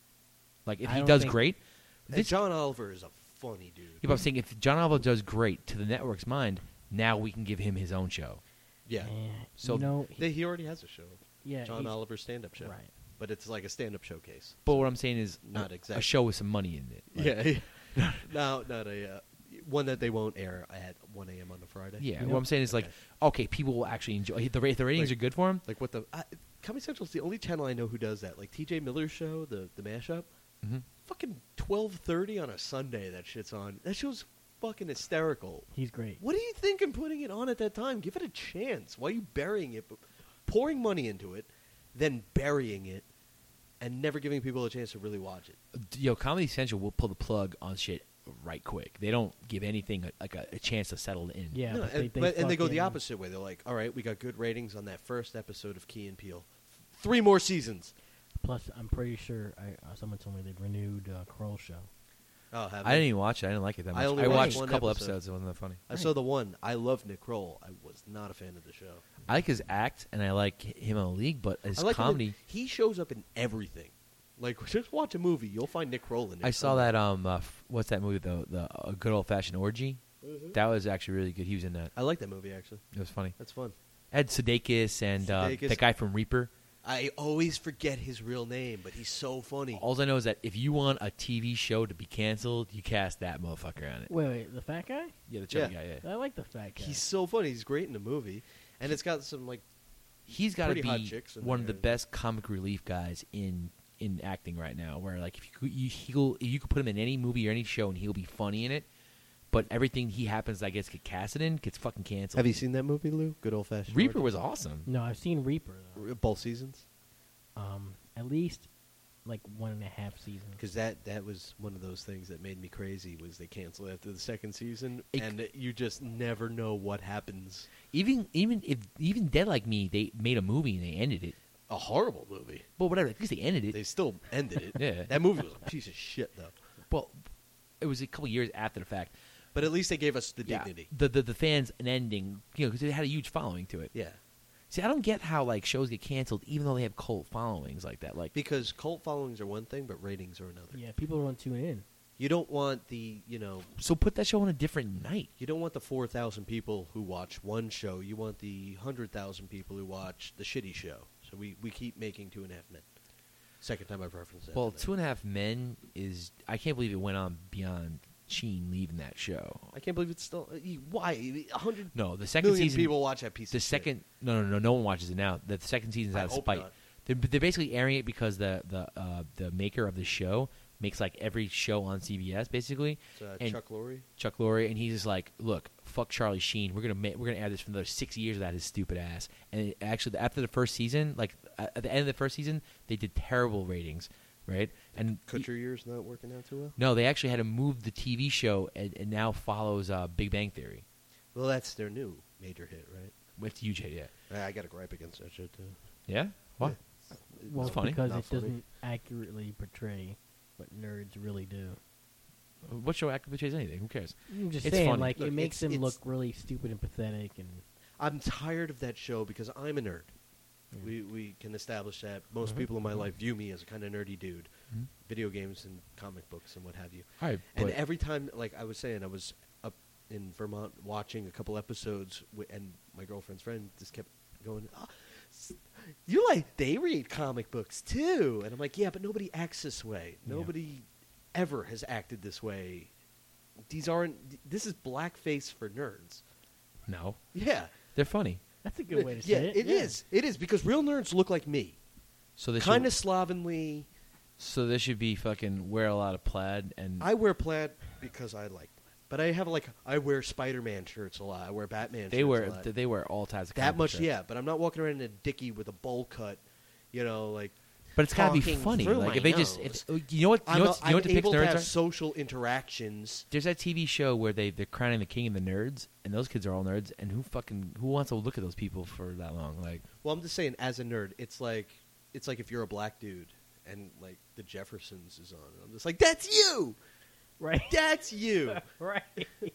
Like if I he don't does think- great, And this, John Oliver is a funny dude. yeah, but I'm saying if John Oliver does great to the network's mind, now we can give him his own show. Yeah, Eh, So you know, he- they, he already has a show. yeah, John he's- Oliver's stand-up show. Right. But it's like a stand-up showcase. But what I'm saying is Not a- exactly. a show with some money in it. Like, Yeah, no, not a uh, one that they won't air at one a.m. on a Friday. yeah. You What know- I'm saying is like, Okay. okay, people will actually enjoy. The, ra- the ratings Like- are good for him. Like what the uh, Comedy Central's the only channel I know who does that. Like T J Miller's show, the the mashup, Mm-hmm. fucking twelve thirty on a Sunday. That shit's on. That show's fucking hysterical. He's great. What do you think in putting it on at that time? Give it a chance. Why are you burying it, pouring money into it, then burying it, and never giving people a chance to really watch it? Yo, Comedy Central will pull the plug on shit right quick. They don't give anything a, like a, a chance to settle in. Yeah, No, but and, they, they but- and they go the fucking- opposite way. They're like, all right, we got good ratings on that first episode of Key and Peele. Three more seasons. Plus, I'm pretty sure I, uh, someone told me they've renewed uh, Kroll show. Oh, have I they? didn't even watch it. I didn't like it that much. I I, only watched watched a one couple episode. episodes. It wasn't that funny. I saw the one. I love Nick Kroll. I was not a fan of the show. I like his act and I like him on the league, but his I like him in- comedy. he shows up in everything. Like, just watch a movie. You'll find Nick Kroll in it. I saw somewhere. that. Um, uh, f- what's that movie? The the uh, good old fashioned orgy. Mhm. That was actually really good. He was in that. I like that movie, actually. It was funny. That's fun. Ed Sudeikis and uh, Sudeikis. the guy from Reaper. I always forget his real name, but he's so funny. All I know is that if you want a T V show to be canceled, you cast that motherfucker on it. Wait, wait, the fat guy? Yeah, the chubby Yeah. guy. Yeah, I like the fat guy. He's so funny. He's great in the movie. And it's got some, like, he's got to pretty hot be chicks in one of the there. best comic relief guys in in acting right now. Where like if you could, you, he'll you could put him in any movie or any show and he'll be funny in it. But everything he happens, I guess, get casted in gets fucking canceled. have you seen that movie, Lou? Good old fashioned. Reaper was awesome. No, I've seen Reaper though. both seasons. Um, at least like one and a half seasons. Because that, that was one of those things that made me crazy was they canceled after the second season, It- and you just never know what happens. Even even if even Dead Like Me, they made a movie and they ended it. A horrible movie. But whatever, at least they ended it. They still ended it. Yeah. That movie was a piece of shit, though. Well, it was a couple years after the fact. But at least they gave us the Yeah, dignity. the, the the fans an ending, you know, because it had a huge following to it. Yeah. See, I don't get how like shows get canceled even though they have cult followings like that. Like, Because cult followings are one thing, but ratings are another. Yeah, people don't tune in. You don't want the, you know, so put that show on a different night. you don't want the four thousand people who watch one show. You want the one hundred thousand people who watch the shitty show. So we, we keep making Two and a Half Men. Second time I've referenced that. Well, tonight. Two and a Half Men is I can't believe it went on beyond Sheen leaving that show. I can't believe it's still. uh, Why? one hundred No, the second million season. people watch that piece The of shit. second, no, no, no, no one watches it now. The second season's I out of hope spite. not. They're, they're basically airing it because the the uh, the maker of the show makes like every show on C B S basically. It's, uh, and Chuck Lorre. Chuck Lorre, and he's just like, look, fuck Charlie Sheen. We're gonna ma- we're gonna add this for another six years without his stupid ass. And it, actually, after the first season, like at the end of the first season, they did terrible ratings, right? And Kutcher year's not working out too well. no, they actually had to move the T V show, and, and now follows uh, Big Bang Theory. Well, that's their new major hit, right? With huge hit, yeah. I I got a gripe against that shit too. Yeah? What? Well, funny. because Not it funny. doesn't accurately portray what nerds really do. What show actively portrays anything? Who cares? I'm just It's saying, funny. like Look, it makes it's- them it's- look really stupid and pathetic, and I'm tired of that show because I'm a nerd. Yeah. We we can establish that most Mhm. people in my Mhm. life view me as a kind of nerdy dude. Mhm. Video games and comic books and what have you. All right, And but- every time, like I was saying, I was up in Vermont watching a couple episodes, wi- and my girlfriend's friend just kept going, oh, s- "You like they read comic books too?" And I'm like, "Yeah, but nobody acts this way. Yeah. Nobody ever has acted this way. These aren't. This is blackface for nerds." no, Yeah, they're funny. that's a good way to yeah, say it. it yeah. is. It is because real nerds look like me, So they kind should, of slovenly. so they should be fucking wear a lot of plaid and I wear plaid because I like plaid, but I have like I wear Spider-Man shirts a lot. I wear Batman. they shirts wear a lot. they wear all types of That comic much, shirts. yeah. But I'm not walking around in a dickie with a bowl cut, you know, like. But it's gotta be talking funny. through Like my if they just, nose. if, you know what, you I'm, know a- what, you I'm know what depicts able to nerds have are? social interactions. There's that T V show where they they're crowning the king of the nerds, and those kids are all nerds. And who fucking who wants to look at those people for that long? Like, Well, I'm just saying, as a nerd, it's like it's like if you're a black dude and like the Jeffersons is on. I'm just like, that's you, Right. that's you. right.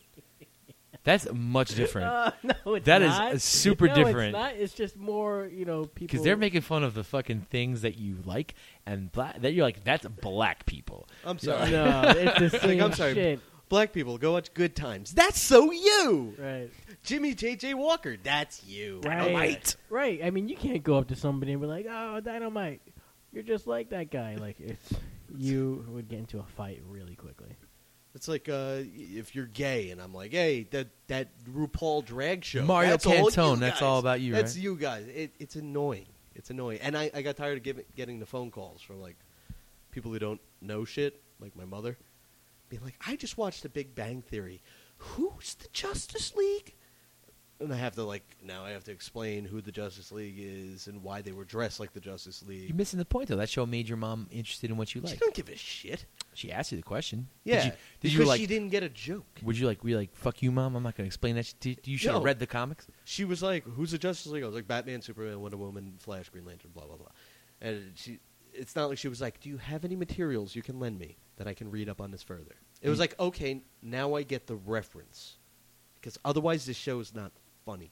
that's much different. Uh, no, it's That is, not. uh, super no, different. It's not. It's just more, you know, people. Because they're making fun of the fucking things that you like, and black. That you're like, that's black people. I'm sorry. No, it's the same I'm sorry. shit. Black people go watch Good Times. That's so you. Right. Jimmy J J Walker. That's you. Right. Dynamite. Right. I mean, you can't go up to somebody and be like, "Oh, Dynamite, you're just like that guy." Like, it's you would get into a fight really quickly. It's like uh, if you're gay, and I'm like, hey, that that RuPaul drag show. Mario that's all you Pantone, that's guys. all about you, That's right? you guys. It, it's annoying. It's annoying, and I, I got tired of giving, getting the phone calls from like people who don't know shit, like my mother, being like, I just watched The Big Bang Theory. Who's the Justice League? And I have to like now I have to explain who the Justice League is and why they were dressed like the Justice League. You're missing the point, though. That show made your mom interested in what you She like. don't give a shit. She asked you the question. Yeah, Did you, did because you like? she didn't get a joke. Would you like? Were you like, fuck you, mom? I'm not going to explain that. Did, you should have No. read the comics. She was like, "Who's the Justice League?" I was like, "Batman, Superman, Wonder Woman, Flash, Green Lantern, blah blah blah." And she, it's not like she was like, "Do you have any materials you can lend me that I can read up on this further?" It was Mm. like, "Okay, now I get the reference," because otherwise this show is not funny.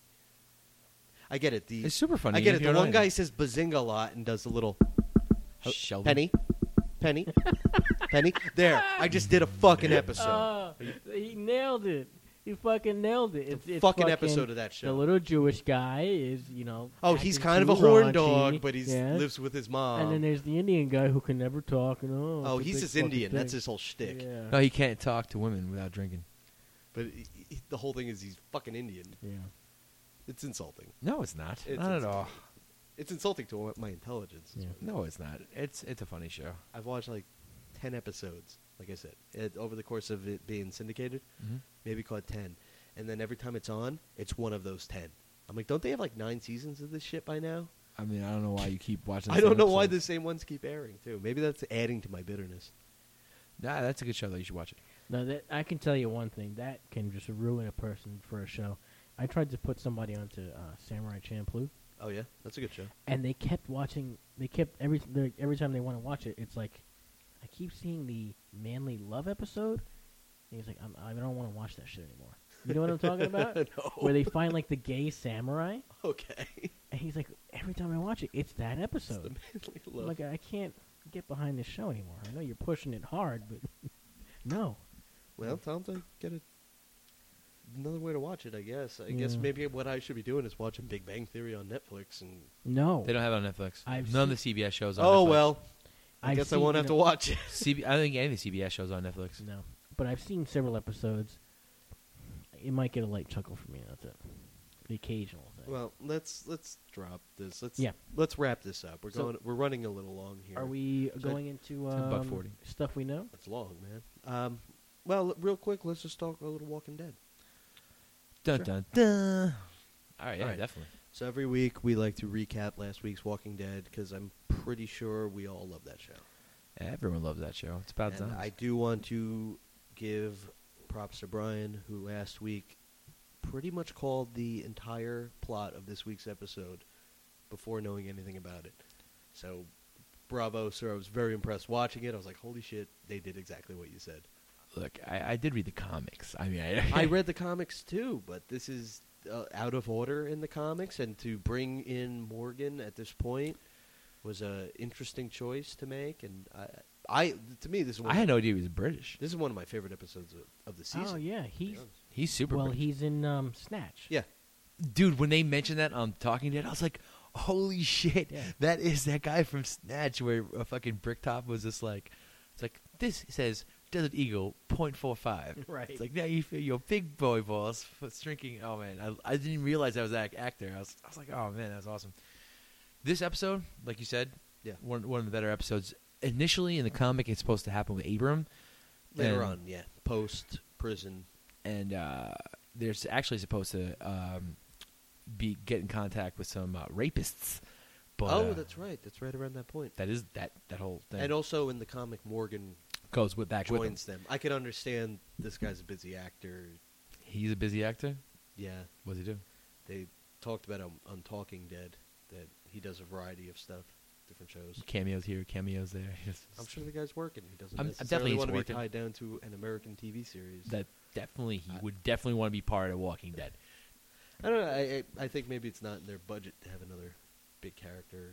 I get it. The It's super funny. I get if it. you The don't one know guy says "bazinga" a lot and does the little Sheldon. penny, penny, penny. There, I just did a fucking episode. Oh, he nailed it. He fucking nailed it. It's, the it's fucking episode of that The show. little Jewish guy is, you know. Oh, he's acting kind of a too horn raunchy, dog, but he yes. lives with his mom. And then there's the Indian guy who can never talk. And oh, oh, it's a he's big just fucking Indian. That's thing. his whole shtick. Yeah. No, he can't talk to women without drinking. But he, he- the whole thing is he's fucking Indian. yeah. It's insulting. No, it's not. It's not at insulting. all. It's insulting to my intelligence. is Yeah. what- No, it's not. It's it's a funny show. I've watched like ten episodes, like I said, it, over the course of it being syndicated. Mm-hmm. Maybe caught ten. And then every time it's on, it's one of those ten. I'm like, don't they have like nine seasons of this shit by now? I mean, I don't know why you keep watching. the I don't same know why episodes. the same ones keep airing, too. Maybe that's adding to my bitterness. Nah, that's a good show though. You should watch it. No, that I can tell you one thing that can just ruin a person for a show. I tried to put somebody onto uh, Samurai Champloo, Oh, yeah? That's a good show. and they kept watching. They kept every they're- every time they want to watch it, it's like I keep seeing the manly love episode. And he's like, I'm, I don't want to watch that shit anymore. You know what I'm talking about? No. Where they find like the gay samurai, Okay. And he's like, every time I watch it, it's that It's episode. the manly I'm love. like, I can't get behind this show anymore. I know you're pushing it hard, but no. Well, tell them to get a, another way to watch it, I guess. I guess Yeah. maybe what I should be doing is watching Big Bang Theory on Netflix. And No. They don't have it on Netflix. I've None of the seen- C B S shows on Oh, Netflix. well. I I've guess I seen, won't you have to know- watch it. C B, I don't think any of the C B S shows are on Netflix. No. But I've seen several episodes. It might get a light chuckle from me. That's it. The occasional thing. Well, let's let's drop this. Let's Yeah. let's wrap this up. We're So- going. We're running a little long here. Are we So- going into a buck um, forty. stuff we know? It's long, man. Um, well, l- real quick, let's just talk a little Walking Dead. Dun, Sure. dun, dun. All right, yeah, All right. definitely. So every week we like to recap last week's Walking Dead because I'm pretty sure we all love that show. Everyone loves that show. It's about And zombies. I do want to give props to Brian, who last week pretty much called the entire plot of this week's episode before knowing anything about it. So, bravo, sir. I was very impressed watching it. I was like, holy shit, they did exactly what you said. Look, I, I did read the comics. I mean, I, I read the comics too, but this is uh, out of order in the comics, and to bring in Morgan at this point was a interesting choice to make. And I, I to me, this is one I of had my- no idea he was British. this is one of my favorite episodes of, of the season. Oh yeah, to be he's honest. He's super well. British. He's in um, Snatch. Yeah, Dude, when they mentioned that on Talking Dead, I was like, holy shit, Yeah. that is that guy from Snatch where a fucking Bricktop was just like, it's like, this says Desert Eagle point four five. Right. It's like, now you feel your big boy balls f- shrinking. Oh, man. I, I didn't realize I was that actor. I was, I was like, oh, man, that was awesome. This episode, like you said, yeah. one, one of the better episodes. Initially in the comic, it's supposed to happen with Abram. Later and- on, yeah, post prison. And uh, there's actually supposed to um, be get in contact with some uh, rapists. But, oh, uh, that's right. That's right around that point. That is that that whole thing. And also in the comic, Morgan goes with back with him. joins them. I can understand this guy's a busy actor. He's a busy actor. Yeah, What does he do? they talked about him on Talking Dead that he does a variety of stuff, different shows. Cameos here, cameos there. He's- I'm sure the guy's working. He doesn't I'm- I'm necessarily definitely want to be working. tied down to an American T V series. that definitely he I- would definitely want to be part of Walking Dead. I don't know. I, I I think maybe it's not in their budget to have another big character.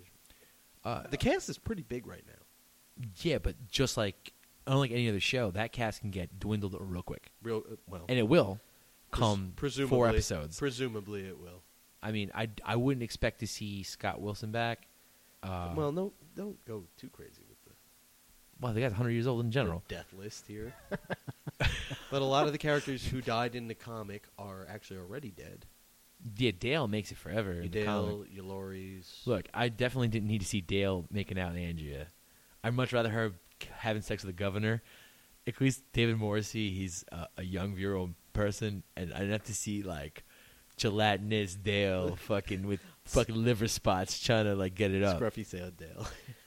Uh, The cast is pretty big right now. yeah, but just like unlike any other show, that cast can get dwindled real quick, Real uh, well, and it will pres- come presumably, four episodes. Presumably, it will. I mean, I I wouldn't expect to see Scott Wilson back. Uh, well, no, don't go too crazy with the well, the guy's one hundred years old in general. the death list here. But a lot of the characters who died in the comic are actually already dead. Yeah, Dale makes it forever. in the comic. Dale, Ulori's. Look, I definitely didn't need to see Dale making out with Andrea. I'd much rather her having sex with the governor. At least David Morrissey, he's a, a young, virile person, and I didn't have to see like gelatinous Dale fucking with fucking liver spots trying to like get it up. Scruffy sad Dale.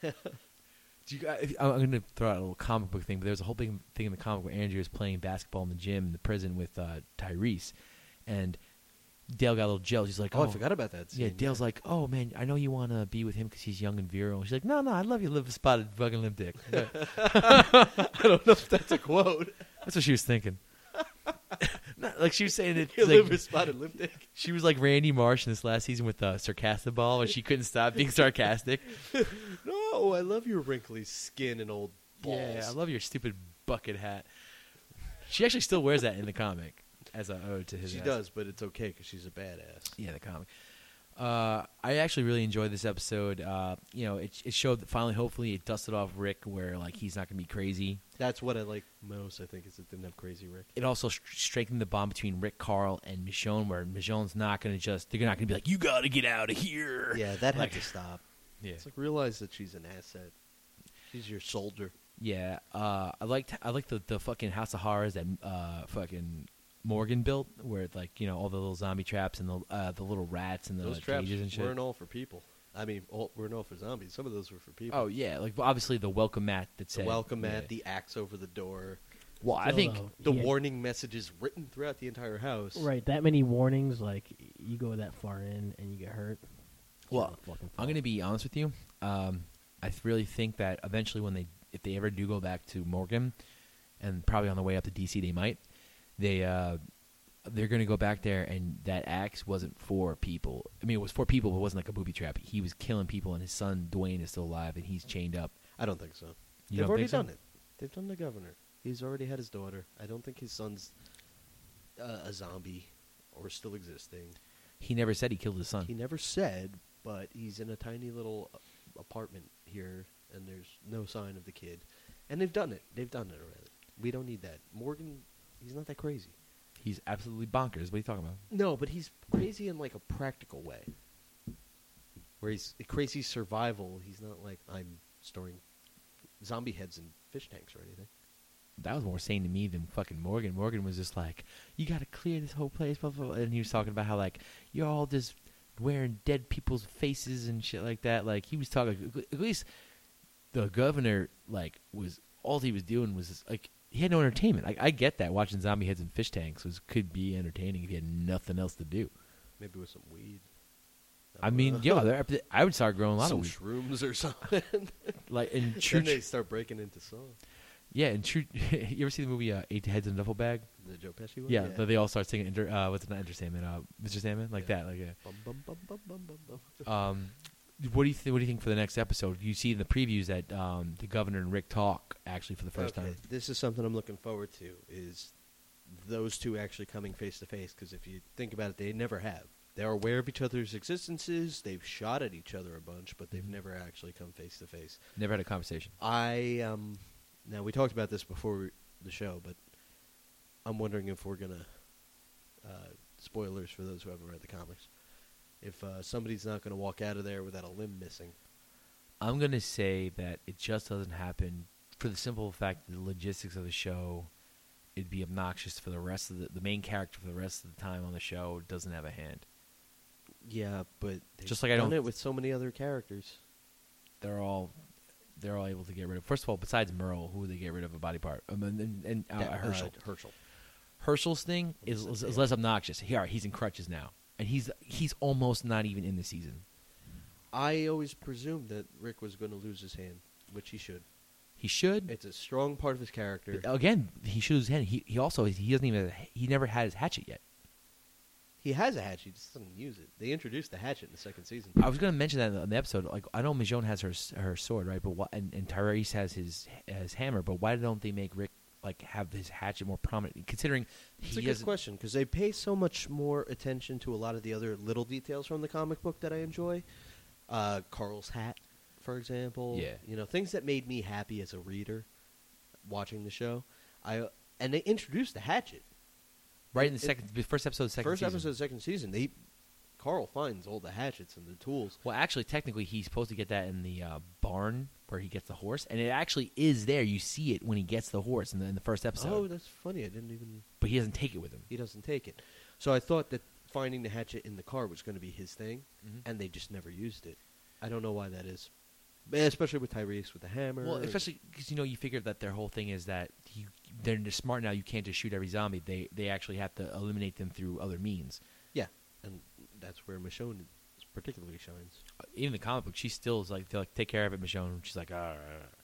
Do you guys, I'm going to throw out a little comic book thing, but there's a whole big thing in the comic where Andrea is playing basketball in the gym in the prison with uh, Tyrese, and Dale got a little jealous. He's like, Oh, "Oh, I forgot about that scene. Yeah, Dale's like, "Oh man, I know you want to be with him because he's young and virile." She's like, "No, no, I love your liver spotted fucking limp dick." Yeah. I don't know if that's a quote. That's what she was thinking. Not, like she was saying it. Your like, liver spotted lip dick. she was like Randy Marsh in this last season with uh, Sarcastaball, and she couldn't stop being sarcastic. No, I love your wrinkly skin and old balls. Yeah, I love your stupid bucket hat. She actually still wears that in the comic as a ode to his. She ass. does, but it's okay because she's a badass. Yeah, the comic. Uh, I actually really enjoyed this episode. Uh, you know, it, it showed that finally, hopefully, it dusted off Rick, where like he's not going to be crazy. That's what I like most, I think, is it didn't have Crazy Rick. It also st- strengthened the bond between Rick, Carl, and Michonne, where Michonne's not going to just, they're not going to be like, you got to get out of here. Yeah, that Like- had to stop. Yeah. It's like, realize that she's an asset. She's your soldier. Yeah. Uh, I liked, I liked the, the fucking House of Horrors that uh, fucking Morgan built, where, like, you know, all the little zombie traps and the uh, the little rats and the Those traps cages and shit. weren't all for people. I mean, all, weren't all for zombies. Some of those were for people. Oh, yeah. Like, obviously, the welcome mat that the said. welcome mat, yeah. the axe over the door, Well, I Still, think. though, the he had- warning messages written throughout the entire house. Right, that many warnings, like you go that far in and you get hurt. it's Well, your fucking I'm fault. going to be honest with you. Um, I th- really think that eventually, when they, if they ever do go back to Morgan, and probably on the way up to D C, they might. They, uh, they're going to go back there, and that axe wasn't for people. I mean, it was for people, but it wasn't like a booby trap. He was killing people, and his son Dwayne is still alive, and he's chained up. I don't think so. You They've don't already think so? done it. They've done the governor. He's already had his daughter. I don't think his son's uh, a zombie or still existing. He never said he killed his son. He never said, but he's in a tiny little uh, apartment here, and there's no sign of the kid. And they've done it. They've done it already. We don't need that. Morgan, he's not that crazy. He's absolutely bonkers. What are you talking about? No, but he's crazy in like a practical way. Where he's a crazy survival. He's not like, I'm storing zombie heads in fish tanks or anything. That was more sane to me than fucking Morgan. Morgan was just like, you got to clear this whole place, blah, blah, blah. And he was talking about how, like, you're all just wearing dead people's faces and shit like that. Like, he was talking, at least the governor, like, was, all he was doing was, just, like, he had no entertainment. Like, I get that watching zombie heads in fish tanks was could be entertaining if he had nothing else to do. Maybe with some weed. I mean, yeah, there- I would start growing a lot some of weed. shrooms or something. Like, in true, Then they start breaking into song. yeah, in true, you ever see the movie uh, Eight Heads in a Duffel Bag? The Joe Pesci one? Yeah, but they all start singing, Enter, uh, what's it, not Enter Sandman, uh, Mister Sandman? Like Yeah. that, like, yeah. Bum, bum, bum, bum, bum, bum, bum. Um, what do you th- what do you think for the next episode? You see in the previews that um, the governor and Rick talk actually for the first Okay, time. this is something I'm looking forward to, is those two actually coming face to face, because if you think about it, they never have. They're aware of each other's existences, they've shot at each other a bunch, but they've Mhm. never actually come face to face. Never had a conversation. I, um, now we talked about this before we, the show, but I'm wondering if we're going to, uh, spoilers for those who haven't read the comics, if uh, somebody's not going to walk out of there without a limb missing. I'm gonna say that it just doesn't happen for the simple fact that the logistics of the show. It'd be obnoxious for the rest of the the main character for the rest of the time on the show doesn't have a hand. Yeah, but they've Just like I done don't- it with so many other characters. They're all they're all able to get rid of. First of all, besides Merle, who would they get rid of a body part? Um, and and, and uh, Yeah, Herschel. uh, Herschel. Herschel's thing is, is, is less obnoxious. Here, he's in crutches now, and he's he's almost not even in the season. I always presumed that Rick was going to lose his hand, which he should. He should. It's a strong part of his character. Again, he should lose his hand. He he also he doesn't even he never had his hatchet yet. He has a hatchet, he just doesn't use it. They introduced the hatchet in the second season. I was going to mention that in the episode. Like I know Michonne has her her sword, right? But why, and, and Tyrese has his his hammer. But why don't they make Rick like have his hatchet more prominent? Considering It's he a good has question, because they pay so much more attention to a lot of the other little details from the comic book that I enjoy. Uh, Carl's hat, for example. Yeah. You know, things that made me happy as a reader watching the show. I And they introduced the hatchet. right in the it- second the first episode of the second First season. episode of the second season, they Carl finds all the hatchets and the tools. Well, actually, technically, he's supposed to get that in the uh, barn where he gets the horse, and it actually is there. You see it when he gets the horse in the, in the first episode, Oh, that's funny. I didn't even... but he doesn't take it with him. He doesn't take it. So I thought that finding the hatchet in the car was going to be his thing, Mhm. and they just never used it. I don't know why that is. But especially with Tyrese with the hammer. Well, and- especially because you know you figure that their whole thing is that you, they're just smart now. You can't just shoot every zombie. They they actually have to eliminate them through other means. Yeah, and that's where Michonne particularly shines. Uh, Even the comic book, she still is like, they're like, take care of it, Michonne. She's like, ah.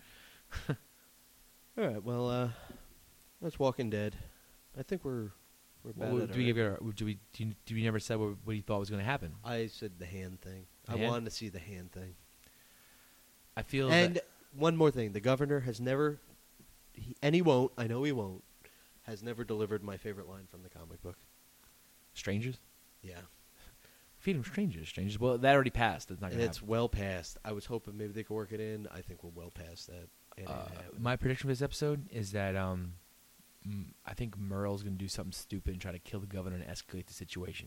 All right, well, uh, that's Walking Dead. I think we're we're bad Well, at do we it. give it? A, do we? Do you, do we never said what, what you thought was going to happen? I said the hand thing. The I hand? wanted to see the hand thing. I feel And that one more thing, the governor has never, he, and he won't. I know he won't. Has never delivered my favorite line from the comic book. strangers Yeah, feed them strangers, strangers. Well, that already passed. That's not and going to it's happen. well past. I was hoping maybe they could work it in. I think we're well past that. It ain't Uh, happening. my prediction for this episode is that um, mm, I think Merle's going to do something stupid and try to kill the governor and escalate the situation.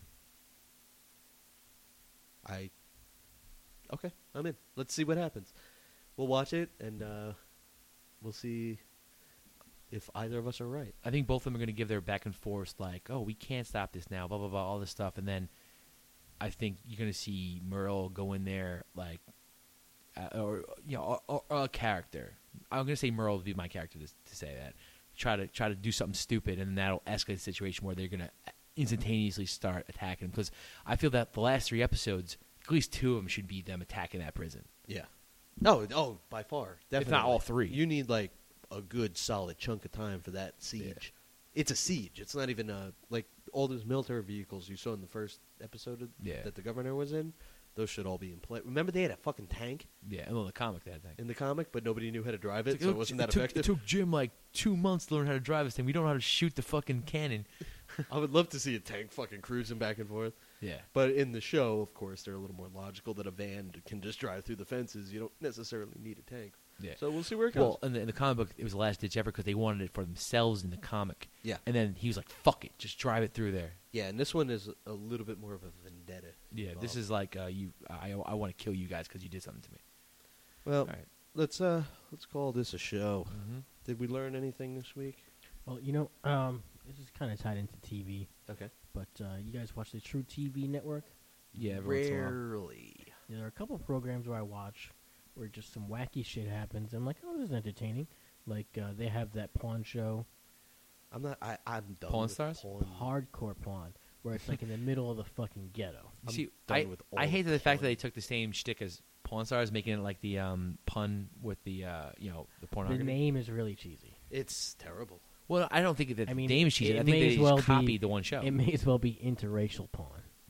I. Okay, I'm in. Let's see what happens. We'll watch it, and uh, we'll see if either of us are right. I think both of them are going to give their back and forth, like, oh, we can't stop this now, blah, blah, blah, all this stuff. And then I think you're going to see Merle go in there, like, uh, or, you know, or, or a character. I'm going to say Merle would be my character to, to say that. Try to try to do something stupid, and then that'll escalate the situation where they're going to instantaneously start attacking him. Because I feel that the last three episodes, at least two of them should be them attacking that prison. Yeah. No, oh, by far. Definitely. If not all three. You need, like, a good, solid chunk of time for that siege. it's a siege. It's not even a like all those military vehicles you saw in the first episode of, Yeah. that the governor was in. Those should all be in play. Remember, they had a fucking tank Yeah, well, the comic that thing. in the comic, but nobody knew how to drive it, It's so like, it wasn't it that took, effective. It took Jim like two months to learn how to drive this thing. We don't know how to shoot the fucking cannon. I would love to see a tank fucking cruising back and forth. Yeah. But in the show, of course, they're a little more logical that a van can just drive through the fences. You don't necessarily need a tank. Yeah. So we'll see where it goes. Well, in the, in the comic book, it was the last ditch effort because they wanted it for themselves in the comic. Yeah. And then he was like, "Fuck it, just drive it through there." Yeah, and this one is a little bit more of a vendetta. Yeah. This involved. is like uh, you. I I want to kill you guys because you did something to me. Well, All right. let's uh let's call this a show. Mm-hmm. Did we learn anything this week? Well, you know, um, this is kind of tied into T V, Okay. but uh, you guys watch the True T V network? Yeah. Every once in a while. Rarely. Yeah, there are a couple of programs where I watch where just some wacky shit happens. I'm like, oh, this is entertaining. Like uh, they have that pawn show, I'm not. I, I'm done. Pawn with Stars? Pawn. hardcore pawn, where it's like in the middle of the fucking ghetto. You I'm see, done I, with all I hate the fact that porn. they took the same shtick as Pawn Stars, making it like the um, pun with the uh, you know the The pornography. name is really cheesy. It's terrible. Well, I don't think that I mean, the name is cheesy. it I think may they as just well copied be- the one show. It may as well be interracial pawn.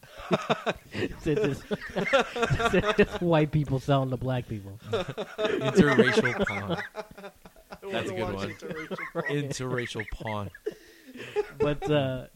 So it's just- it's just white people selling to black people. Interracial pawn. That's a good one. Interracial pawn. Interracial pawn. But uh,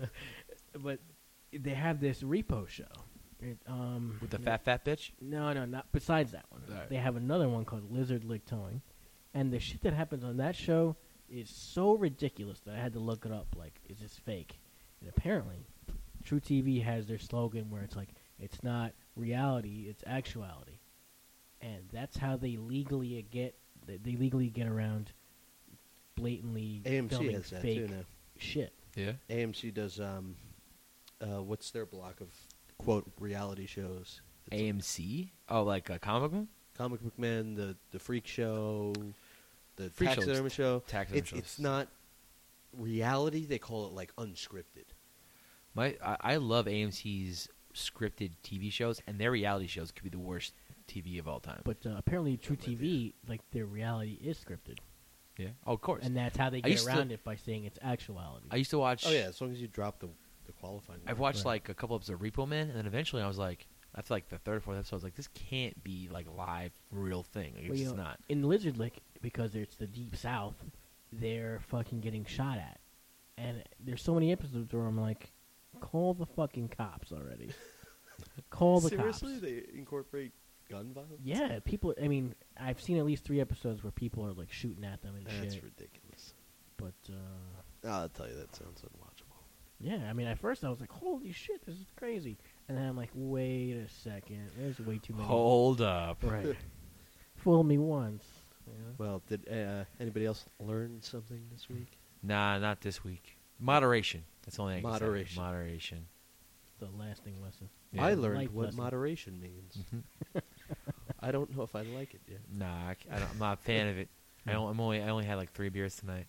but they have this repo show. It, um, With the fat fat bitch. No, no, not besides that one. Alright. They have another one called Lizard Lick Towing, and the shit that happens on that show is so ridiculous that I had to look it up. Like, is this fake? And apparently, True T V has their slogan where it's like, it's not reality, it's actuality, and that's how they legally get they they legally get around blatantly A M C filming has that fake too now. shit. Yeah. A M C does um, uh, what's their block of quote reality shows? It's A M C. Oh, like a comic book. Comic Book Man, the the Freak Show, the Freak Show's Taxidermy Show. Taxidermy It's shows. it's not reality. They call it like unscripted. My I, I love A M C's scripted T V shows, and their reality shows could be the worst T V of all time. But uh, apparently, True I'm with T V, like their reality is scripted, yeah. Oh, of course. and that's how they I get used to- around it by saying it's actuality. I used to watch. Oh yeah, as long as you drop the the qualifying. I've word. watched Right. like a couple episodes of Repo Man, and then eventually I was like, after like the third or fourth episode, I was like, this can't be like live, real thing. Like, it's Well, you just know, not. in Lizard Lick, because it's the deep south, they're fucking getting shot at, and there's so many episodes where I'm like, call the fucking cops already. Call the Seriously, cops. they incorporate gun violence. Yeah, people. I mean, I've seen at least three episodes where people are like shooting at them and That's shit. ridiculous. But uh, I'll tell you, that sounds unwatchable. yeah, I mean, at first I was like, holy shit, this is crazy, and then I'm like, wait a second, there's way too many. Hold up. Right. Fool me once. You know? Well, did uh, anybody else learn something this week? Nah, not this week. Moderation. That's the only thing I can say. Moderation. Moderation. The lasting lesson. Yeah. I learned Life what lesson. moderation means. Mhm. I don't know if I like it yet. Nah, I, c- I don't, I'm not a fan of it. I don't, I'm only I only had like three beers tonight.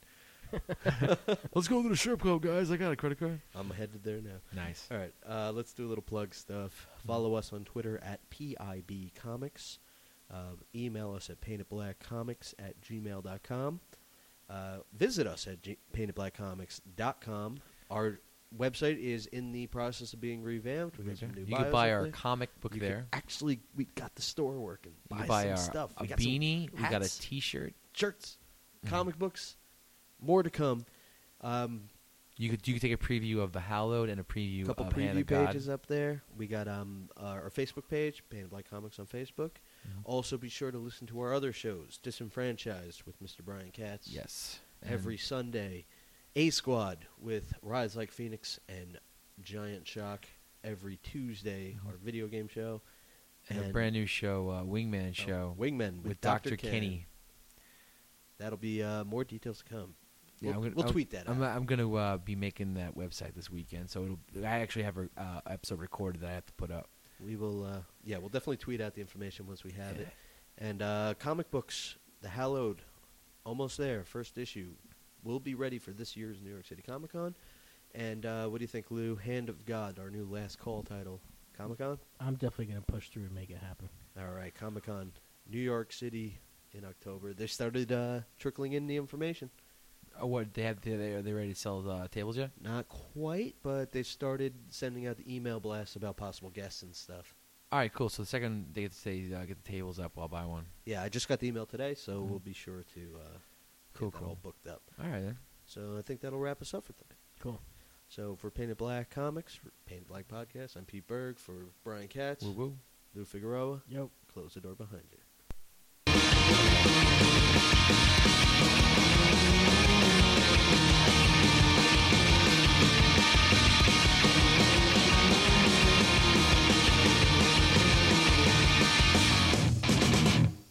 Let's go to the strip club, guys. I got a credit card. I'm headed there now. Nice. All right, uh, let's do a little plug stuff. Follow us on Twitter at P I B Comics. Uh, email us at paintedblackcomics at gmail dot com. Uh, visit us at g- painted black comics dot com. Our website is in the process of being revamped. We got some new You bios can buy up our there. comic book You there. can actually, we got the store working. You Buy, can buy some our stuff. a We got some beanie. We got a hats, T-shirt. shirts, Mhm. comic books. More to come. Um, You could you could take a preview of the Hallowed and a preview A couple of Hand preview of God. pages up there. We got um uh, our Facebook page, Painted Black Comics on Facebook. Mhm. Also, be sure to listen to our other shows, Disenfranchised with Mister Brian Katz. Yes. Every And Sunday, A Squad with Rise Like Phoenix and Giant Shock. Every Tuesday, Mhm. our video game show. and a brand new show, uh, Wingman oh, show Wingmen with, with Doctor Doctor Kenny. That'll be uh, more details to come. Yeah, we'll I'm gonna, we'll I'm- tweet that I'm, out. I'm going to uh, be making that website this weekend, so it'll. I actually have an uh, episode recorded that I have to put up. We will, uh, yeah, we'll definitely tweet out the information once we have Yeah. it. And uh, comic books, The Hallowed, almost there. First issue will be ready for this year's New York City Comic Con. And uh, what do you think, Lou? Hand of God, our new last call title. Comic Con? I'm definitely gonna push through and make it happen. All right, Comic Con, New York City in October. They started uh, trickling in the information. Oh, what they have? They are they ready to sell uh, tables yet? Not quite, but they started sending out the email blasts about possible guests and stuff. All right, cool. So the second they get to say uh, get the tables up, I'll buy one. Yeah, I just got the email today, so Mhm. we'll be sure to uh, Cool, get that cool. all booked up. All right then. So I think that'll wrap us up for tonight. Cool. So for Painted Black Comics, for Painted Black Podcast, I'm Pete Berg. For Brian Katz, Woo woo. Lou Figueroa, Yep. close the door behind you.